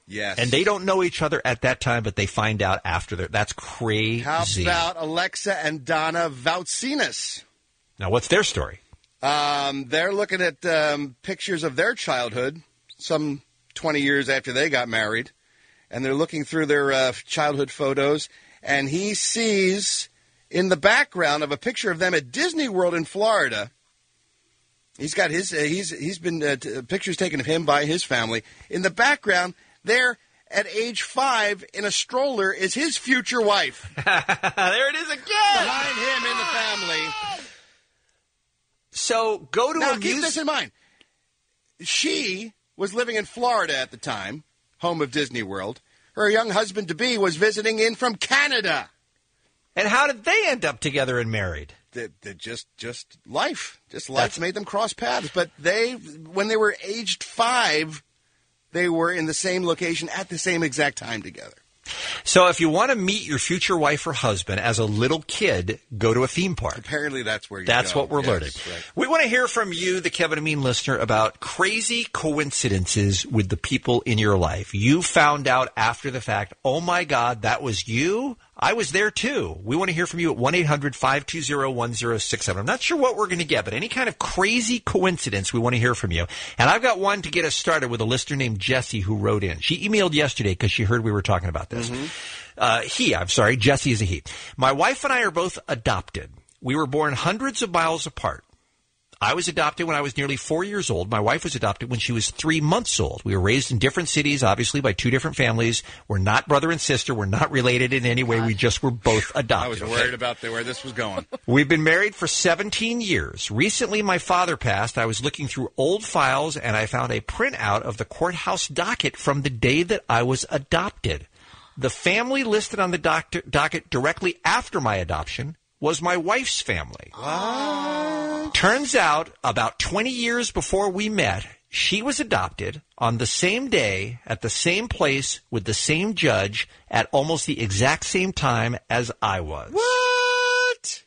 Yes. And they don't know each other at that time, but they find out after that. That's crazy. How about Alexa and Donna Voutsinas? Now, what's their story? Um, they're looking at um, pictures of their childhood, some twenty years after they got married, and they're looking through their uh, childhood photos, and he sees in the background of a picture of them at Disney World in Florida. He's got his. Uh, he's he's been uh, t- pictures taken of him by his family. In the background, there at age five in a stroller is his future wife. There it is again. Behind him in the family. So go to now, a keep muse- this in mind. She was living in Florida at the time, home of Disney World. Her young husband-to-be was visiting in from Canada. And how did they end up together and married? The, the, just, just life. Just life That's... made them cross paths. But they, when they were aged five, they were in the same location at the same exact time together. So if you want to meet your future wife or husband as a little kid, go to a theme park. Apparently that's where you That's go. what we're yes, learning. Right. We want to hear from you, the Kevin and Bean listener, about crazy coincidences with the people in your life. You found out after the fact, oh my God, that was you? I was there too. We want to hear from you at one eight hundred five two zero one zero six seven. I'm not sure what we're going to get, but any kind of crazy coincidence, we want to hear from you. And I've got one to get us started with a listener named Jessie who wrote in. She emailed yesterday because she heard we were talking about this. Mm-hmm. Uh, he, I'm sorry, Jessie is a he. My wife and I are both adopted. We were born hundreds of miles apart. I was adopted when I was nearly four years old. My wife was adopted when she was three months old. We were raised in different cities, obviously, by two different families. We're not brother and sister. We're not related in any way. We just were both adopted. I was worried about the, where this was going. We've been married for seventeen years. Recently, my father passed. I was looking through old files, and I found a printout of the courthouse docket from the day that I was adopted. The family listed on the doc- docket directly after my adoption was my wife's family. What? Turns out, about twenty years before we met, she was adopted on the same day, at the same place, with the same judge, at almost the exact same time as I was. What?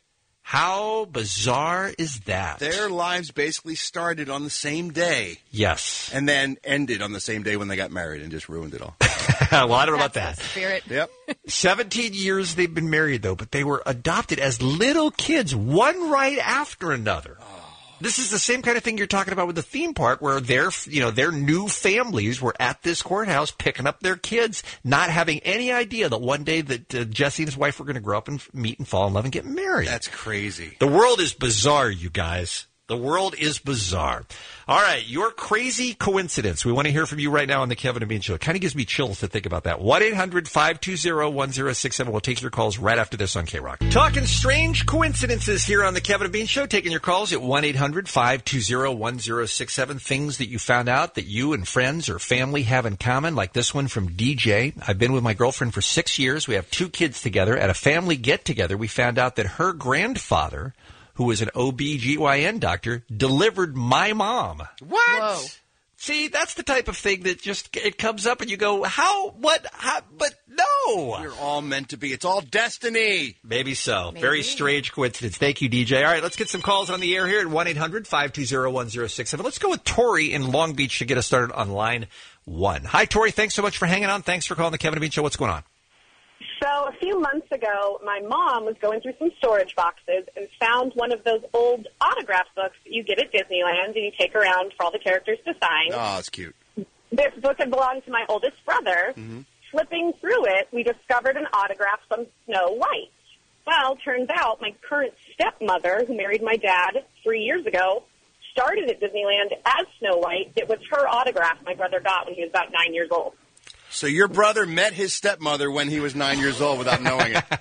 How bizarre is that? Their lives basically started on the same day. Yes. And then ended on the same day when they got married and just ruined it all. Well, I don't know about that. Spirit. Yep. seventeen years they've been married, though, but they were adopted as little kids, one right after another. Oh. This is the same kind of thing you're talking about with the theme park, where their, you know, their new families were at this courthouse picking up their kids, not having any idea that one day that uh, Jesse and his wife were going to grow up and meet and fall in love and get married. That's crazy. The world is bizarre, you guys. The world is bizarre. All right, your crazy coincidence. We want to hear from you right now on the Kevin and Bean Show. It kind of gives me chills to think about that. one eight hundred five two zero one zero six seven. We'll take your calls right after this on K-Rock. Talking strange coincidences here on the Kevin and Bean Show. Taking your calls at one eight hundred five two zero one zero six seven. Things that you found out that you and friends or family have in common, like this one from D J. I've been with my girlfriend for six years. We have two kids together. At a family get-together, we found out that her grandfather, who was an O B G Y N doctor, delivered my mom. What? Whoa. See, that's the type of thing that just, it comes up and you go, how, what, how, but no. You're all meant to be. It's all destiny. Maybe so. Maybe. Very strange coincidence. Thank you, D J. All right, let's get some calls on the air here at one eight hundred five two zero one zero six seven. Let's go with Tori in Long Beach to get us started on line one. Hi, Tori. Thanks so much for hanging on. Thanks for calling the Kevin and Bean Show. What's going on? So a few months ago, my mom was going through some storage boxes and found one of those old autograph books that you get at Disneyland and you take around for all the characters to sign. Oh, it's cute. This book had belonged to my oldest brother. Mm-hmm. Flipping through it, we discovered an autograph from Snow White. Well, turns out my current stepmother, who married my dad three years ago, started at Disneyland as Snow White. It was her autograph my brother got when he was about nine years old. So your brother met his stepmother when he was nine years old without knowing it.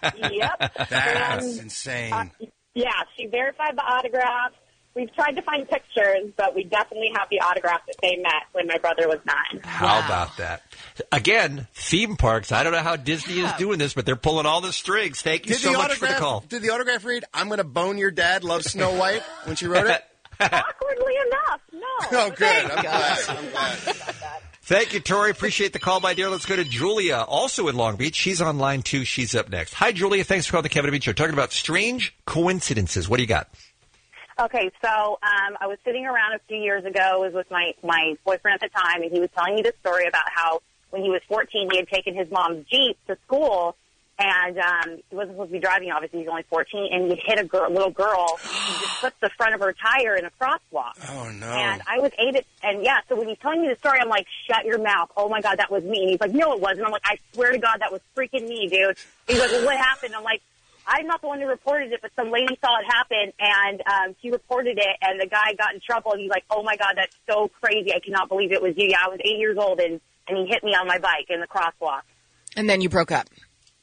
Yep. That's and, insane. Uh, yeah, she verified the autograph. We've tried to find pictures, but we definitely have the autograph that they met when my brother was nine. How about that? Again, theme parks. I don't know how Disney yeah. is doing this, but they're pulling all the strings. Thank you did so much for the call. Did the autograph read, "I'm going to bone your dad, love Snow White," when she wrote it? Awkwardly enough, no. Oh, good. I'm glad. I'm glad. Thank you, Tori. Appreciate the call, my dear. Let's go to Julia, also in Long Beach. She's on line two. She's up next. Hi, Julia. Thanks for calling the Kevin and Bean Show. Talking about strange coincidences. What do you got? Okay, so um, I was sitting around a few years ago. I was with my, my boyfriend at the time, and he was telling me this story about how when he was fourteen, he had taken his mom's Jeep to school, and um, he wasn't supposed to be driving, obviously, he's only fourteen, and he had hit a girl, little girl, he just flipped the front of her tire in a crosswalk. Oh, no. And I was eight, at, and yeah, so when he's telling me the story, I'm like, shut your mouth. Oh, my God, that was me. And he's like, no, it wasn't. I'm like, I swear to God, that was freaking me, dude. He's like, well, what happened? I'm like, I'm not the one who reported it, but some lady saw it happen, and um, she reported it, and the guy got in trouble, and he's like, oh, my God, that's so crazy. I cannot believe it was you. Yeah, I was eight years old, and, and he hit me on my bike in the crosswalk. And then you broke up.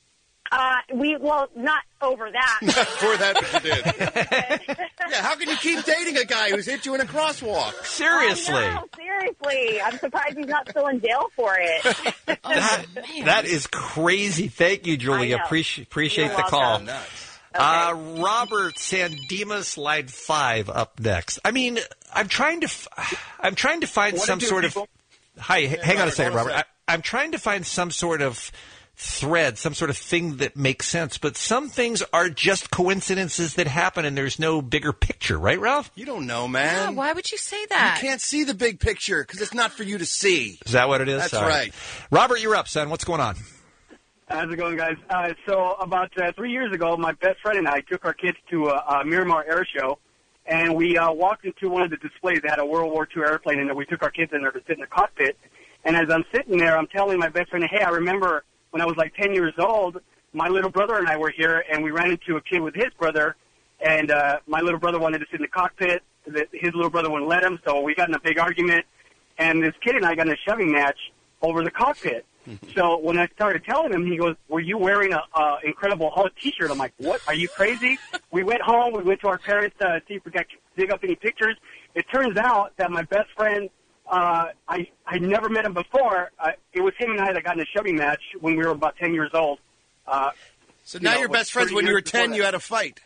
Uh, we, well, not over that. Not for that, but you did. Yeah, how can you keep dating a guy who's hit you in a crosswalk? Seriously. I know, seriously. I'm surprised he's not still in jail for it. that, that is crazy. Thank you, Julia. I know. Appreciate appreciate You're the call. welcome. Uh, Robert San Dimas, line five, up next. I mean, I'm trying to, f- I'm trying to find What some do sort people- of. Hi, Yeah, hang on a Robert, second, hold on a Robert. I, I'm trying to find some sort of thread, some sort of thing that makes sense. But some things are just coincidences that happen, and there's no bigger picture, right, Ralph? You don't know, man. Yeah, why would you say that? You can't see the big picture because it's not for you to see. Is that what it is? That's All right. Robert, you're up, son. What's going on? How's it going, guys? Uh, so about uh, three years ago, my best friend and I took our kids to a, a Miramar Air Show, and we uh, walked into one of the displays that had a World War Two airplane in there. We took our kids in there to sit in the cockpit, and as I'm sitting there, I'm telling my best friend, hey, I remember when I was like ten years old, my little brother and I were here, and we ran into a kid with his brother, and uh, my little brother wanted to sit in the cockpit. His little brother wouldn't let him, so we got in a big argument, and this kid and I got in a shoving match over the cockpit. So when I started telling him, he goes, were you wearing a uh, Incredible Hulk T-shirt? I'm like, what? Are you crazy? We went home. We went to our parents to uh, see if we could dig up any pictures. It turns out that my best friend, uh, I I never met him before. Uh, it was him and I that got in a shoving match when we were about ten years old. Uh, So now know, you're it was best friends. thirty When you were years before ten, that. you had a fight.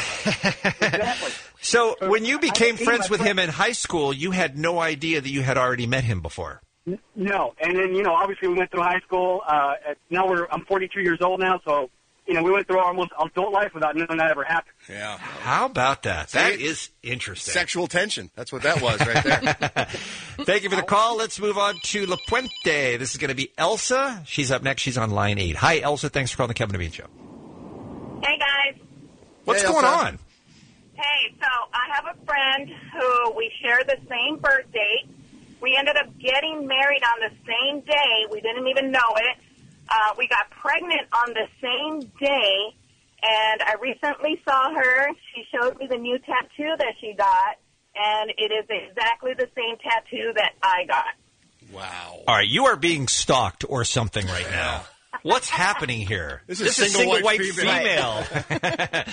Exactly. So when you became I think friends my with him in high school, you had no idea that you had already met him before. N- No, and then you know, obviously we went through high school. Uh, at- now we're I'm forty-two years old now, so you know we went through our almost adult life without knowing that ever happened. Yeah. How about that? That See? is interesting. Sexual tension. That's what that was right there. Thank you for the call. Let's move on to La Puente. This is going to be Elsa. She's up next. She's on line eight. Hi, Elsa. Thanks for calling the Kevin and Bean Show. Hey, guys. What's Hey, going Elsa. on? Hey, so I have a friend who we share the same birth date. We ended up getting married on the same day. We didn't even know it. Uh, we got pregnant on the same day, and I recently saw her. She showed me the new tattoo that she got, and it is exactly the same tattoo that I got. Wow. All right, you are being stalked or something right now. What's happening here? This is single white female. female.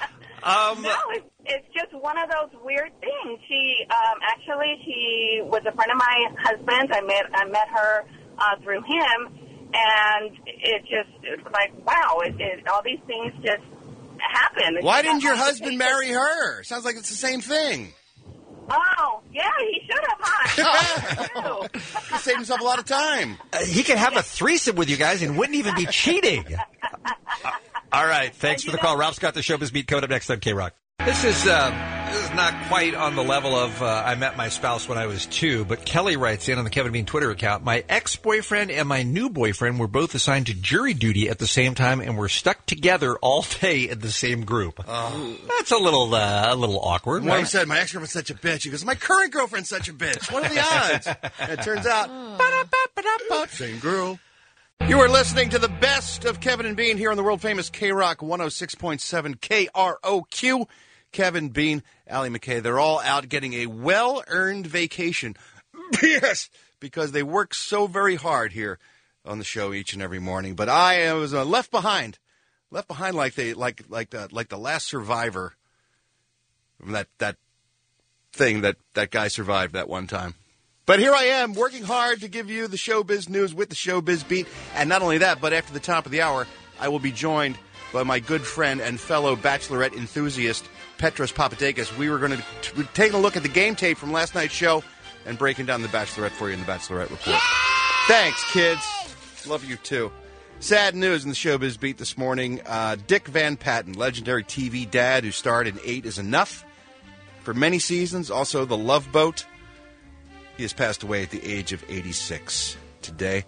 um, No, it's, it's just one of those weird things. She um, actually she was a friend of my husband's. I met I met her uh, through him, and it just it's like wow, it, it, all these things just happen. It's Why just didn't your not husband complicated. marry her? Sounds like it's the same thing. Oh, yeah, he should have, huh? He saved himself a lot of time. uh, he could have a threesome with you guys and wouldn't even be cheating. Uh, all right, thanks for the call. Ralph's got the Showbiz Beat code up next on K-Rock. This is uh, this is not quite on the level of uh, I met my spouse when I was two, but Kelly writes in on the Kevin Bean Twitter account, my ex-boyfriend and my new boyfriend were both assigned to jury duty at the same time and were stuck together all day in the same group. Oh. That's a little uh, a little awkward. One of them right? said, my ex-girlfriend's such a bitch. He goes, my current girlfriend's such a bitch. What are the odds? And it turns out, same girl. You are listening to the best of Kevin and Bean here on the world-famous K-Rock one oh six point seven K R O Q. Kevin, Bean, Allie McKay, they're all out getting a well-earned vacation. Yes, because they work so very hard here on the show each and every morning. But I was uh, left behind, left behind like they like like the like the last survivor from that that thing that that guy survived that one time. But here I am working hard to give you the showbiz news with the Showbiz Beat, and not only that, but after the top of the hour, I will be joined by my good friend and fellow Bachelorette enthusiast, Petros Papadakis. We were going to t- take a look at the game tape from last night's show and breaking down the Bachelorette for you in the Bachelorette Report. Yay! Thanks, kids. Love you, too. Sad news in the Showbiz Beat this morning. Uh, Dick Van Patten, legendary T V dad who starred in Eight is Enough for many seasons, also The Love Boat. He has passed away at the age of eighty-six today.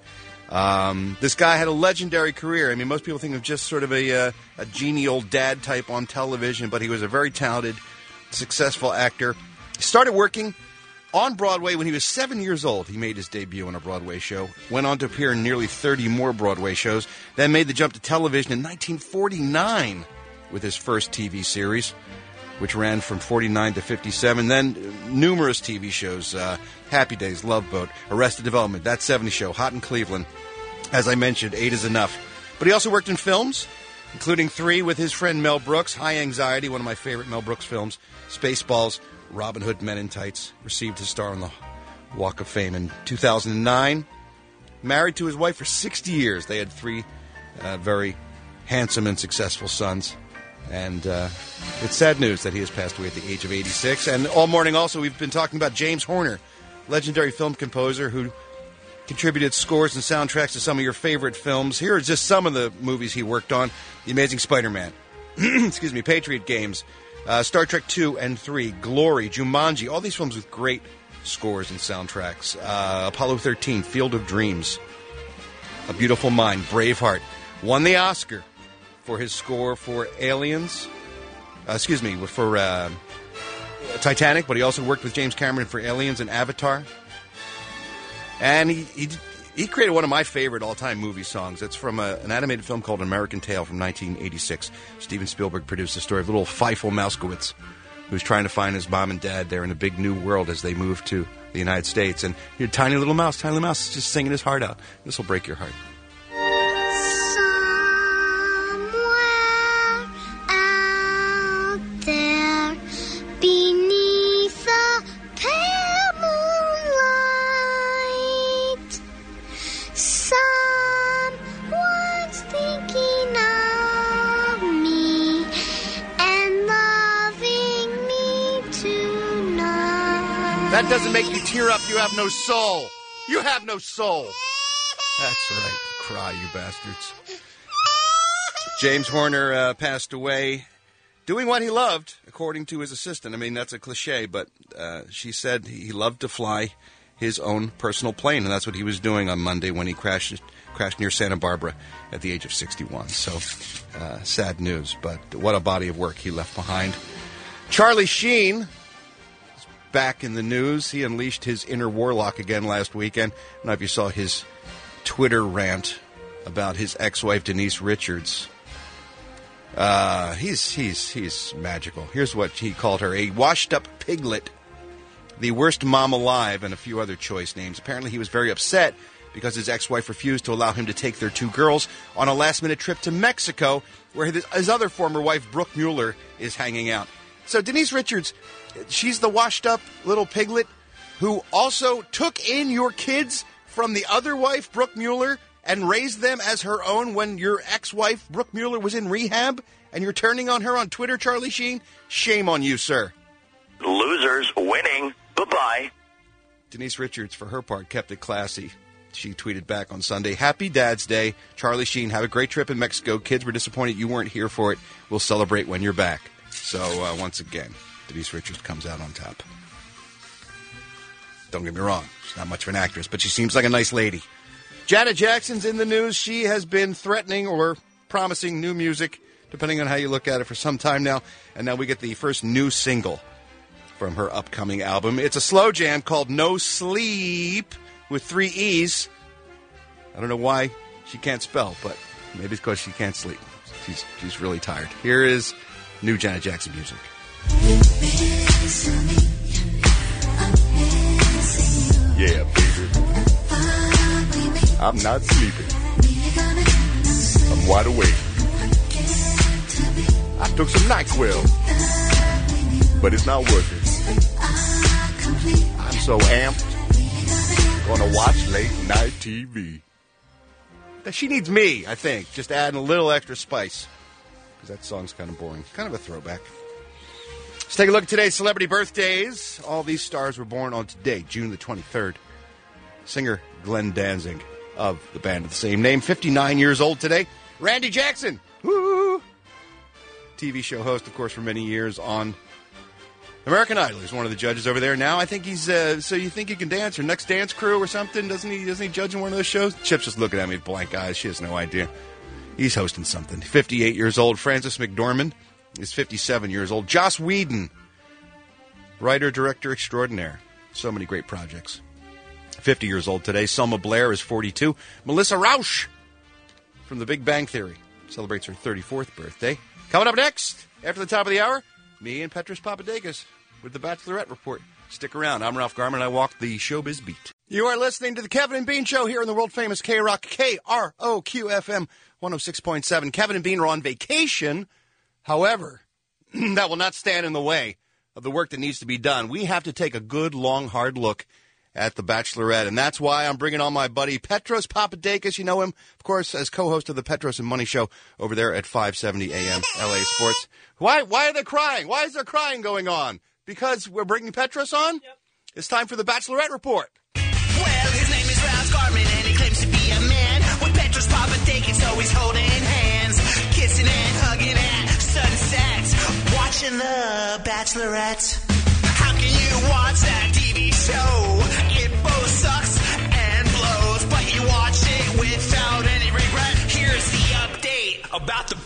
Um, this guy had a legendary career. I mean, most people think of just sort of a, uh, a genial dad type on television, but he was a very talented, successful actor. He started working on Broadway when he was seven years old. He made his debut on a Broadway show, went on to appear in nearly thirty more Broadway shows, then made the jump to television in nineteen forty-nine with his first T V series, which ran from forty-nine to fifty-seven. Then numerous T V shows, uh, Happy Days, Love Boat, Arrested Development, That seventies Show, Hot in Cleveland. As I mentioned, eight is enough. But he also worked in films, including three with his friend Mel Brooks. High Anxiety, one of my favorite Mel Brooks films. Spaceballs, Robin Hood Men in Tights. Received his star on the Walk of Fame in two thousand nine. Married to his wife for sixty years. They had three uh, very handsome and successful sons. And uh, it's sad news that he has passed away at the age of eighty-six. And all morning also we've been talking about James Horner, legendary film composer who contributed scores and soundtracks to some of your favorite films. Here are just some of the movies he worked on. The Amazing Spider-Man, excuse me, Patriot Games, uh, Star Trek two and three, Glory, Jumanji, all these films with great scores and soundtracks. Uh, Apollo thirteen, Field of Dreams, A Beautiful Mind, Braveheart. Won the Oscar for his score for Aliens, uh, excuse me, for uh, Titanic, but he also worked with James Cameron for Aliens and Avatar. And he, he he created one of my favorite all-time movie songs. It's from a, an animated film called American Tail from nineteen eighty-six. Steven Spielberg produced the story of little Feifel Mouskowitz, who's trying to find his mom and dad there in a big new world as they move to the United States. And your tiny little mouse, tiny little mouse, is just singing his heart out. This will break your heart. Out there beneath the pale moonlight, someone's thinking of me and loving me tonight. That doesn't make you tear up. You have no soul. You have no soul. That's right. Cry, you bastards. James Horner uh, passed away doing what he loved, according to his assistant. I mean, that's a cliche, but uh, she said he loved to fly his own personal plane, and that's what he was doing on Monday when he crashed crashed near Santa Barbara at the age of sixty-one. So, uh, sad news, but what a body of work he left behind. Charlie Sheen is back in the news. He unleashed his inner warlock again last weekend. I don't know if you saw his Twitter rant about his ex-wife, Denise Richards. Uh, he's he's he's magical. Here's what he called her: a washed-up piglet, the worst mom alive, and a few other choice names. Apparently, he was very upset because his ex-wife refused to allow him to take their two girls on a last-minute trip to Mexico, where his, his other former wife, Brooke Mueller, is hanging out. So Denise Richards, she's the washed-up little piglet who also took in your kids from the other wife, Brooke Mueller, and raised them as her own when your ex-wife, Brooke Mueller, was in rehab, and you're turning on her on Twitter, Charlie Sheen? Shame on you, sir. Losers winning. Bye-bye. Denise Richards, for her part, kept it classy. She tweeted back on Sunday, "Happy Dad's Day. Charlie Sheen, have a great trip in Mexico. Kids were disappointed you weren't here for it. We'll celebrate when you're back." So, uh, once again, Denise Richards comes out on top. Don't get me wrong. She's not much of an actress, but she seems like a nice lady. Janet Jackson's in the news. She has been threatening or promising new music, depending on how you look at it, for some time now. And now we get the first new single from her upcoming album. It's a slow jam called No Sleep with three E's. I don't know why she can't spell, but maybe it's because she can't sleep. She's, she's really tired. Here is new Janet Jackson music. Yeah, baby. I'm not sleeping. I'm wide awake. I took some NyQuil, but it's not working. I'm so amped. Gonna watch late night T V. She needs me, I think. Just adding a little extra spice. Because that song's kind of boring. Kind of a throwback. Let's take a look at today's celebrity birthdays. All these stars were born on today, June the twenty-third. Singer Glenn Danzig of the band of the same name, fifty-nine years old today. Randy Jackson, woo! T V show host, of course, for many years on American Idol. He's one of the judges over there now. I think he's, uh, so you think he can dance, or Next Dance Crew or something? Doesn't he, doesn't he judge in one of those shows? Chip's just looking at me with blank eyes. She has no idea. He's hosting something. fifty-eight years old. Francis McDormand is fifty-seven years old. Joss Whedon, writer, director extraordinaire. So many great projects. fifty years old today. Selma Blair is forty-two. Melissa Rauch from The Big Bang Theory celebrates her thirty-fourth birthday. Coming up next, after the top of the hour, me and Petros Papadakis with the Bachelorette Report. Stick around. I'm Ralph Garman. I walk the showbiz beat. You are listening to the Kevin and Bean Show here on the world-famous K-Rock, K R O Q F M one oh six point seven. Kevin and Bean are on vacation. However, that will not stand in the way of the work that needs to be done. We have to take a good, long, hard look at The Bachelorette, and that's why I'm bringing on my buddy Petros Papadakis. You know him, of course, as co-host of the Petros and Money Show over there at five seventy A M L A Sports. Why Why are they crying? Why is there crying going on? Because we're bringing Petros on? Yep. It's time for the Bachelorette Report. Well, his name is Ralph Garman, and he claims to be a man with Petros Papadakis, always holding hands, kissing and hugging at sunsets, watching The Bachelorette. How can you watch that T V show? It both sucks and blows, but you watch it without any regret. Here's the update about The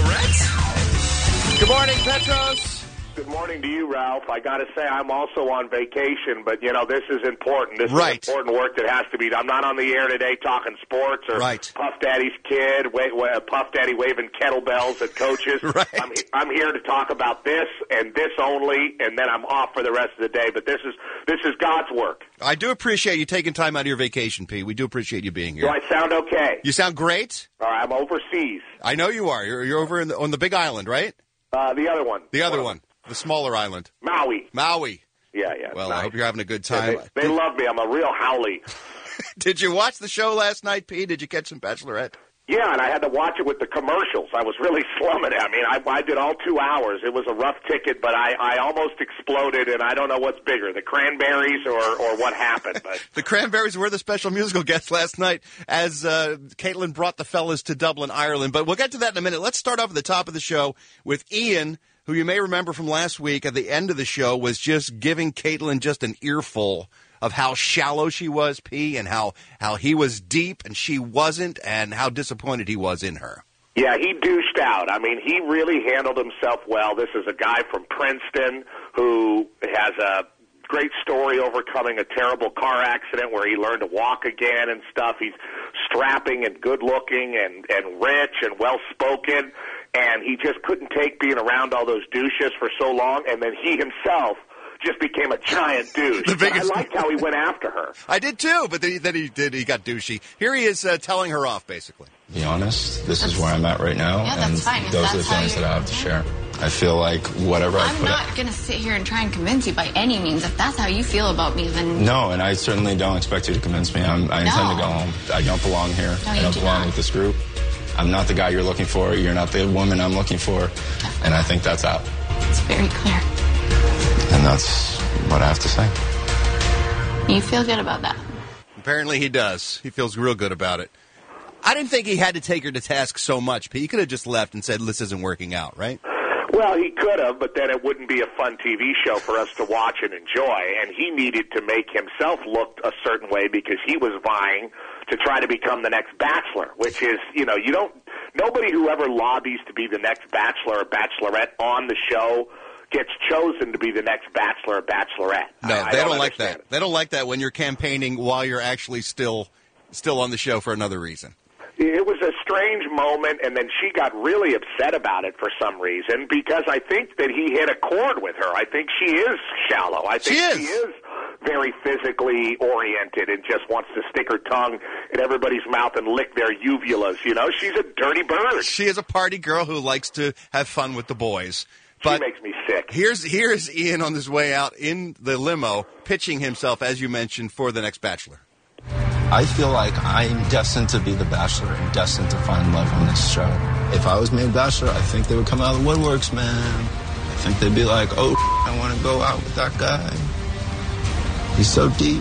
Bachelorette. Good morning, Petros. Good morning to you, Ralph. I got to say, I'm also on vacation, but, you know, this is important. This right. is important work that has to be done. I'm not on the air today talking sports or right. Puff Daddy's kid, wa- wa- Puff Daddy waving kettlebells at coaches. right. I'm, I'm here to talk about this and this only, and then I'm off for the rest of the day. But this is this is God's work. I do appreciate you taking time out of your vacation, P. We do appreciate you being here. Do I sound okay? You sound great. All right, I'm overseas. I know you are. You're, you're over in the, on the Big Island, right? Uh, the other one. The other one. The smaller island. Maui. Maui. Yeah, yeah. Well, nice. I hope you're having a good time. Yeah, they, they love me. I'm a real howlie. Did you watch the show last night, P? Did you catch some Bachelorette? Yeah, and I had to watch it with the commercials. I was really slumming it. I mean, I, I did all two hours. It was a rough ticket, but I, I almost exploded, and I don't know what's bigger, the Cranberries or, or what happened. But the Cranberries were the special musical guests last night as uh, Caitlin brought the fellas to Dublin, Ireland. But we'll get to that in a minute. Let's start off at the top of the show with Ian, who you may remember from last week at the end of the show was just giving Caitlin just an earful of how shallow she was, P, and how, how he was deep and she wasn't, and how disappointed he was in her. Yeah, he douched out. I mean, he really handled himself well. This is a guy from Princeton who has a great story overcoming a terrible car accident where he learned to walk again and stuff. He's strapping and good-looking and, and rich and well-spoken, and he just couldn't take being around all those douches for so long, and then he himself just became a giant douche. The biggest... I liked how he went after her. I did too, but then he, then he did. He got douchey. Here he is uh, telling her off, basically. Be honest, this is where I'm at right now, Yeah, that's and fine. If those that's are the how things you're- that I have to share. I feel like whatever I I'm put not going to sit here and try and convince you by any means. If that's how you feel about me, then No, and I certainly don't expect you to convince me. I'm, I intend No. to go home. I don't belong here. No, I you don't do belong not. with this group. I'm not the guy you're looking for. You're not the woman I'm looking for. And I think that's out. it's very clear. And that's what I have to say. You feel good about that. Apparently he does. He feels real good about it. I didn't think he had to take her to task so much, P. He could have just left and said, this isn't working out, right? Well, he could have, but then it wouldn't be a fun T V show for us to watch and enjoy. And he needed to make himself look a certain way because he was vying to try to become the next Bachelor, which is, you know, you don't, nobody who ever lobbies to be the next Bachelor or Bachelorette on the show gets chosen to be the next Bachelor or Bachelorette. No, I, I they don't, don't like understand that. They don't like that when you're campaigning while you're actually still still on the show for another reason. It was a strange moment, and then she got really upset about it for some reason because I think that he hit a chord with her. I think she is shallow. I think She is. she is very physically oriented and just wants to stick her tongue in everybody's mouth and lick their uvulas. You know, she's a dirty bird. She is a party girl who likes to have fun with the boys. But she makes me sick. Here's here's Ian on his way out in the limo, pitching himself, as you mentioned, for the next Bachelor. I feel like I'm destined to be the Bachelor and destined to find love on this show. If I was made Bachelor, I think they would come out of the woodworks, man. I think they'd be like, oh, I want to go out with that guy. He's so deep.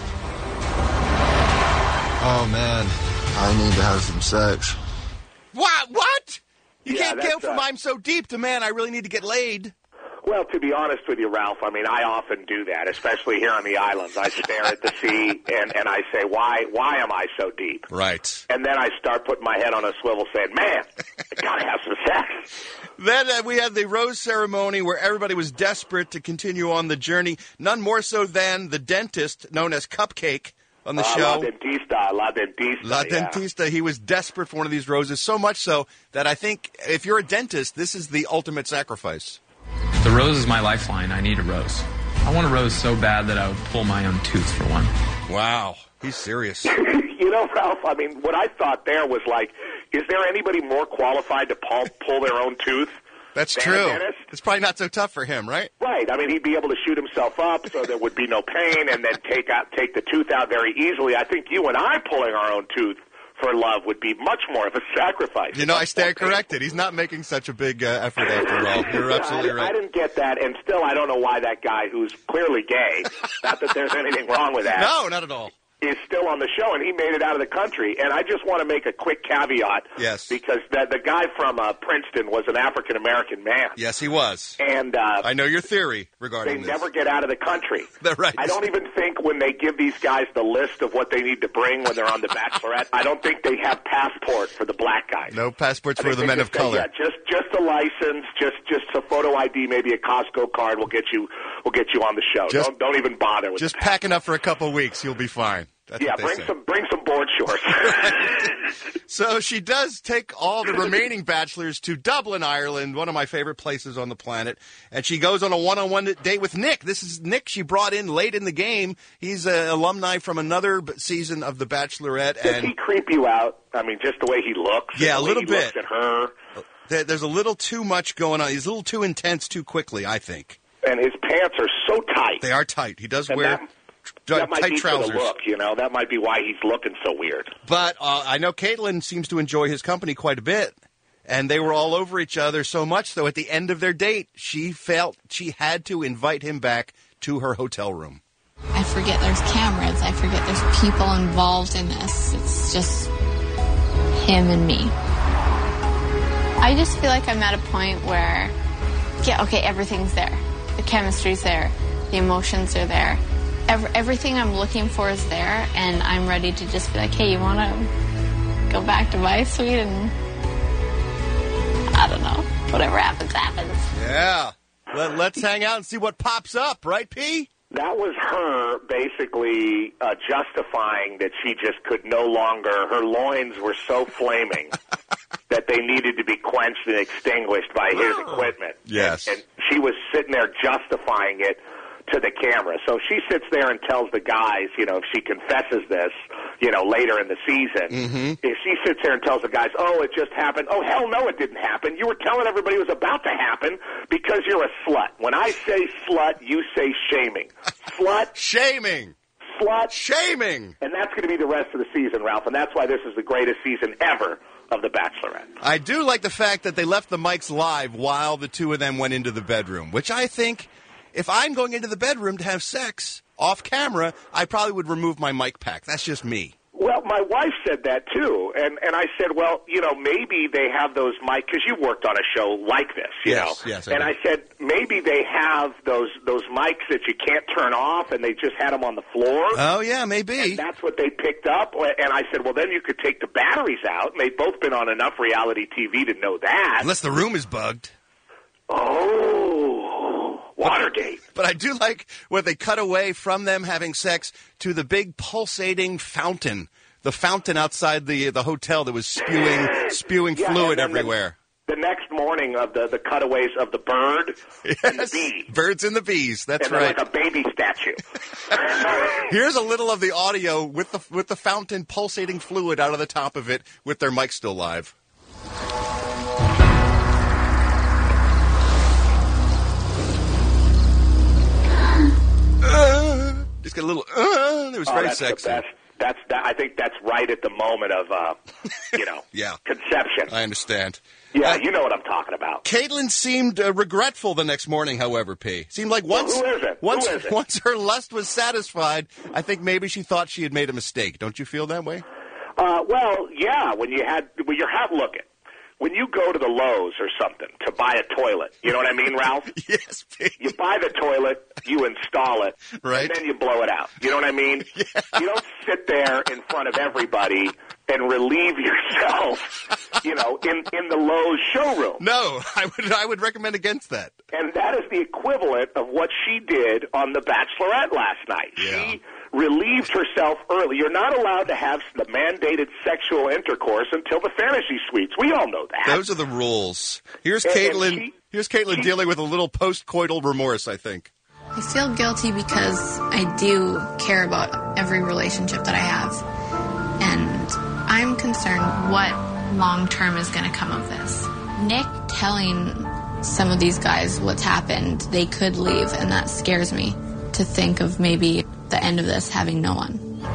Oh, man. I need to have some sex. What? What? You Yeah, can't that's, go from uh, I'm so deep to, man, I really need to get laid. Well, to be honest with you, Ralph, I mean, I often do that, especially here on the islands. I stare at the sea, and, and I say, why why am I so deep? Right. And then I start putting my head on a swivel saying, man, I got to have some sex. Then uh, we had the rose ceremony where everybody was desperate to continue on the journey, none more so than the dentist, known as Cupcake, on the uh, show. La Dentista, La Dentista. La yeah. Dentista. He was desperate for one of these roses, so much so that I think if you're a dentist, this is the ultimate sacrifice. The rose is my lifeline. I need a rose. I want a rose so bad that I would pull my own tooth for one. Wow. He's serious. You know, Ralph, I mean, what I thought there was like, is there anybody more qualified to pull, pull their own tooth? That's than true. a dentist? It's probably not so tough for him, right? Right. I mean, he'd be able to shoot himself up so there would be no pain and then take out take the tooth out very easily. I think you and I pulling our own tooth for love would be much more of a sacrifice. You know, I stand corrected. He's not making such a big uh, effort after all. You're absolutely I, right. I didn't get that, and still I don't know why that guy who's clearly gay, not that there's anything wrong with that. No, not at all. Is still on the show, and he made it out of the country. And I just want to make a quick caveat. Yes. Because the, the guy from uh, Princeton was an African-American man. Yes, he was. And uh, I know your theory regarding they this. never get out of the country. They're right. I don't even think when they give these guys the list of what they need to bring when they're on The Bachelorette, I don't think they have passport for the black guys. No passports I for think the they men just of say, color. Yeah, just just a license, just just a photo I D, maybe a Costco card will get you will get you on the show. Just- don't don't even bother with Just the packing up for a couple of weeks, you'll be fine. That's yeah, what they bring say. some bring some board shorts. So she does take all the remaining bachelors to Dublin, Ireland, one of my favorite places on the planet, and she goes on a one-on-one date with Nick. This is Nick she brought in late in the game. He's an alumni from another b- season of The Bachelorette. Does and he creep you out? I mean, just the way he looks. Yeah, the a way little he bit. Looks at her, there- There's a little too much going on. He's a little too intense too quickly, I think. and his pants are so tight. They are tight. He does And wear that, t- that might tight be trousers. for the look, you know. That might be why he's looking so weird. But uh, I know Caitlin seems to enjoy his company quite a bit. And they were all over each other so much so at the end of their date, she felt she had to invite him back to her hotel room. I forget there's cameras. I forget there's people involved in this. It's just him and me. I just feel like I'm at a point where, yeah, okay, everything's there. The chemistry's there. The emotions are there. Every, everything I'm looking for is there, and I'm ready to just be like, hey, you want to go back to my suite and, I don't know, whatever happens, happens. Yeah. Let, let's hang out and see what pops up, right, P? That was her basically uh, justifying that she just could no longer, her loins were so flaming that they needed to be quenched and extinguished by his equipment. Yes. And, and she was sitting there justifying it to the camera. So she sits there and tells the guys, you know, if she confesses this, you know, later in the season, Mm-hmm. if she sits there and tells the guys, oh, it just happened. Oh, hell no, it didn't happen. You were telling everybody it was about to happen because you're a slut. When I say slut, you say shaming. Slut. Shaming. Slut. Shaming. And that's going to be the rest of the season, Ralph, and that's why this is the greatest season ever of The Bachelorette. I do like the fact that they left the mics live while the two of them went into the bedroom, which I think if I'm going into the bedroom to have sex off camera, I probably would remove my mic pack. That's just me. Well, my wife said that too, and and I said, well, you know, maybe they have those mic because you worked on a show like this, you Yes, know. yes, I and did. I said maybe they have those those mics that you can't turn off, and they just had them on the floor. Oh yeah, maybe. And that's what they picked up. And I said, well, then you could take the batteries out. And they've both been on enough reality T V to know that. Unless the room is bugged. Oh, Watergate. But I do like when they cut away from them having sex to the big pulsating fountain. The fountain outside the the hotel that was spewing spewing Yeah, fluid and then the- everywhere. The next morning of the, the cutaways of the bird and the bee. Birds and the bees. That's and they're right. like a baby statue. Here's a little of the audio with the with the fountain pulsating fluid out of the top of it with their mic still live. Uh, just got a little. Uh, it was Oh, very that's sexy. The best. That's that, I think that's right at the moment of, uh, you know, Yeah, conception. I understand. Yeah, Uh, you know what I'm talking about. Caitlin seemed uh, regretful the next morning, however, P. Seemed like Well, once who isn't? Who once isn't? once her lust was satisfied, I think maybe she thought she had made a mistake. Don't you feel that way? Uh, well, yeah. When you had, when you're hat looking, when you go to the Lowe's or something to buy a toilet, you know what I mean, Ralph? Yes, Pete. You buy the toilet, you install it, right. and then you blow it out. You know what I mean? Yeah. You don't sit there in front of everybody and relieve yourself, you know, in, in the Lowe's showroom. No, I would I would recommend against that. And that is the equivalent of what she did on The Bachelorette last night. Yeah. She relieved herself early. You're not allowed to have the mandated sexual intercourse until the fantasy suites. We all know that. Those are the rules. Here's And- and Caitlin. she- here's Caitlin dealing with a little post-coital remorse, I think. I feel guilty because I do care about every relationship that I have. And I'm concerned what long term is going to come of this. Nick telling some of these guys what's happened, they could leave, and that scares me to think of maybe the end of this having no one.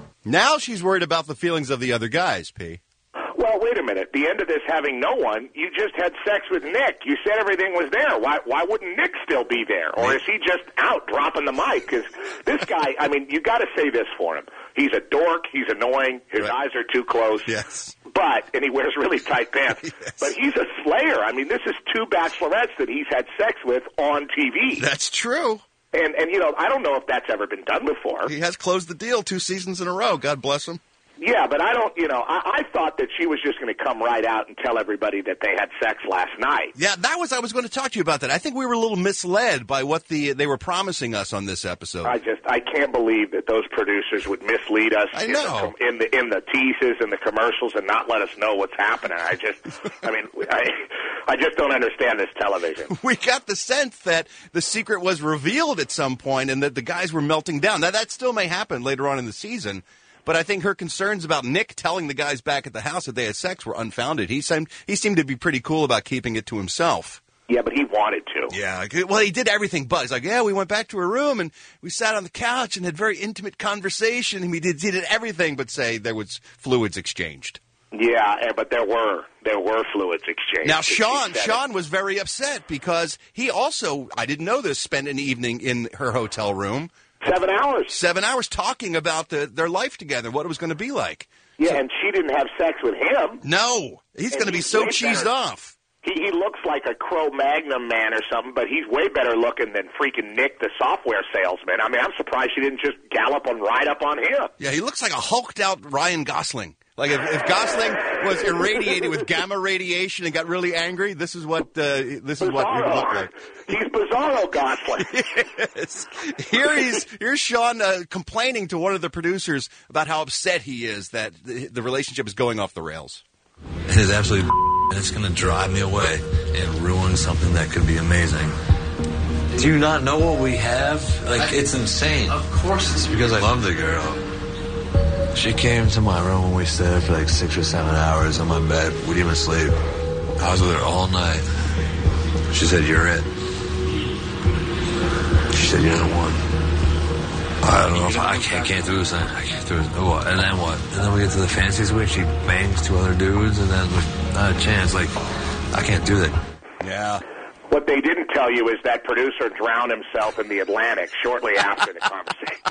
Now she's worried about the feelings of the other guys, P. Well, wait a minute. The end of this having no one, you just had sex with Nick. You said everything was there. Why why wouldn't Nick still be there? Or is he just out dropping the mic? Because this guy, I mean, you got to say this for him. He's a dork. He's annoying. His Right. eyes are too close. Yes. But, and he wears really tight pants. Yes. But he's a slayer. I mean, this is two bachelorettes that he's had sex with on T V. That's true. And, and you know, I don't know if that's ever been done before. He has closed the deal two seasons in a row. God bless him. Yeah, but I don't, you know, I, I thought that she was just going to come right out and tell everybody that they had sex last night. Yeah, that was I was going to talk to you about that. I think we were a little misled by what the they were promising us on this episode. I just, I can't believe that those producers would mislead us I in, know. The, in the in the teases and the commercials and not let us know what's happening. I just, I mean, I, I just don't understand this television. We got the sense that the secret was revealed at some point and that the guys were melting down. Now, that still may happen later on in the season, but I think her concerns about Nick telling the guys back at the house that they had sex were unfounded. He seemed, he seemed to be pretty cool about keeping it to himself. Yeah, but he wanted to. Yeah, well, he did everything but. He's like, yeah, we went back to her room and we sat on the couch and had very intimate conversation. And we did, he did everything but say there was fluids exchanged. Yeah, eh, but there were there were fluids exchanged. Now, She Sean, said Sean it. was very upset because he also, I didn't know this, spent an evening in her hotel room. Seven hours. Seven hours talking about the, their life together, what it was going to be like. Yeah, and she didn't have sex with him. No, he's And going to be he's so way cheesed better. off. He, he looks like a Cro-Magnon man or something, but he's way better looking than freaking Nick, the software salesman. I mean, I'm surprised she didn't just gallop on right up on him. Yeah, he looks like a hulked out Ryan Gosling. Like if, if Gosling was irradiated with gamma radiation and got really angry, this is what uh, this is what he would look like. He's Bizarro Gosling. Yes. Here he's here's Sean uh, complaining to one of the producers about how upset he is that the, the relationship is going off the rails. It is absolutely, and it's going to drive me away and ruin something that could be amazing. Do you not know what we have? Like, it's insane. Of course it's because I love the girl. She came to my room and we stayed there for like six or seven hours on my bed. We didn't even sleep. I was with her all night. She said, "You're it." She said, "You're the one." I don't know if I, I can't, can't do this. I can't do this. What? And then what? And then we get to the fantasy suite. She bangs two other dudes, and then like, not a chance. Like, I can't do that. Yeah. What they didn't tell you is that producer drowned himself in the Atlantic shortly after the conversation.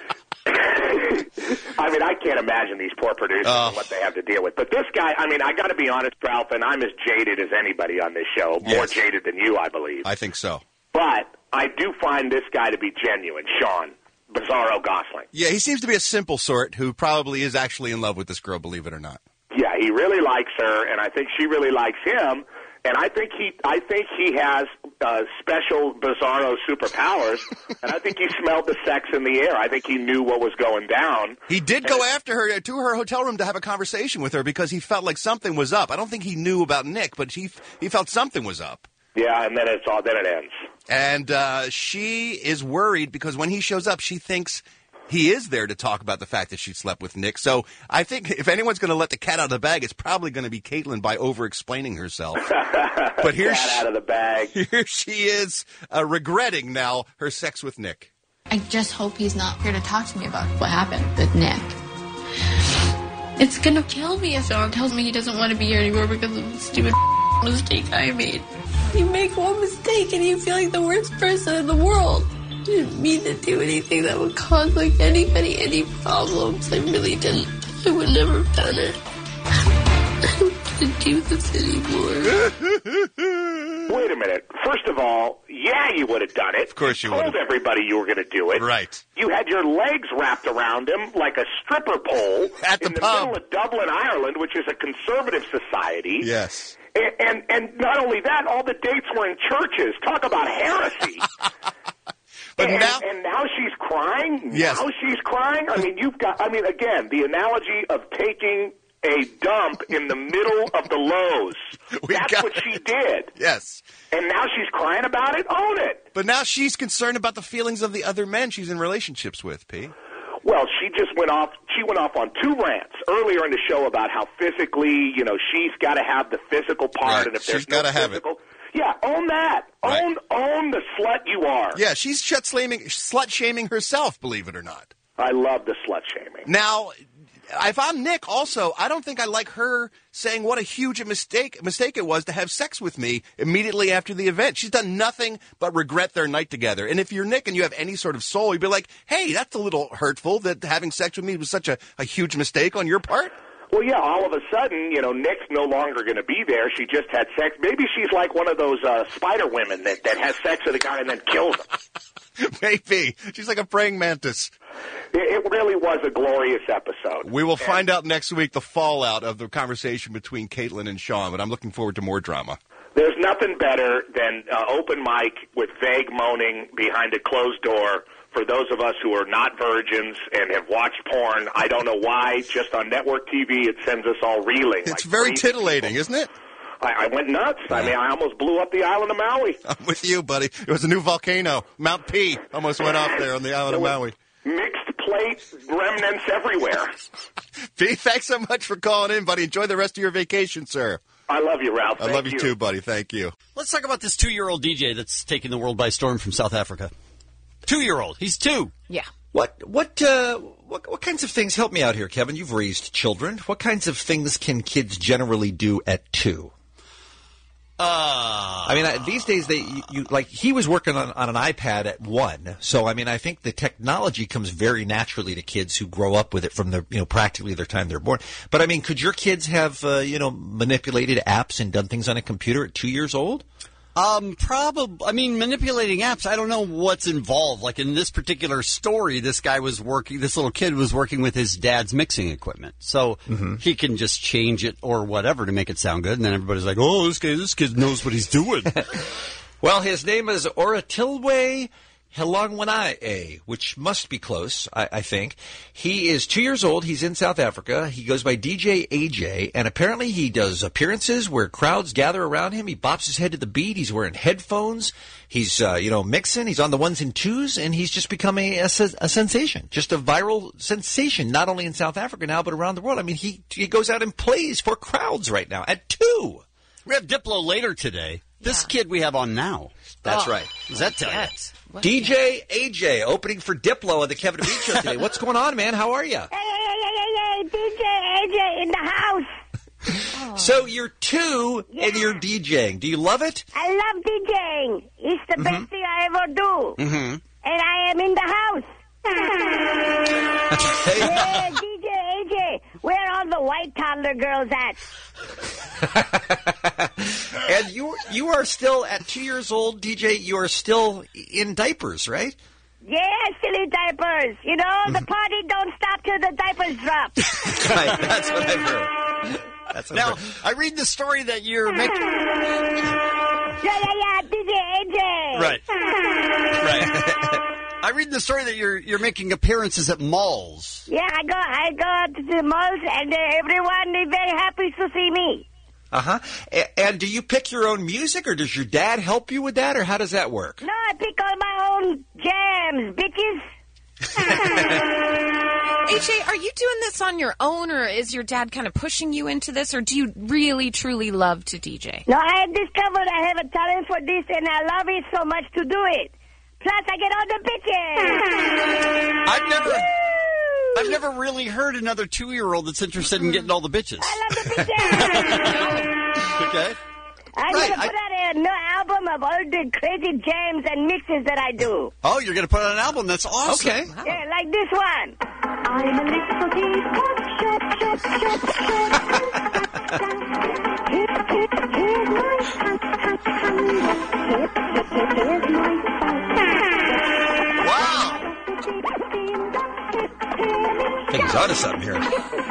I mean, I can't imagine these poor producers Oh. and what they have to deal with. But this guy, I mean, I got to be honest, Ralph, and I'm as jaded as anybody on this show, more Yes. jaded than you, I believe. I think so. But I do find this guy to be genuine, Sean Bizarro Gosling. Yeah, he seems to be a simple sort who probably is actually in love with this girl, believe it or not. Yeah, he really likes her, and I think she really likes him. And I think he, I think he has uh, special Bizarro superpowers, and I think he smelled the sex in the air. I think he knew what was going down. He did go after her to her hotel room to have a conversation with her because he felt like something was up. I don't think he knew about Nick, but he he felt something was up. Yeah, and then it's all then it ends. And uh, she is worried because when he shows up, she thinks he is there to talk about the fact that she slept with Nick. So I think if anyone's going to let the cat out of the bag, it's probably going to be Caitlin by over-explaining herself. But here Cat she, out of the bag. Here she is uh, regretting now her sex with Nick. I just hope he's not here to talk to me about what happened with Nick. It's gonna kill me if Sean tells me he doesn't want to be here anymore because of the stupid mistake I made. You make one mistake and you feel like the worst person in the world. I didn't mean to do anything that would cause like anybody any problems. I really didn't. I would never have done it. to do this anymore. Wait a minute. First of all, yeah, you would have done it. Of course you would. Told would've. everybody you were going to do it. Right. You had your legs wrapped around him like a stripper pole At the in the pub. middle of Dublin, Ireland, which is a conservative society. Yes. And, and and not only that, all the dates were in churches. Talk about heresy. But and, now, and now she's crying. Yes. Now she's crying. I mean, you've got. I mean, again, the analogy of taking a dump in the middle of the Lowe's. We That's got what she did. yes. And now she's crying about it. Own it. But now she's concerned about the feelings of the other men she's in relationships with, P. Well, she just went off. She went off on two rants earlier in the show about how physically, you know, she's got to have the physical part, Right. and if She's there's no gotta have it. physical, yeah, own that. Right. Own, own the slut you are. Yeah, she's slut-shaming, slut-shaming herself, believe it or not. I love the slut shaming. Now, if I'm Nick, also, I don't think I like her saying what a huge mistake mistake it was to have sex with me immediately after the event. She's done nothing but regret their night together. And if you're Nick and you have any sort of soul, you'd be like, hey, that's a little hurtful that having sex with me was such a, a huge mistake on your part. Well, yeah, all of a sudden, you know, Nick's no longer going to be there. She just had sex. Maybe she's like one of those uh, spider women that, that has sex with a guy and then kills him. Maybe. She's like a praying mantis. It, it really was a glorious episode. We will find out next week the fallout of the conversation between Caitlin and Sean, but I'm looking forward to more drama. There's nothing better than uh, open mic with vague moaning behind a closed door. For those of us who are not virgins and have watched porn, I don't know why, just on network T V, it sends us all reeling. It's like very crazy titillating, people. isn't it? I, I went nuts. I mean, I almost blew up the island of Maui. I'm with you, buddy. It was a new volcano. Mount P almost went off there on the island of Maui. Mixed plate remnants everywhere. P, thanks so much for calling in, buddy. Enjoy the rest of your vacation, sir. I love you, Ralph. I Thank love you, you too, buddy. Thank you. Let's talk about this two-year-old D J that's taking the world by storm from South Africa. Two-year-old. He's two. Yeah. What what uh what what kinds of things, help me out here, Kevin? You've raised children. What kinds of things can kids generally do at two? Uh, I mean, I, these days they you, you like he was working on, on an iPad at one, so I mean, I think the technology comes very naturally to kids who grow up with it from their you know practically their time they're born. But I mean, could your kids have uh, you know manipulated apps and done things on a computer at two years old? Um, probably. I mean, manipulating apps. I don't know what's involved. Like in this particular story, this guy was working. This little kid was working with his dad's mixing equipment, so Mm-hmm. he can just change it or whatever to make it sound good. And then everybody's like, "Oh, this kid, this kid knows what he's doing." Well, his name is Oratilwe Helongwanae, which must be close, I, I think. He is two years old. He's in South Africa. He goes by D J A J, and apparently he does appearances where crowds gather around him. He bops his head to the beat. He's wearing headphones. He's, uh, you know, mixing. He's on the ones and twos, and he's just become a, a, a sensation, just a viral sensation, not only in South Africa now, but around the world. I mean, he, he goes out and plays for crowds right now at two. We have Diplo later today. This kid we have on now. That's Oh, right. Does that tell you? D J A J opening for Diplo on the Kevin and Bean Show today. What's going on, man? How are you? Hey, hey, hey, hey, hey, D J A J in the house. So you're two and you're DJing. Do you love it? I love DJing. It's the Mm-hmm. best thing I ever do. Mm-hmm. And I am in the house. Yeah, D J A J, where are all the white toddler girls at? And you you are still at two years old, D J. You are still in diapers, right? Yeah, silly diapers. You know, the party don't stop till the diapers drop. Right, that's what I've heard. That's what Now, I've heard. I read the story that you're making. Yeah, yeah, yeah, D J A J. Right. Right. I read the story that you're you're making appearances at malls. Yeah, I go, I go to the malls, and uh, everyone is very happy to see me. Uh huh. A- and do you pick your own music, or does your dad help you with that, or how does that work? No, I pick all my own jams, bitches. A J, are you doing this on your own, or is your dad kind of pushing you into this, or do you really, truly love to D J? No, I have discovered I have a talent for this, and I love it so much to do it. Plus, I get all the bitches. I've never, I've never really heard another two-year-old that's interested in getting all the bitches. I love the bitches. Okay. I'm Right, going to I- put out a new album of all the crazy jams and mixes that I do. Oh, you're going to put out an album? That's awesome. Okay. Yeah, like this one. I'm a little teapot, shut, shut, shut, shut. Wow! I think he's onto something here.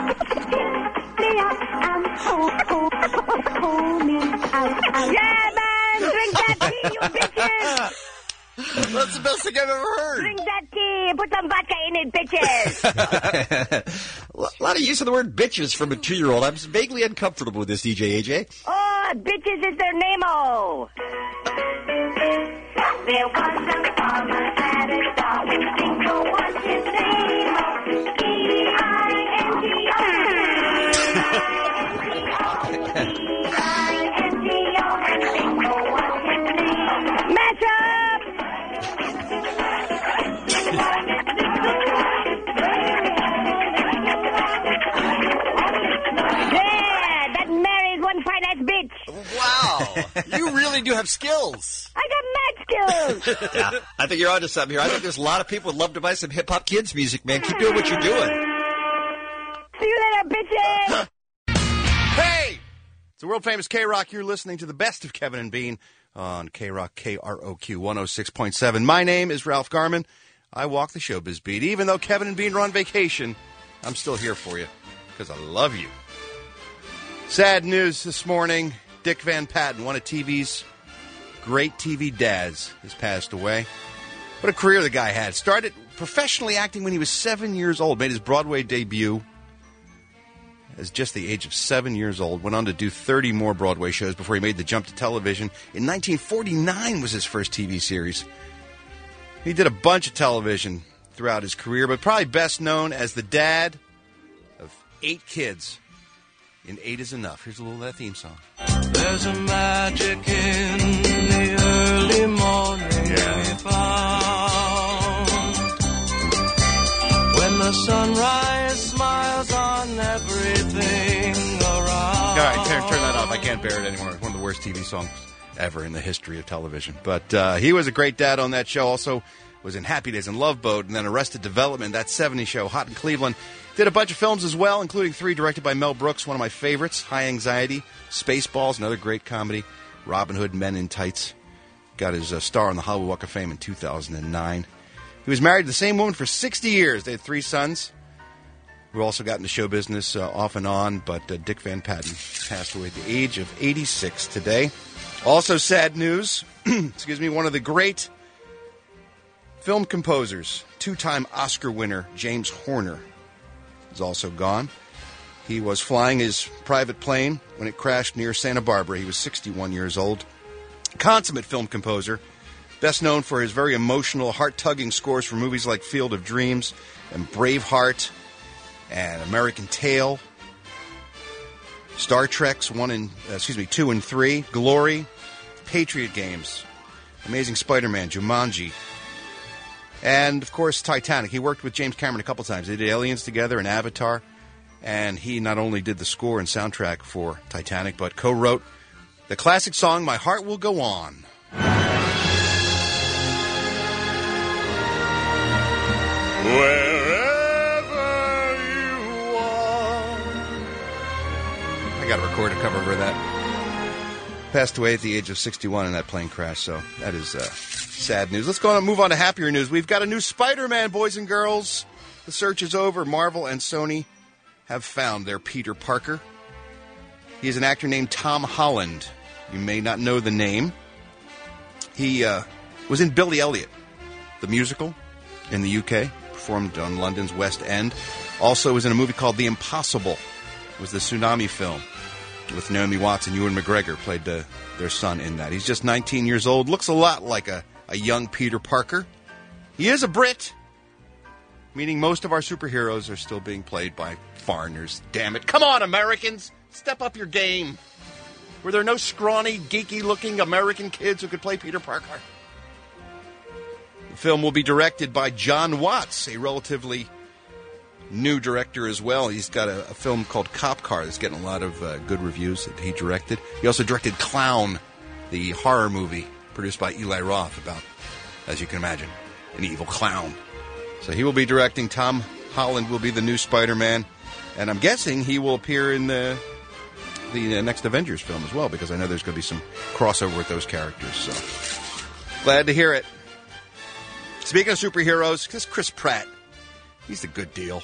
Yeah, man! Drink that tea, you bitches! That's the best thing I've ever heard. Drink that tea! Put some vodka in it, bitches! A lot of use of the word bitches from a two-year-old. I'm vaguely uncomfortable with this, D J A J. Oh, bitches is their name-o! There was a farmer had a dog, and Dingo was his name-o. E I N G O. Match up! Yeah, that Mary's one fine-ass bitch. Wow. You really do have skills. I got mad skills. Yeah, I think you're onto something here. I think there's a lot of people would love to buy some hip-hop kids music, man. Keep doing what you're doing. See you later, bitches. Hey! It's the world-famous K-Rock. You're listening to the best of Kevin and Bean on K-Rock, K R O Q one oh six point seven. My name is Ralph Garman. I walk the showbiz beat. Even though Kevin and Bean are on vacation, I'm still here for you because I love you. Sad news this morning. Dick Van Patten, one of T V's great T V dads, has passed away. What a career the guy had. Started professionally acting when he was seven years old. Made his Broadway debut as just the age of seven years old. Went on to do thirty more Broadway shows before he made the jump to television. In nineteen forty-nine was his first T V series. He did a bunch of television throughout his career, but probably best known as the dad of eight kids. In Eight Is Enough. Here's a little of that theme song. There's a magic in the early morning Yeah. we found. When the sunrise smiles on everything around. All right, turn, turn that off. I can't bear it anymore. One of the worst T V songs ever in the history of television. But uh, he was a great dad on that show. Also was in Happy Days and Love Boat and then Arrested Development, that seventies show, Hot in Cleveland. Did a bunch of films as well, including three directed by Mel Brooks, one of my favorites, High Anxiety, Spaceballs, another great comedy, Robin Hood, Men in Tights. Got his uh, star on the Hollywood Walk of Fame in two thousand nine. He was married to the same woman for sixty years. They had three sons who also got into show business uh, off and on, but uh, Dick Van Patten passed away at the age of eighty-six today. Also sad news, excuse me, one of the great film composers, two-time Oscar winner James Horner, is also gone. He was flying his private plane when it crashed near Santa Barbara. He was sixty-one years old. Consummate film composer, best known for his very emotional, heart-tugging scores for movies like Field of Dreams and Braveheart and American Tail, Star Trek's one and uh, excuse me two and three, Glory, Patriot Games, Amazing Spider-Man, Jumanji, and of course Titanic. He worked with James Cameron a couple times. They did Aliens together and Avatar, and he not only did the score and soundtrack for Titanic, but co-wrote the classic song "My Heart Will Go On." Wherever you are. I got to record a cover for that. Passed away at the age of sixty-one in that plane crash, so that is uh, sad news. Let's go on and move on to happier news. We've got a new Spider-Man, boys and girls. The search is over. Marvel and Sony have found their Peter Parker. He is an actor named Tom Holland. You may not know the name. He uh, was in Billy Elliot, the musical, in the U K, performed on London's West End. Also was in a movie called The Impossible. It was the tsunami film with Naomi Watts and Ewan McGregor played the, their son in that. He's just nineteen years old. Looks a lot like a, a young Peter Parker. He is a Brit, meaning most of our superheroes are still being played by foreigners. Damn it. Come on, Americans. Step up your game. Were there no scrawny, geeky-looking American kids who could play Peter Parker? The film will be directed by John Watts, a relatively new director as well. He's got a, a film called Cop Car that's getting a lot of uh, good reviews that he directed. He also directed Clown, the horror movie produced by Eli Roth about, as you can imagine, an evil clown. So he will be directing. Tom Holland will be the new Spider-Man. And I'm guessing he will appear in the the uh, next Avengers film as well, because I know there's going to be some crossover with those characters. So glad to hear it. Speaking of superheroes, this Chris Pratt, he's the good deal.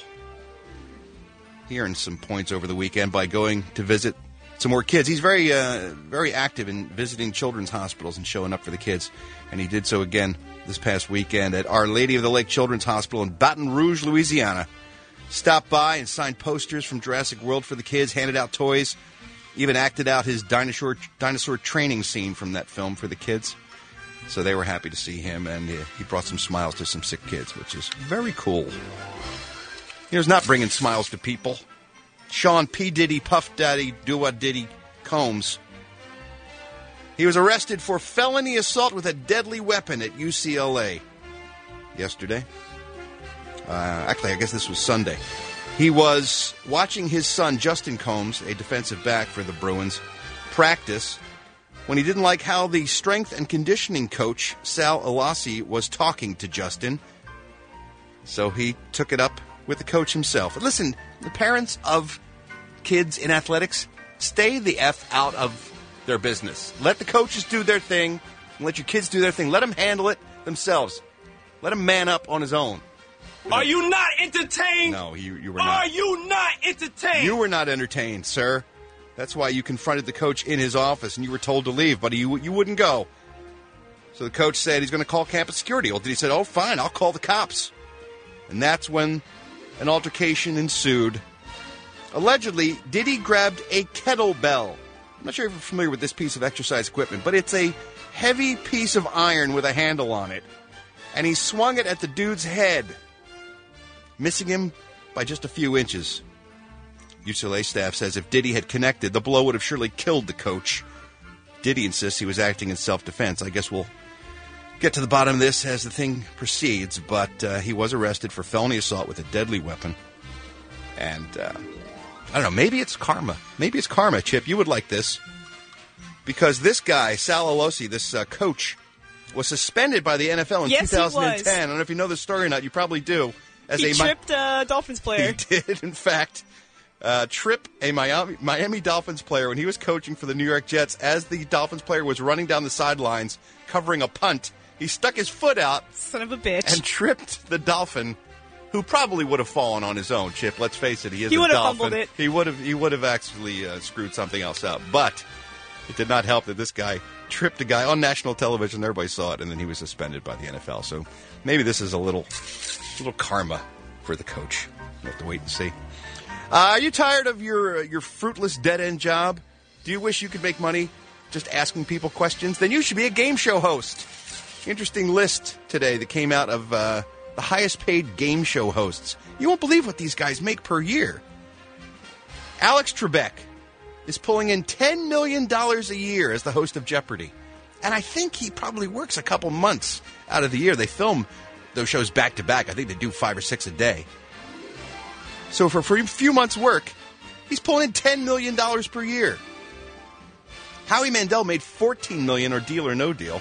He earned some points over the weekend by going to visit some more kids. He's very, uh, very active in visiting children's hospitals and showing up for the kids. And he did so again this past weekend at Our Lady of the Lake Children's Hospital in Baton Rouge, Louisiana. Stopped by and signed posters from Jurassic World for the kids, handed out toys, even acted out his dinosaur dinosaur training scene from that film for the kids. So they were happy to see him, and uh, he brought some smiles to some sick kids, which is very cool. Here's not bringing smiles to people. Sean P. Diddy, Puff Daddy, Do-Wah Diddy Combs. He was arrested for felony assault with a deadly weapon at U C L A yesterday. Uh, actually, I guess this was Sunday. He was watching his son, Justin Combs, a defensive back for the Bruins, practice when he didn't like how the strength and conditioning coach, Sal Alassi, was talking to Justin. So he took it up with the coach himself. And listen, the parents of kids in athletics, stay the F out of their business. Let the coaches do their thing, and let your kids do their thing. Let them handle it themselves. Let him man up on his own. Are you not entertained? No, you, you were Are not. you not entertained? You were not entertained, sir. That's why you confronted the coach in his office, and you were told to leave, but you you wouldn't go. So the coach said he's going to call campus security. Well, he said, oh, fine, I'll call the cops. And that's when an altercation ensued. Allegedly, Diddy grabbed a kettlebell. I'm not sure if you're familiar with this piece of exercise equipment, but it's a heavy piece of iron with a handle on it. And he swung it at the dude's head, missing him by just a few inches. U C L A staff says if Diddy had connected, the blow would have surely killed the coach. Diddy insists he was acting in self-defense. I guess we'll get to the bottom of this as the thing proceeds, but uh, he was arrested for felony assault with a deadly weapon. And, uh, I don't know, maybe it's karma. Maybe it's karma, Chip. You would like this. Because this guy, Sal Alassi, this uh, coach, was suspended by the N F L in Yes, he two thousand ten. was. I don't know if you know the story or not. You probably do. As he a tripped a Dolphins player. He did, in fact, uh, trip a Miami, Miami Dolphins player when he was coaching for the New York Jets. As the Dolphins player was running down the sidelines covering a punt, he stuck his foot out. Son of a bitch. And tripped the Dolphin, who probably would have fallen on his own, Chip. Let's face it, he is He a would have Dolphin. fumbled it. He would have, he would have actually uh, screwed something else up. But it did not help that this guy tripped a guy on national television. Everybody saw it, and then he was suspended by the N F L. So maybe this is a little, little karma for the coach. We'll have to wait and see. Uh, are you tired of your uh, your fruitless dead-end job? Do you wish you could make money just asking people questions? Then you should be a game show host. Interesting list today that came out of uh, the highest-paid game show hosts. You won't believe what these guys make per year. Alex Trebek is pulling in ten million dollars a year as the host of Jeopardy! And I think he probably works a couple months out of the year. They film those shows back-to-back. I think they do five or six a day. So for a few months' work, he's pulling in ten million dollars per year. Howie Mandel made fourteen million dollars or Deal or No Deal.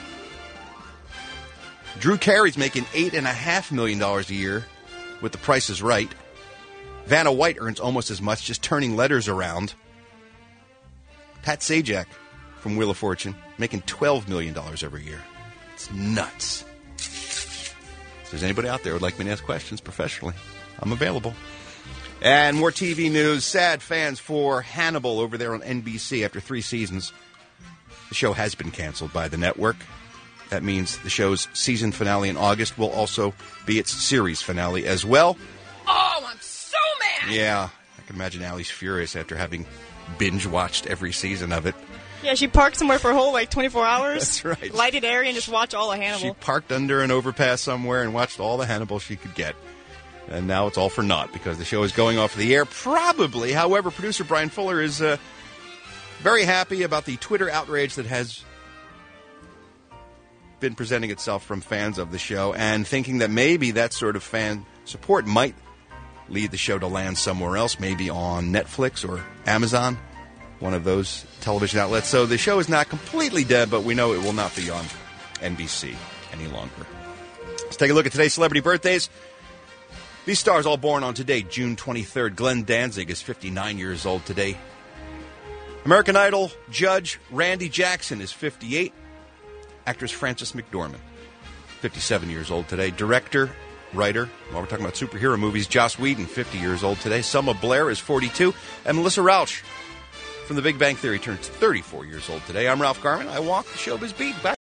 Drew Carey's making eight point five million dollars a year with The Price is Right. Vanna White earns almost as much just turning letters around. Pat Sajak from Wheel of Fortune making twelve million dollars every year. It's nuts. If there's anybody out there who would like me to ask questions professionally, I'm available. And more T V news. Sad fans for Hannibal over there on N B C after three seasons. The show has been canceled by the network. That means the show's season finale in August will also be its series finale as well. Oh, I'm so mad! Yeah, I can imagine Allie's furious after having binge-watched every season of it. Yeah, she parked somewhere for a whole, like, twenty-four hours. That's right. Lighted area and just watch all of Hannibal. She parked under an overpass somewhere and watched all the Hannibal she could get. And now it's all for naught because the show is going off the air, probably. However, producer Brian Fuller is uh, very happy about the Twitter outrage that has been presenting itself from fans of the show and thinking that maybe that sort of fan support might lead the show to land somewhere else, maybe on Netflix or Amazon, one of those television outlets. So the show is not completely dead, but we know it will not be on N B C any longer. Let's take a look at today's celebrity birthdays. These stars all born on today, June twenty-third. Glenn Danzig is fifty-nine years old today. American Idol judge Randy Jackson is fifty-eight. Actress Frances McDormand, fifty-seven years old today. Director, writer, while we're talking about superhero movies, Joss Whedon, fifty years old today. Selma Blair is forty-two. And Melissa Rauch from The Big Bang Theory turns thirty-four years old today. I'm Ralph Garman. I walk the showbiz beat. Back